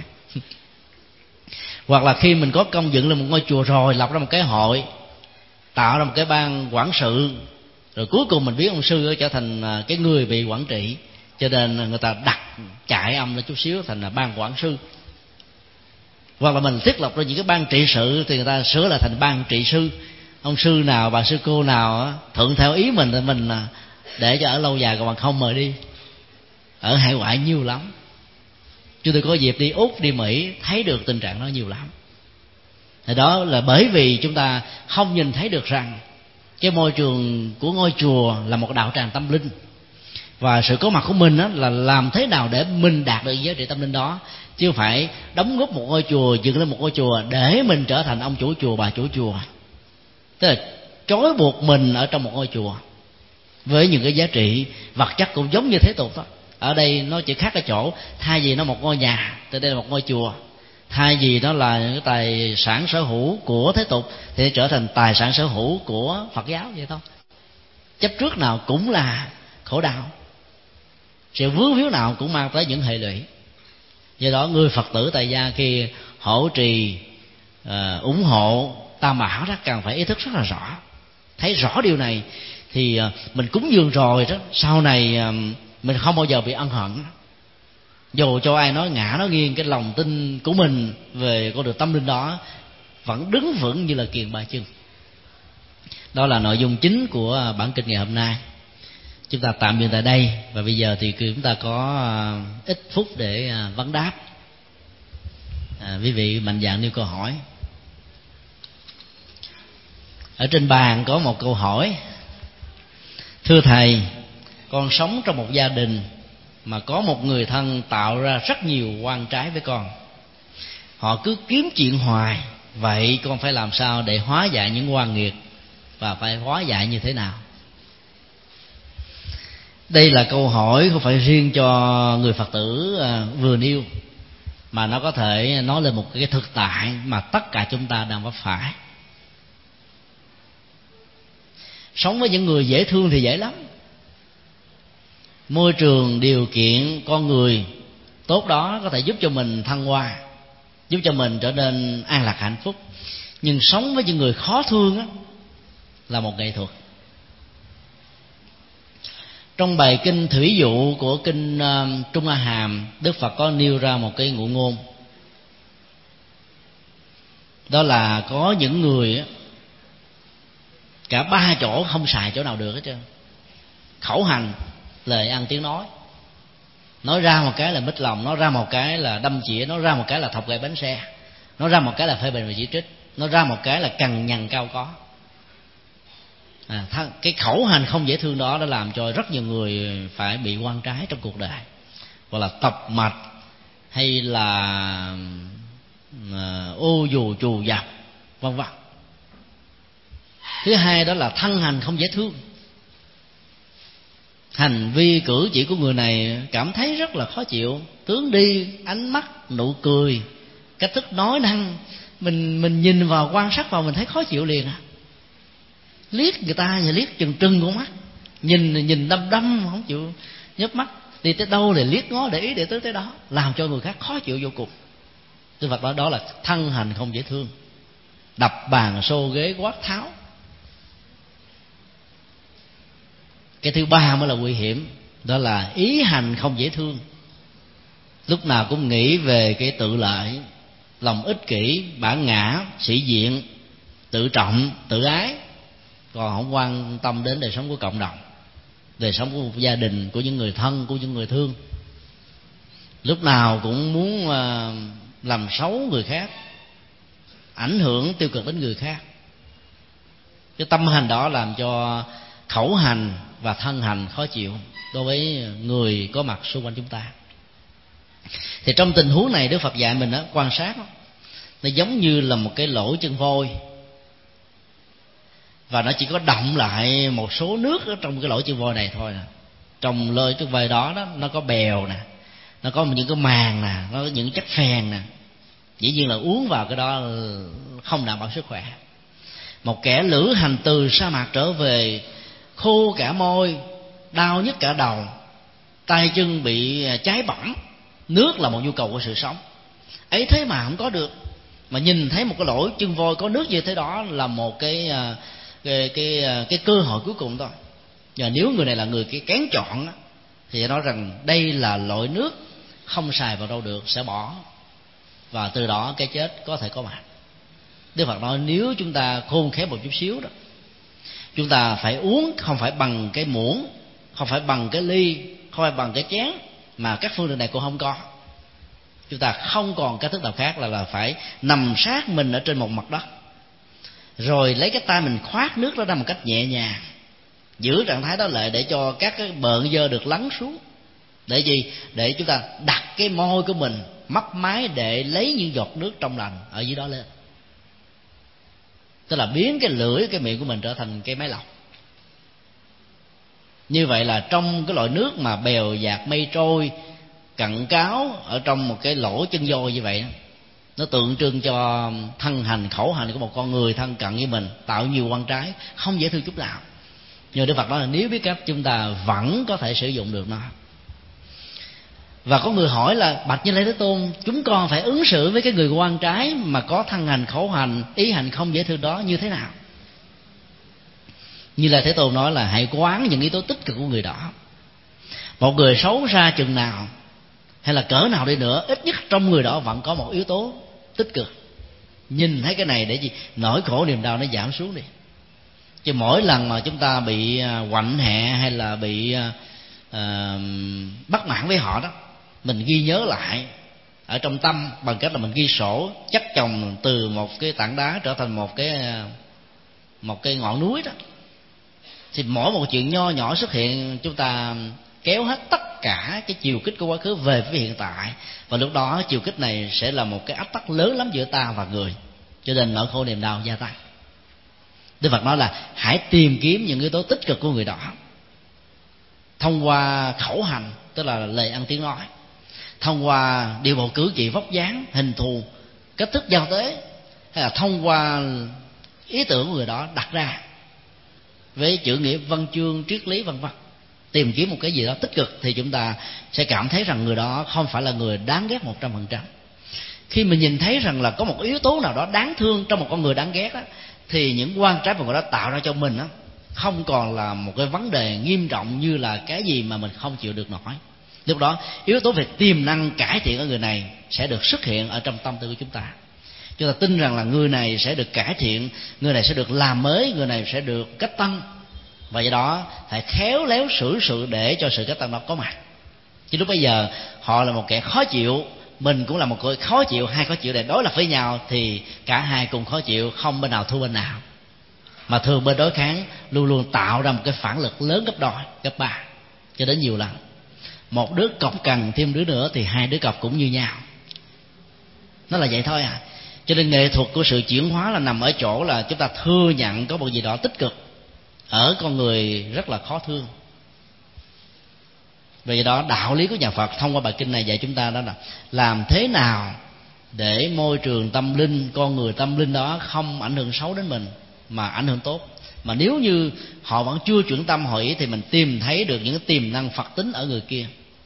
Hoặc là khi mình có công dựng lên một ngôi chùa rồi, lập ra một cái hội, tạo ra một cái ban quản sự, rồi cuối cùng mình biết ông sư trở thành cái người bị quản trị, cho nên người ta đặt chạy ông lên chút xíu thành là ban quản sư. Hoặc là mình thiết lập ra những cái ban trị sự thì người ta sửa lại thành ban trị sư. Ông sư nào, bà sư cô nào thuận theo ý mình thì mình để cho ở lâu dài, còn bằng không mời đi. Ở hải ngoại nhiều lắm, chúng tôi có dịp đi Úc, đi Mỹ, thấy được tình trạng đó nhiều lắm. Thì đó là bởi vì chúng ta không nhìn thấy được rằng cái môi trường của ngôi chùa là một đạo tràng tâm linh, và sự có mặt của mình đó là làm thế nào để mình đạt được giá trị tâm linh đó, chứ không phải đóng góp một ngôi chùa, dựng lên một ngôi chùa để mình trở thành ông chủ chùa, bà chủ chùa. Tức là trói buộc mình ở trong một ngôi chùa với những cái giá trị vật chất cũng giống như thế tục đó. Ở đây nó chỉ khác ở chỗ, thay vì nó một ngôi nhà thì đây là một ngôi chùa, thay vì nó là những cái tài sản sở hữu của thế tục thì trở thành tài sản sở hữu của Phật giáo vậy thôi. Chấp trước nào cũng là khổ đau, sự vướng víu nào cũng mang tới những hệ lụy. Do đó người Phật tử tại gia khi hỗ trì, uh, ủng hộ Tam Bảo đó cần phải ý thức rất là rõ, thấy rõ điều này thì uh, mình cúng dường rồi đó, sau này uh, mình không bao giờ bị ân hận. Dù cho ai nói ngã nói nghiêng, cái lòng tin của mình về con đường tâm linh đó vẫn đứng vững như là kiền ba chân. Đó là nội dung chính của bản kinh ngày hôm nay. Chúng ta tạm dừng tại đây, và bây giờ thì chúng ta có ít phút để vấn đáp. À, quý vị mạnh dạn nêu câu hỏi. Ở trên bàn có một câu hỏi: thưa thầy, con sống trong một gia đình mà có một người thân tạo ra rất nhiều oan trái với con. Họ cứ kiếm chuyện hoài, vậy con phải làm sao để hóa giải những oan nghiệt, và phải hóa giải như thế nào? Đây là câu hỏi không phải riêng cho người Phật tử vừa nêu, mà nó có thể nói lên một cái thực tại mà tất cả chúng ta đang vấp phải. Sống với những người dễ thương thì dễ lắm, môi trường điều kiện con người tốt đó có thể giúp cho mình thăng hoa, giúp cho mình trở nên an lạc hạnh phúc. Nhưng sống với những người khó thương á là một nghệ thuật. Trong bài kinh Thủy Dụ của kinh uh, Trung A Hàm, Đức Phật có nêu ra một cái ngụ ngôn, đó là có những người á, cả ba chỗ không xài chỗ nào được hết trơn. Khẩu hành, lời ăn tiếng nói, nói ra một cái là mít lòng, nói ra một cái là đâm chĩa, nói ra một cái là thọc gậy bánh xe, nói ra một cái là phê bình và chỉ trích, nói ra một cái là cằn nhằn cao có. à, th- cái khẩu hành không dễ thương đó đã làm cho rất nhiều người phải bị quan trái trong cuộc đời, hoặc là tập mạch, hay là uh, ô dù trù dập vân vân. Thứ hai đó là thân hành không dễ thương. Hành vi cử chỉ của người này cảm thấy rất là khó chịu, tướng đi, ánh mắt, nụ cười, cách thức nói năng, mình mình nhìn vào, quan sát vào, mình thấy khó chịu liền à. Liếc người ta và liếc trừng trừng con mắt, nhìn nhìn đăm đăm không chịu nhấc mắt, đi tới đâu thì liếc ngó để ý để tới tới đó, làm cho người khác khó chịu vô cùng. Đức Phật nói đó là thân hành không dễ thương. Đập bàn xô ghế quát tháo. Cái thứ ba mới là nguy hiểm, đó là ý hành không dễ thương. Lúc nào cũng nghĩ về cái tự lợi, lòng ích kỷ, bản ngã, sĩ diện, tự trọng, tự ái, còn không quan tâm đến đời sống của cộng đồng, đời sống của gia đình, của những người thân, của những người thương. Lúc nào cũng muốn làm xấu người khác, ảnh hưởng tiêu cực đến người khác. Cái tâm hành đó làm cho khẩu hành và thân hành khó chịu đối với người có mặt xung quanh chúng ta. Thì trong tình huống này Đức Phật dạy mình đó, quan sát đó, nó giống như là một cái lỗ chân vôi, và nó chỉ có động lại một số nước ở trong cái lỗ chân vôi này thôi. Trong lỗ chân vôi đó, đó nó có bèo nè, nó có những cái màng nè, nó có những chất phèn nè. Dĩ nhiên là uống vào cái đó không đảm bảo sức khỏe. Một kẻ lữ hành từ sa mạc trở về, khô cả môi, đau nhức cả đầu, tay chân bị cháy bỏng. Nước là một nhu cầu của sự sống, ấy thế mà không có được, mà nhìn thấy một cái lỗ chân vôi có nước như thế đó là một cái cái cái, cái cơ hội cuối cùng thôi. Và nếu người này là người cái kén chọn đó, thì nói rằng đây là loại nước không xài vào đâu được, sẽ bỏ, và từ đó cái chết có thể có mặt. Đức Phật nói nếu chúng ta khôn khéo một chút xíu đó, chúng ta phải uống không phải bằng cái muỗng, không phải bằng cái ly, không phải bằng cái chén, mà các phương tiện này cũng không có. Chúng ta không còn cách thức nào khác là là phải nằm sát mình ở trên một mặt đất, rồi lấy cái tay mình khoát nước đó ra một cách nhẹ nhàng, giữ trạng thái đó lại để cho các cái bợn dơ được lắng xuống. Để gì? Để chúng ta đặt cái môi của mình mấp máy để lấy những giọt nước trong lành ở dưới đó lên. Tức là biến cái lưỡi, cái miệng của mình trở thành cái máy lọc. Như vậy là trong cái loại nước mà bèo dạt mây trôi, cặn cáo ở trong một cái lỗ chân vôi như vậy, nó tượng trưng cho thân hành khẩu hành của một con người thân cận với mình, tạo nhiều quan trái, không dễ thương chút nào. Nhưng Đức Phật nói là nếu biết cách, chúng ta vẫn có thể sử dụng được nó. Và có người hỏi là bạch Như Lai Thế Tôn, chúng con phải ứng xử với cái người quan trái mà có thân hành khẩu hành, ý hành không dễ thương đó như thế nào? Như Lai Thế Tôn nói là hãy quán những yếu tố tích cực của người đó. Một người xấu xa chừng nào hay là cỡ nào đi nữa, ít nhất trong người đó vẫn có một yếu tố tích cực. Nhìn thấy cái này để gì? Nỗi khổ niềm đau nó giảm xuống đi. Chứ mỗi lần mà chúng ta bị quạnh hẹ hay là bị uh, bất mãn với họ đó, mình ghi nhớ lại ở trong tâm bằng cách là mình ghi sổ, chất chồng từ một cái tảng đá trở thành một cái một cái ngọn núi đó. Thì mỗi một chuyện nho nhỏ xuất hiện, chúng ta kéo hết tất cả cái chiều kích của quá khứ về với hiện tại, và lúc đó chiều kích này sẽ là một cái áp tắc lớn lắm giữa ta và người, cho nên nỗi khổ niềm đau gia tăng. Đức Phật nói là hãy tìm kiếm những yếu tố tích cực của người đó thông qua khẩu hành, tức là lời ăn tiếng nói, thông qua điều bộ cử chỉ, vóc dáng, hình thù, cách thức giao tế, hay là thông qua ý tưởng của người đó đặt ra với chữ nghĩa văn chương, triết lý vân vân. Tìm kiếm một cái gì đó tích cực thì chúng ta sẽ cảm thấy rằng người đó không phải là người đáng ghét một trăm phần trăm. Khi mình nhìn thấy rằng là có một yếu tố nào đó đáng thương trong một con người đáng ghét đó, thì những quan trái mà người đó tạo ra cho mình đó, không còn là một cái vấn đề nghiêm trọng như là cái gì mà mình không chịu được nổi. Lúc đó yếu tố về tiềm năng cải thiện ở người này sẽ được xuất hiện ở trong tâm tư của chúng ta. Chúng ta tin rằng là người này sẽ được cải thiện, người này sẽ được làm mới, người này sẽ được cách tăng, và do đó phải khéo léo xử sự để cho sự cách tăng đó có mặt. Chứ lúc bây giờ họ là một kẻ khó chịu, mình cũng là một người khó chịu, hai khó chịu để đối lập với nhau thì cả hai cùng khó chịu, không bên nào thua bên nào, mà thường bên đối kháng luôn luôn tạo ra một cái phản lực lớn gấp đôi, gấp ba, cho đến nhiều lần. Một đứa cọc cần thêm đứa nữa thì hai đứa cọc cũng như nhau. Nó là vậy thôi à. Cho nên nghệ thuật của sự chuyển hóa là nằm ở chỗ là chúng ta thừa nhận có một gì đó tích cực ở con người rất là khó thương. Vì đó đạo lý của nhà Phật thông qua bài kinh này dạy chúng ta đó là làm thế nào để môi trường tâm linh, con người tâm linh đó không ảnh hưởng xấu đến mình mà ảnh hưởng tốt. Mà nếu như họ vẫn chưa chuyển tâm hội ý thì mình tìm thấy được những tiềm năng Phật tính ở người kia.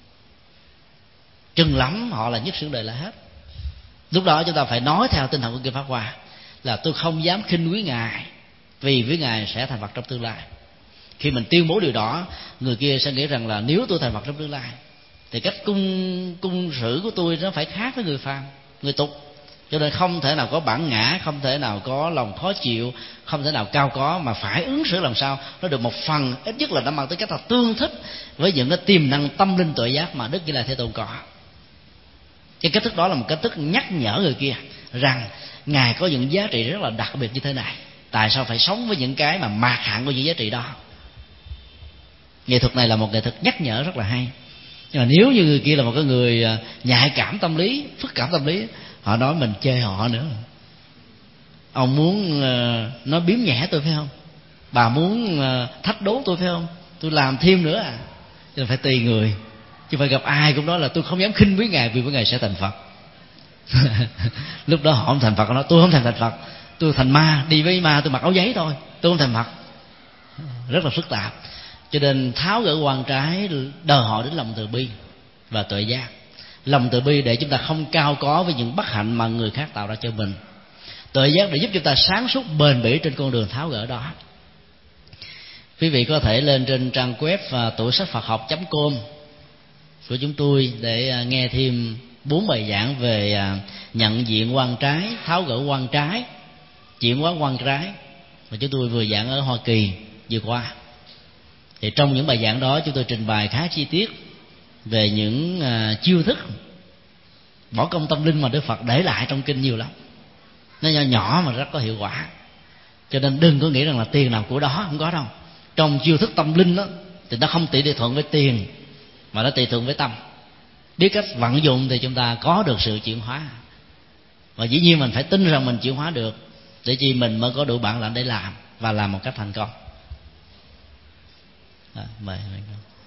Chừng lắm họ là nhất xưởng đời là hết. Lúc đó chúng ta phải nói theo tinh thần của kinh Pháp Hoa là tôi không dám khinh quý Ngài, vì với Ngài sẽ thành Phật trong tương lai. Khi mình tuyên bố điều đó, người kia sẽ nghĩ rằng là nếu tôi thành Phật trong tương lai thì cách cung cung xử của tôi nó phải khác với người phàm, người tục. Cho nên không thể nào có bản ngã, không thể nào có lòng khó chịu, không thể nào cao có, mà phải ứng xử làm sao nó được một phần, ít nhất là nó mang tới cách là tương thích với những cái tiềm năng tâm linh tuệ giác mà Đức Như Lai Thế Tôn có. Cái cách thức đó là một cách thức nhắc nhở người kia rằng Ngài có những giá trị rất là đặc biệt như thế này, tại sao phải sống với những cái mà mạt hạn của những giá trị đó. Nghệ thuật này là một nghệ thuật nhắc nhở rất là hay. Nhưng mà nếu như người kia là một cái người nhạy cảm tâm lý, phức cảm tâm lý, họ nói mình chê họ nữa. Ông muốn uh, nói biếm nhẹ tôi phải không? Bà muốn uh, thách đố tôi phải không? Tôi làm thêm nữa à? Cho nên phải tùy người. Chứ phải gặp ai cũng nói là tôi không dám khinh với Ngài vì với Ngài sẽ thành Phật. Lúc đó họ không thành Phật, họ nói tôi không thành thành Phật, tôi thành ma, đi với ma tôi mặc áo giấy thôi, tôi không thành Phật. Rất là phức tạp. Cho nên tháo gỡ quan trái đòi hỏi đến lòng từ bi và tuệ giác. Lòng từ bi để chúng ta không cao có với những bất hạnh mà người khác tạo ra cho mình. Tuệ giác để giúp chúng ta sáng suốt bền bỉ trên con đường tháo gỡ đó. Quý vị có thể lên trên trang web tủ sách Phật học chấm com của chúng tôi để nghe thêm bốn bài giảng về nhận diện quan trái, tháo gỡ quan trái, chuyển hóa quan trái mà chúng tôi vừa giảng ở Hoa Kỳ vừa qua. Thì trong những bài giảng đó chúng tôi trình bày khá chi tiết về những uh, chiêu thức bỏ công tâm linh mà Đức Phật để lại trong kinh nhiều lắm. Nó nhỏ nhỏ mà rất có hiệu quả. Cho nên đừng có nghĩ rằng là tiền nào của đó, không có đâu. Trong chiêu thức tâm linh đó thì nó không tỷ lệ thuận với tiền, mà nó tùy thuận với tâm. Biết cách vận dụng thì chúng ta có được sự chuyển hóa. Và dĩ nhiên mình phải tin rằng mình chuyển hóa được, để chi mình mới có đủ bản lĩnh để làm và làm một cách thành công. À, mời mời.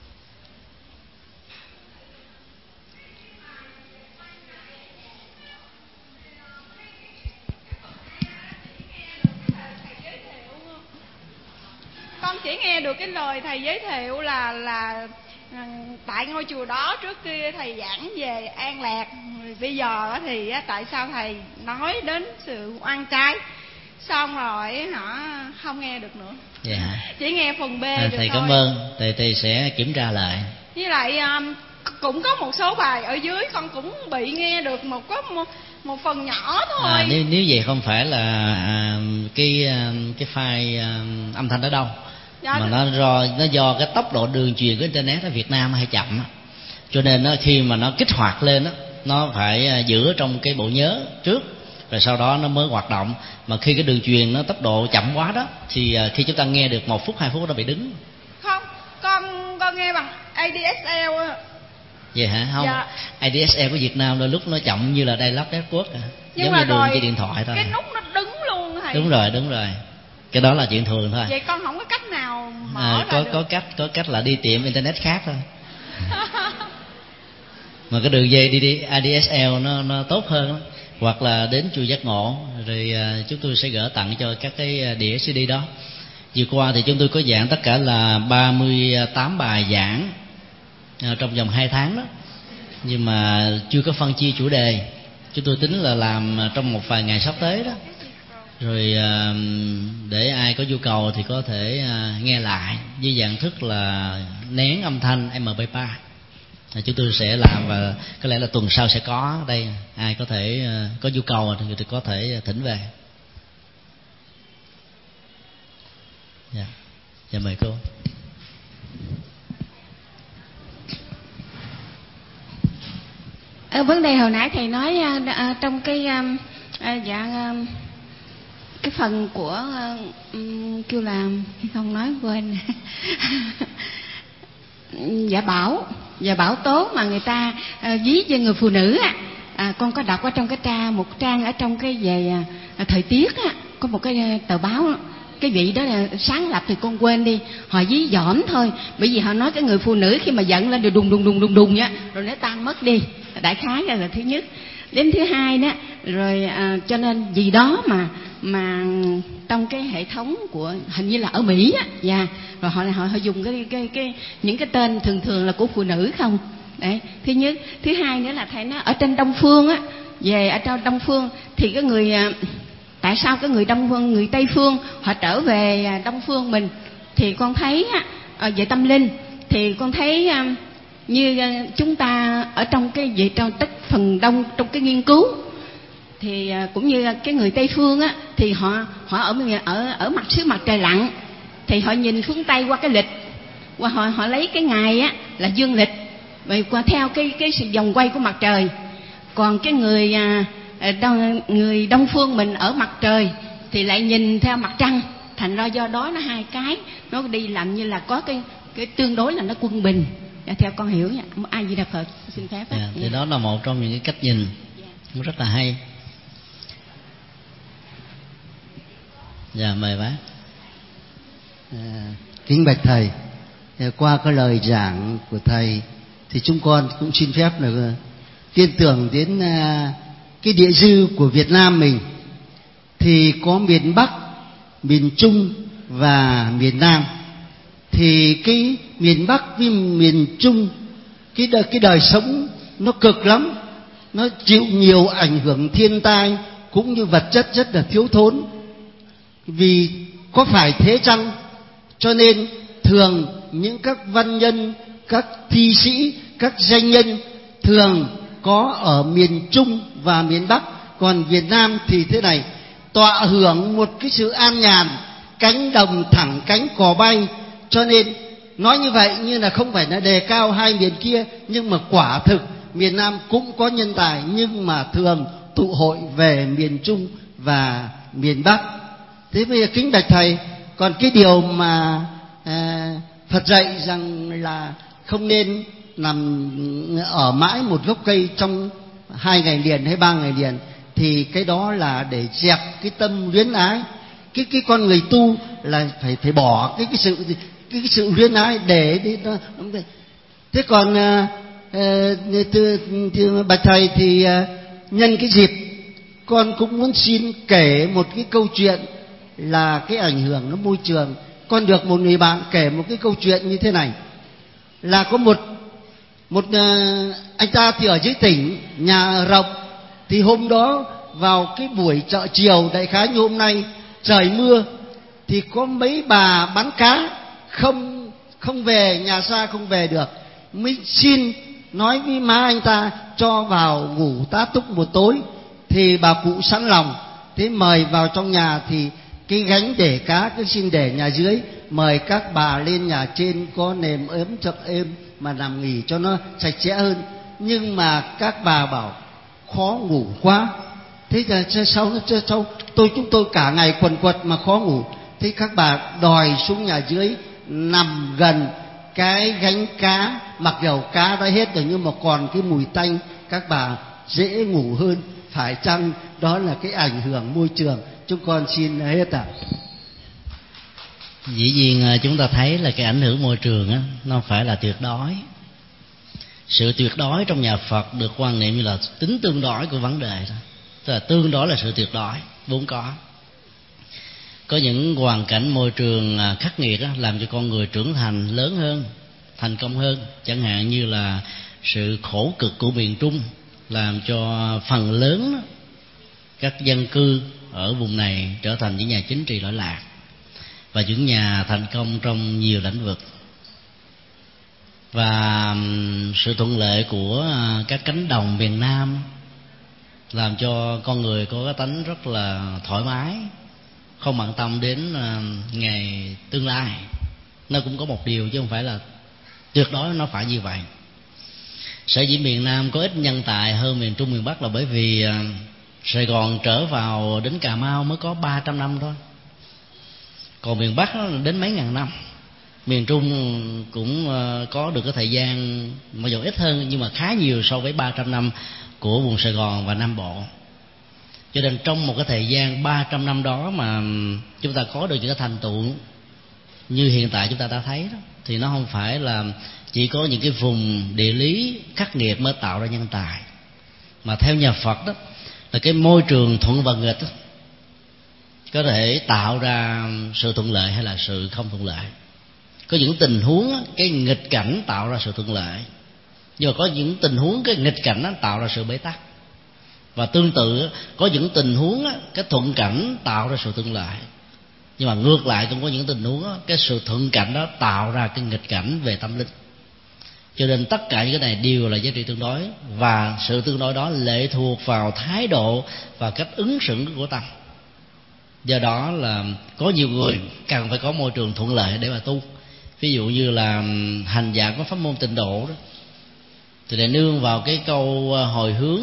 Con chỉ nghe được cái lời thầy giới thiệu là là tại ngôi chùa đó trước kia thầy giảng về an lạc, bây giờ thì tại sao thầy nói đến sự oan trái, xong rồi họ không nghe được nữa. Dạ. Chỉ nghe phần B à, được thầy thôi. Cảm ơn thầy, thầy sẽ kiểm tra lại. Với lại cũng có một số bài ở dưới con cũng bị nghe được một có một, một phần nhỏ thôi. À, nếu nếu vậy không phải là à, cái cái file à, âm thanh ở đâu, dạ, mà nó do nó do cái tốc độ đường truyền của internet ở Việt Nam hay chậm, cho nên nó khi mà nó kích hoạt lên đó, nó phải giữ trong cái bộ nhớ trước, rồi sau đó nó mới hoạt động. Mà khi cái đường truyền nó tốc độ chậm quá đó thì khi chúng ta nghe được một phút hai phút nó bị đứng. Không, con con nghe bằng a đê ét lờ. Vậy hả? Không, dạ. a đê ét lờ của Việt Nam đôi lúc nó chậm như là Dial-up network à. Giống như đường trên điện thoại thôi. Cái nút nó đứng luôn thầy. Đúng rồi, đúng rồi. Cái đó là chuyện thường thôi. Vậy con không có cách nào mở à, ra có được. có cách có cách là đi tiệm internet khác thôi. Mà cái đường dây đi đi a đê ét lờ nó nó tốt hơn đó. Hoặc là đến chùa Giác Ngộ rồi à, chúng tôi sẽ gửi tặng cho các cái đĩa xê đê đó. Vừa qua thì chúng tôi có giảng tất cả là ba mươi tám bài giảng à, trong vòng hai tháng đó, nhưng mà chưa có phân chia chủ đề. Chúng tôi tính là làm trong một vài ngày sắp tới đó, rồi à, để ai có nhu cầu thì có thể à, nghe lại với dạng thức là nén âm thanh em pê ba. À, chúng tôi sẽ làm và có lẽ là tuần sau sẽ có đây. Ai có thể à, có nhu cầu thì có thể thỉnh về. Dạ, dạ mời cô. Ở vấn đề hồi nãy thầy nói à, trong cái à, dạng à, cái phần của à, kêu là không nói quên. Dạ bảo, dạ bảo tố mà người ta à, ví cho người phụ nữ á. À, con có đọc ở trong cái trang một trang ở trong cái về à, thời tiết á, có một cái tờ báo đó. Cái vị đó là sáng lập thì con quên đi, họ dí dỏm thôi, bởi vì họ nói cái người phụ nữ khi mà giận lên rồi đùng đùng đùng đùng đùng nhá, rồi nó tan mất đi. Đại khái là, là thứ nhất. Đến thứ hai đó, rồi à, cho nên vì đó mà mà trong cái hệ thống của hình như là ở Mỹ á, dạ, rồi họ họ họ dùng cái cái cái những cái tên thường thường là của phụ nữ không. Đấy, thứ nhất. Thứ hai nữa là thầy nói ở trên Đông Phương á, về ở trong Đông Phương thì cái người tại sao cái người Đông Phương, người Tây Phương họ trở về Đông Phương mình thì con thấy á, về tâm linh thì con thấy như chúng ta ở trong cái về trong tất phần đông trong cái nghiên cứu thì cũng như cái người Tây Phương á thì họ họ ở ở ở mặt xứ mặt trời lặn thì họ nhìn phương Tây qua cái lịch, qua họ họ lấy cái ngày á là dương lịch rồi qua theo cái cái sự vòng quay của mặt trời. Còn cái người à, đông, người Đông Phương mình ở mặt trời thì lại nhìn theo mặt trăng, thành ra do đó nó hai cái nó đi làm như là có cái cái tương đối là nó quân bình. Dạ, theo con hiểu nha. Ai Di Đà Phật, xin phép. Dạ, thì dạ. Đó là một trong những cái cách nhìn cũng rất là hay. Dạ, mời bác. À, kính bạch thầy, qua cái lời giảng của thầy thì chúng con cũng xin phép là liên tưởng đến cái địa dư của Việt Nam mình thì có miền Bắc, miền Trung và miền Nam. Thì cái miền Bắc với miền Trung cái đời, cái đời sống nó cực lắm, nó chịu nhiều ảnh hưởng thiên tai cũng như vật chất rất là thiếu thốn. Vì có phải thế chăng? Cho nên thường những các văn nhân, các thi sĩ, các danh nhân thường có ở miền Trung và miền Bắc. Còn Việt Nam thì thế này, tọa hưởng một cái sự an nhàn, cánh đồng thẳng cánh cò bay. Cho nên nói như vậy như là không phải là đề cao hai miền kia, nhưng mà quả thực miền Nam cũng có nhân tài, nhưng mà thường tụ hội về miền Trung và miền Bắc. Thế bây giờ kính bạch thầy, còn cái điều mà à, Phật dạy rằng là không nên nằm ở mãi một gốc cây trong hai ngày liền hay ba ngày liền, thì cái đó là để dẹp cái tâm luyến ái. Cái cái con người tu là phải phải bỏ cái cái sự cái, cái sự luyến ái để đi nó. Thế còn à, à, từ, từ bạch thầy thì à, nhân cái dịp con cũng muốn xin kể một cái câu chuyện là cái ảnh hưởng nó môi trường. Con được một người bạn kể một cái câu chuyện như thế này, là có một một uh, anh ta thì ở dưới tỉnh, nhà rộng, thì hôm đó vào cái buổi chợ chiều đại khái như hôm nay, trời mưa, thì có mấy bà bán cá không không về, nhà xa không về được, mới xin nói với má anh ta cho vào ngủ tá túc một tối. Thì bà cụ sẵn lòng, thế mời vào trong nhà, thì cái gánh để cá cứ xin để nhà dưới, mời các bà lên nhà trên có nệm ấm chật êm mà nằm nghỉ cho nó sạch sẽ hơn. Nhưng mà các bà bảo khó ngủ quá. Thế là sau sau tôi chúng tôi cả ngày quần quật mà khó ngủ. Thế các bà đòi xuống nhà dưới nằm gần cái gánh cá, mặc dầu cá đã hết rồi nhưng mà còn cái mùi tanh, các bà dễ ngủ hơn. Phải chăng đó là cái ảnh hưởng môi trường? Chúng con xin hết ạ. À. Dĩ nhiên chúng ta thấy là cái ảnh hưởng môi trường á, nó phải là tuyệt đối. Sự tuyệt đối trong nhà Phật được quan niệm như là tính tương đối của vấn đề đó. Tức là tương đối là sự tuyệt đối vốn có. Có những hoàn cảnh môi trường khắc nghiệt á, làm cho con người trưởng thành lớn hơn, thành công hơn. Chẳng hạn như là sự khổ cực của miền Trung làm cho phần lớn đó, các dân cư ở vùng này trở thành những nhà chính trị lỗi lạc và những nhà thành công trong nhiều lĩnh vực. Và sự thuận lợi của các cánh đồng miền Nam làm cho con người có cái tánh rất là thoải mái, không bận tâm đến ngày tương lai. Nó cũng có một điều chứ không phải là tuyệt đối nó phải như vậy. Sở dĩ miền Nam có ít nhân tài hơn miền Trung miền Bắc là bởi vì Sài Gòn trở vào đến Cà Mau mới có ba trăm năm thôi. còn miền Bắc đến mấy ngàn năm, miền Trung cũng có được cái thời gian mặc dù ít hơn nhưng mà khá nhiều so với ba trăm năm của vùng Sài Gòn và Nam Bộ. Cho nên trong một cái thời gian ba trăm năm đó mà chúng ta có được những cái thành tựu như hiện tại chúng ta đã thấy đó, thì nó không phải là chỉ có những cái vùng địa lý khắc nghiệt mới tạo ra nhân tài, mà theo nhà Phật đó là cái môi trường thuận và nghịch đó, có thể tạo ra sự thuận lợi hay là sự không thuận lợi. Có những tình huống cái nghịch cảnh tạo ra sự thuận lợi, nhưng mà có những tình huống cái nghịch cảnh nó tạo ra sự bế tắc. Và tương tự có những tình huống cái thuận cảnh tạo ra sự thuận lợi, nhưng mà ngược lại cũng có những tình huống cái sự thuận cảnh đó tạo ra cái nghịch cảnh về tâm linh. Cho nên tất cả những cái này đều là giá trị tương đối, và sự tương đối đó lệ thuộc vào thái độ và cách ứng xử của tâm. Do đó là có nhiều người cần phải có môi trường thuận lợi để mà tu. Ví dụ như là hành giả có pháp môn Tịnh Độ đó, thì lại nương vào cái câu hồi hướng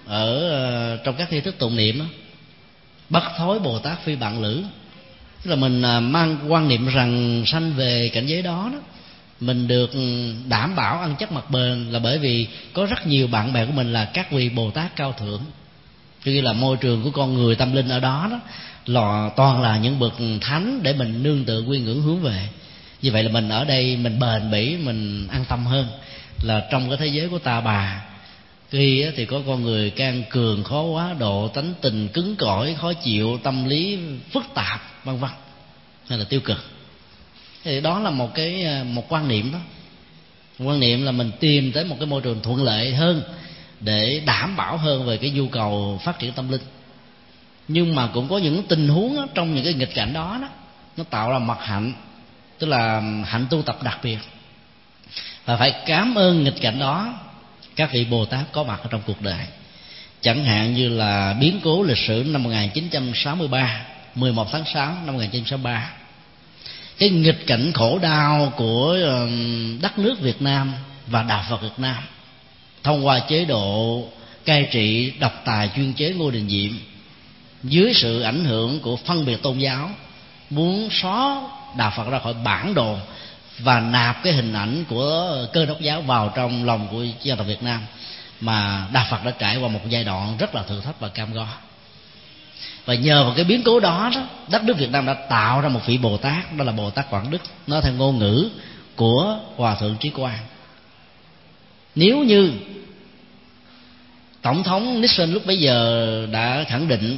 ở trong các thi thức tụng niệm đó: bất thối Bồ Tát phi bạn lữ. Tức là mình mang quan niệm rằng sanh về cảnh giới đó đó, mình được đảm bảo ăn chắc mặc bền là bởi vì có rất nhiều bạn bè của mình là các vị Bồ Tát cao thượng. Cho nên là môi trường của con người tâm linh ở đó đó là toàn là những bậc thánh để mình nương tựa quy ngưỡng hướng về. Như vậy là mình ở đây mình bền bỉ, mình an tâm hơn là trong cái thế giới của ta bà. Khi thì có con người can cường, khó quá độ, tánh tình cứng cỏi, khó chịu, tâm lý phức tạp, vân vân, hay là tiêu cực. Thì đó là một cái một quan niệm đó. Quan niệm là mình tìm tới một cái môi trường thuận lợi hơn để đảm bảo hơn về cái nhu cầu phát triển tâm linh. Nhưng mà cũng có những tình huống đó, trong những cái nghịch cảnh đó, đó nó tạo ra mặt hạnh, tức là hạnh tu tập đặc biệt. Và phải cảm ơn nghịch cảnh đó các vị Bồ Tát có mặt ở trong cuộc đời. Chẳng hạn như là biến cố lịch sử năm một nghìn chín trăm sáu mươi ba, mười một tháng sáu năm một nghìn chín trăm sáu mươi ba, cái nghịch cảnh khổ đau của đất nước Việt Nam và đạo Phật Việt Nam thông qua chế độ cai trị độc tài chuyên chế Ngô Đình Diệm, dưới sự ảnh hưởng của phân biệt tôn giáo, muốn xóa đạo Phật ra khỏi bản đồ và nạp cái hình ảnh của Cơ Đốc giáo vào trong lòng của dân tộc Việt Nam, mà đạo Phật đã trải qua một giai đoạn rất là thử thách và cam go. Và nhờ vào cái biến cố đó, đó đất nước Việt Nam đã tạo ra một vị Bồ Tát, đó là Bồ Tát Quảng Đức, nói theo ngôn ngữ của Hòa Thượng Trí Quang. Nếu như Tổng thống Nixon lúc bấy giờ đã khẳng định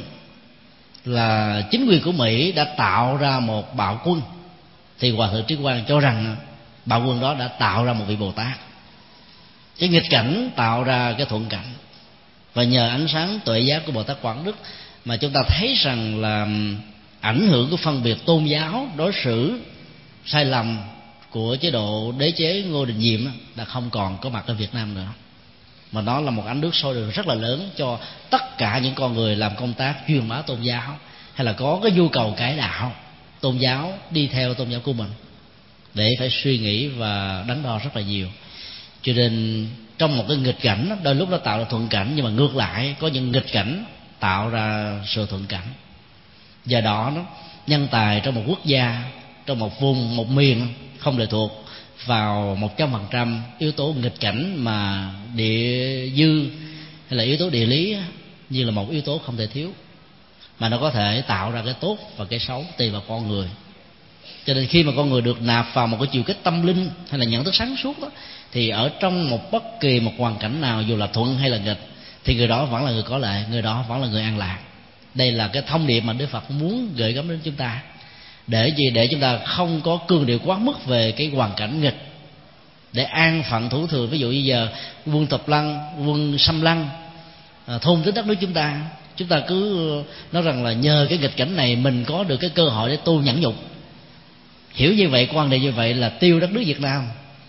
là chính quyền của Mỹ đã tạo ra một bạo quân, thì Hòa Thượng Trí Quang cho rằng bạo quân đó đã tạo ra một vị Bồ Tát. Cái nghịch cảnh tạo ra cái thuận cảnh. Và nhờ ánh sáng tuệ giác của Bồ Tát Quảng Đức mà chúng ta thấy rằng là ảnh hưởng của phân biệt tôn giáo, đối xử sai lầm của chế độ đế chế Ngô Đình Diệm đã không còn có mặt ở Việt Nam nữa. Mà nó là một ánh nước soi đường rất là lớn cho tất cả những con người làm công tác truyền bá tôn giáo, hay là có cái nhu cầu cải đạo tôn giáo, đi theo tôn giáo của mình, để phải suy nghĩ và đắn đo rất là nhiều. Cho nên trong một cái nghịch cảnh, đôi lúc nó tạo ra thuận cảnh, nhưng mà ngược lại có những nghịch cảnh tạo ra sự thuận cảnh. Do đó nó nhân tài trong một quốc gia, trong một vùng, một miền không lệ thuộc vào một trăm phần trăm yếu tố nghịch cảnh, mà địa dư hay là yếu tố địa lý như là một yếu tố không thể thiếu, mà nó có thể tạo ra cái tốt và cái xấu tùy vào con người. Cho nên khi mà con người được nạp vào một cái chiều kích tâm linh hay là nhận thức sáng suốt đó, thì ở trong một bất kỳ một hoàn cảnh nào, dù là thuận hay là nghịch, thì người đó vẫn là người có lợi, người đó vẫn là người an lạc. Đây là cái thông điệp mà Đức Phật muốn gửi gắm đến chúng ta. Để gì? Để chúng ta không có cương điệu quá mức về cái hoàn cảnh nghịch, để an phận thủ thường. Ví dụ như giờ quân Tập Lăng, quân Xâm Lăng à, thôn tính đất nước chúng ta, chúng ta cứ nói rằng là nhờ cái nghịch cảnh này mình có được cái cơ hội để tu nhẫn nhục. Hiểu như vậy, quan điểm như vậy là tiêu đất nước Việt Nam.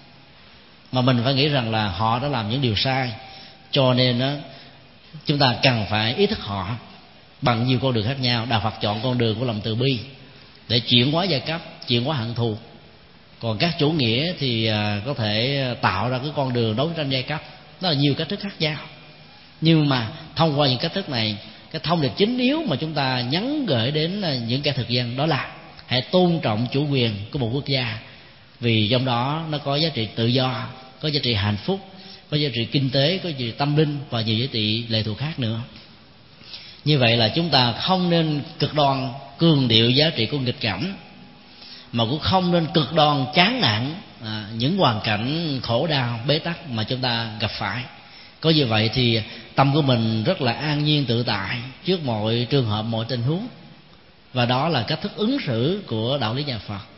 Mà mình phải nghĩ rằng là họ đã làm những điều sai, cho nên đó, chúng ta cần phải ý thức họ bằng nhiều con đường khác nhau. Đạo Phật chọn con đường của lòng từ bi để chuyển hóa giai cấp, chuyển hóa hận thù. Còn các chủ nghĩa thì có thể tạo ra cái con đường đấu tranh giai cấp. Đó là nhiều cách thức khác nhau. Nhưng mà thông qua những cách thức này, cái thông điệp chính yếu mà chúng ta nhắn gửi đến những kẻ thực dân đó là hãy tôn trọng chủ quyền của một quốc gia, vì trong đó nó có giá trị tự do, có giá trị hạnh phúc, có giá trị kinh tế, có giá trị tâm linh và nhiều giá trị lệ thuộc khác nữa. Như vậy là chúng ta không nên cực đoan cường điệu giá trị của nghịch cảnh, mà cũng không nên cực đoan chán nản à, những hoàn cảnh khổ đau bế tắc mà chúng ta gặp phải. Có như vậy thì tâm của mình rất là an nhiên tự tại trước mọi trường hợp, mọi tình huống, và đó là cách thức ứng xử của đạo lý nhà Phật.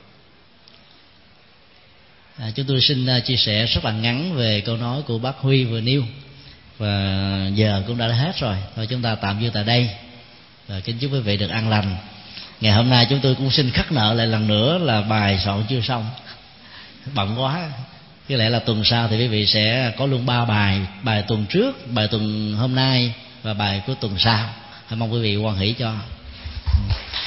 À, chúng tôi xin chia sẻ rất là ngắn về câu nói của bác Huy vừa nêu, và giờ cũng đã hết rồi, thôi chúng ta tạm dừng tại đây và kính chúc quý vị được an lành. Ngày hôm nay chúng tôi cũng xin khắc nợ lại lần nữa là bài soạn chưa xong, bận quá. Có lẽ là tuần sau thì quý vị sẽ có luôn ba bài: bài tuần trước, bài tuần hôm nay và bài của tuần sau. Mong quý vị hoan hỷ cho.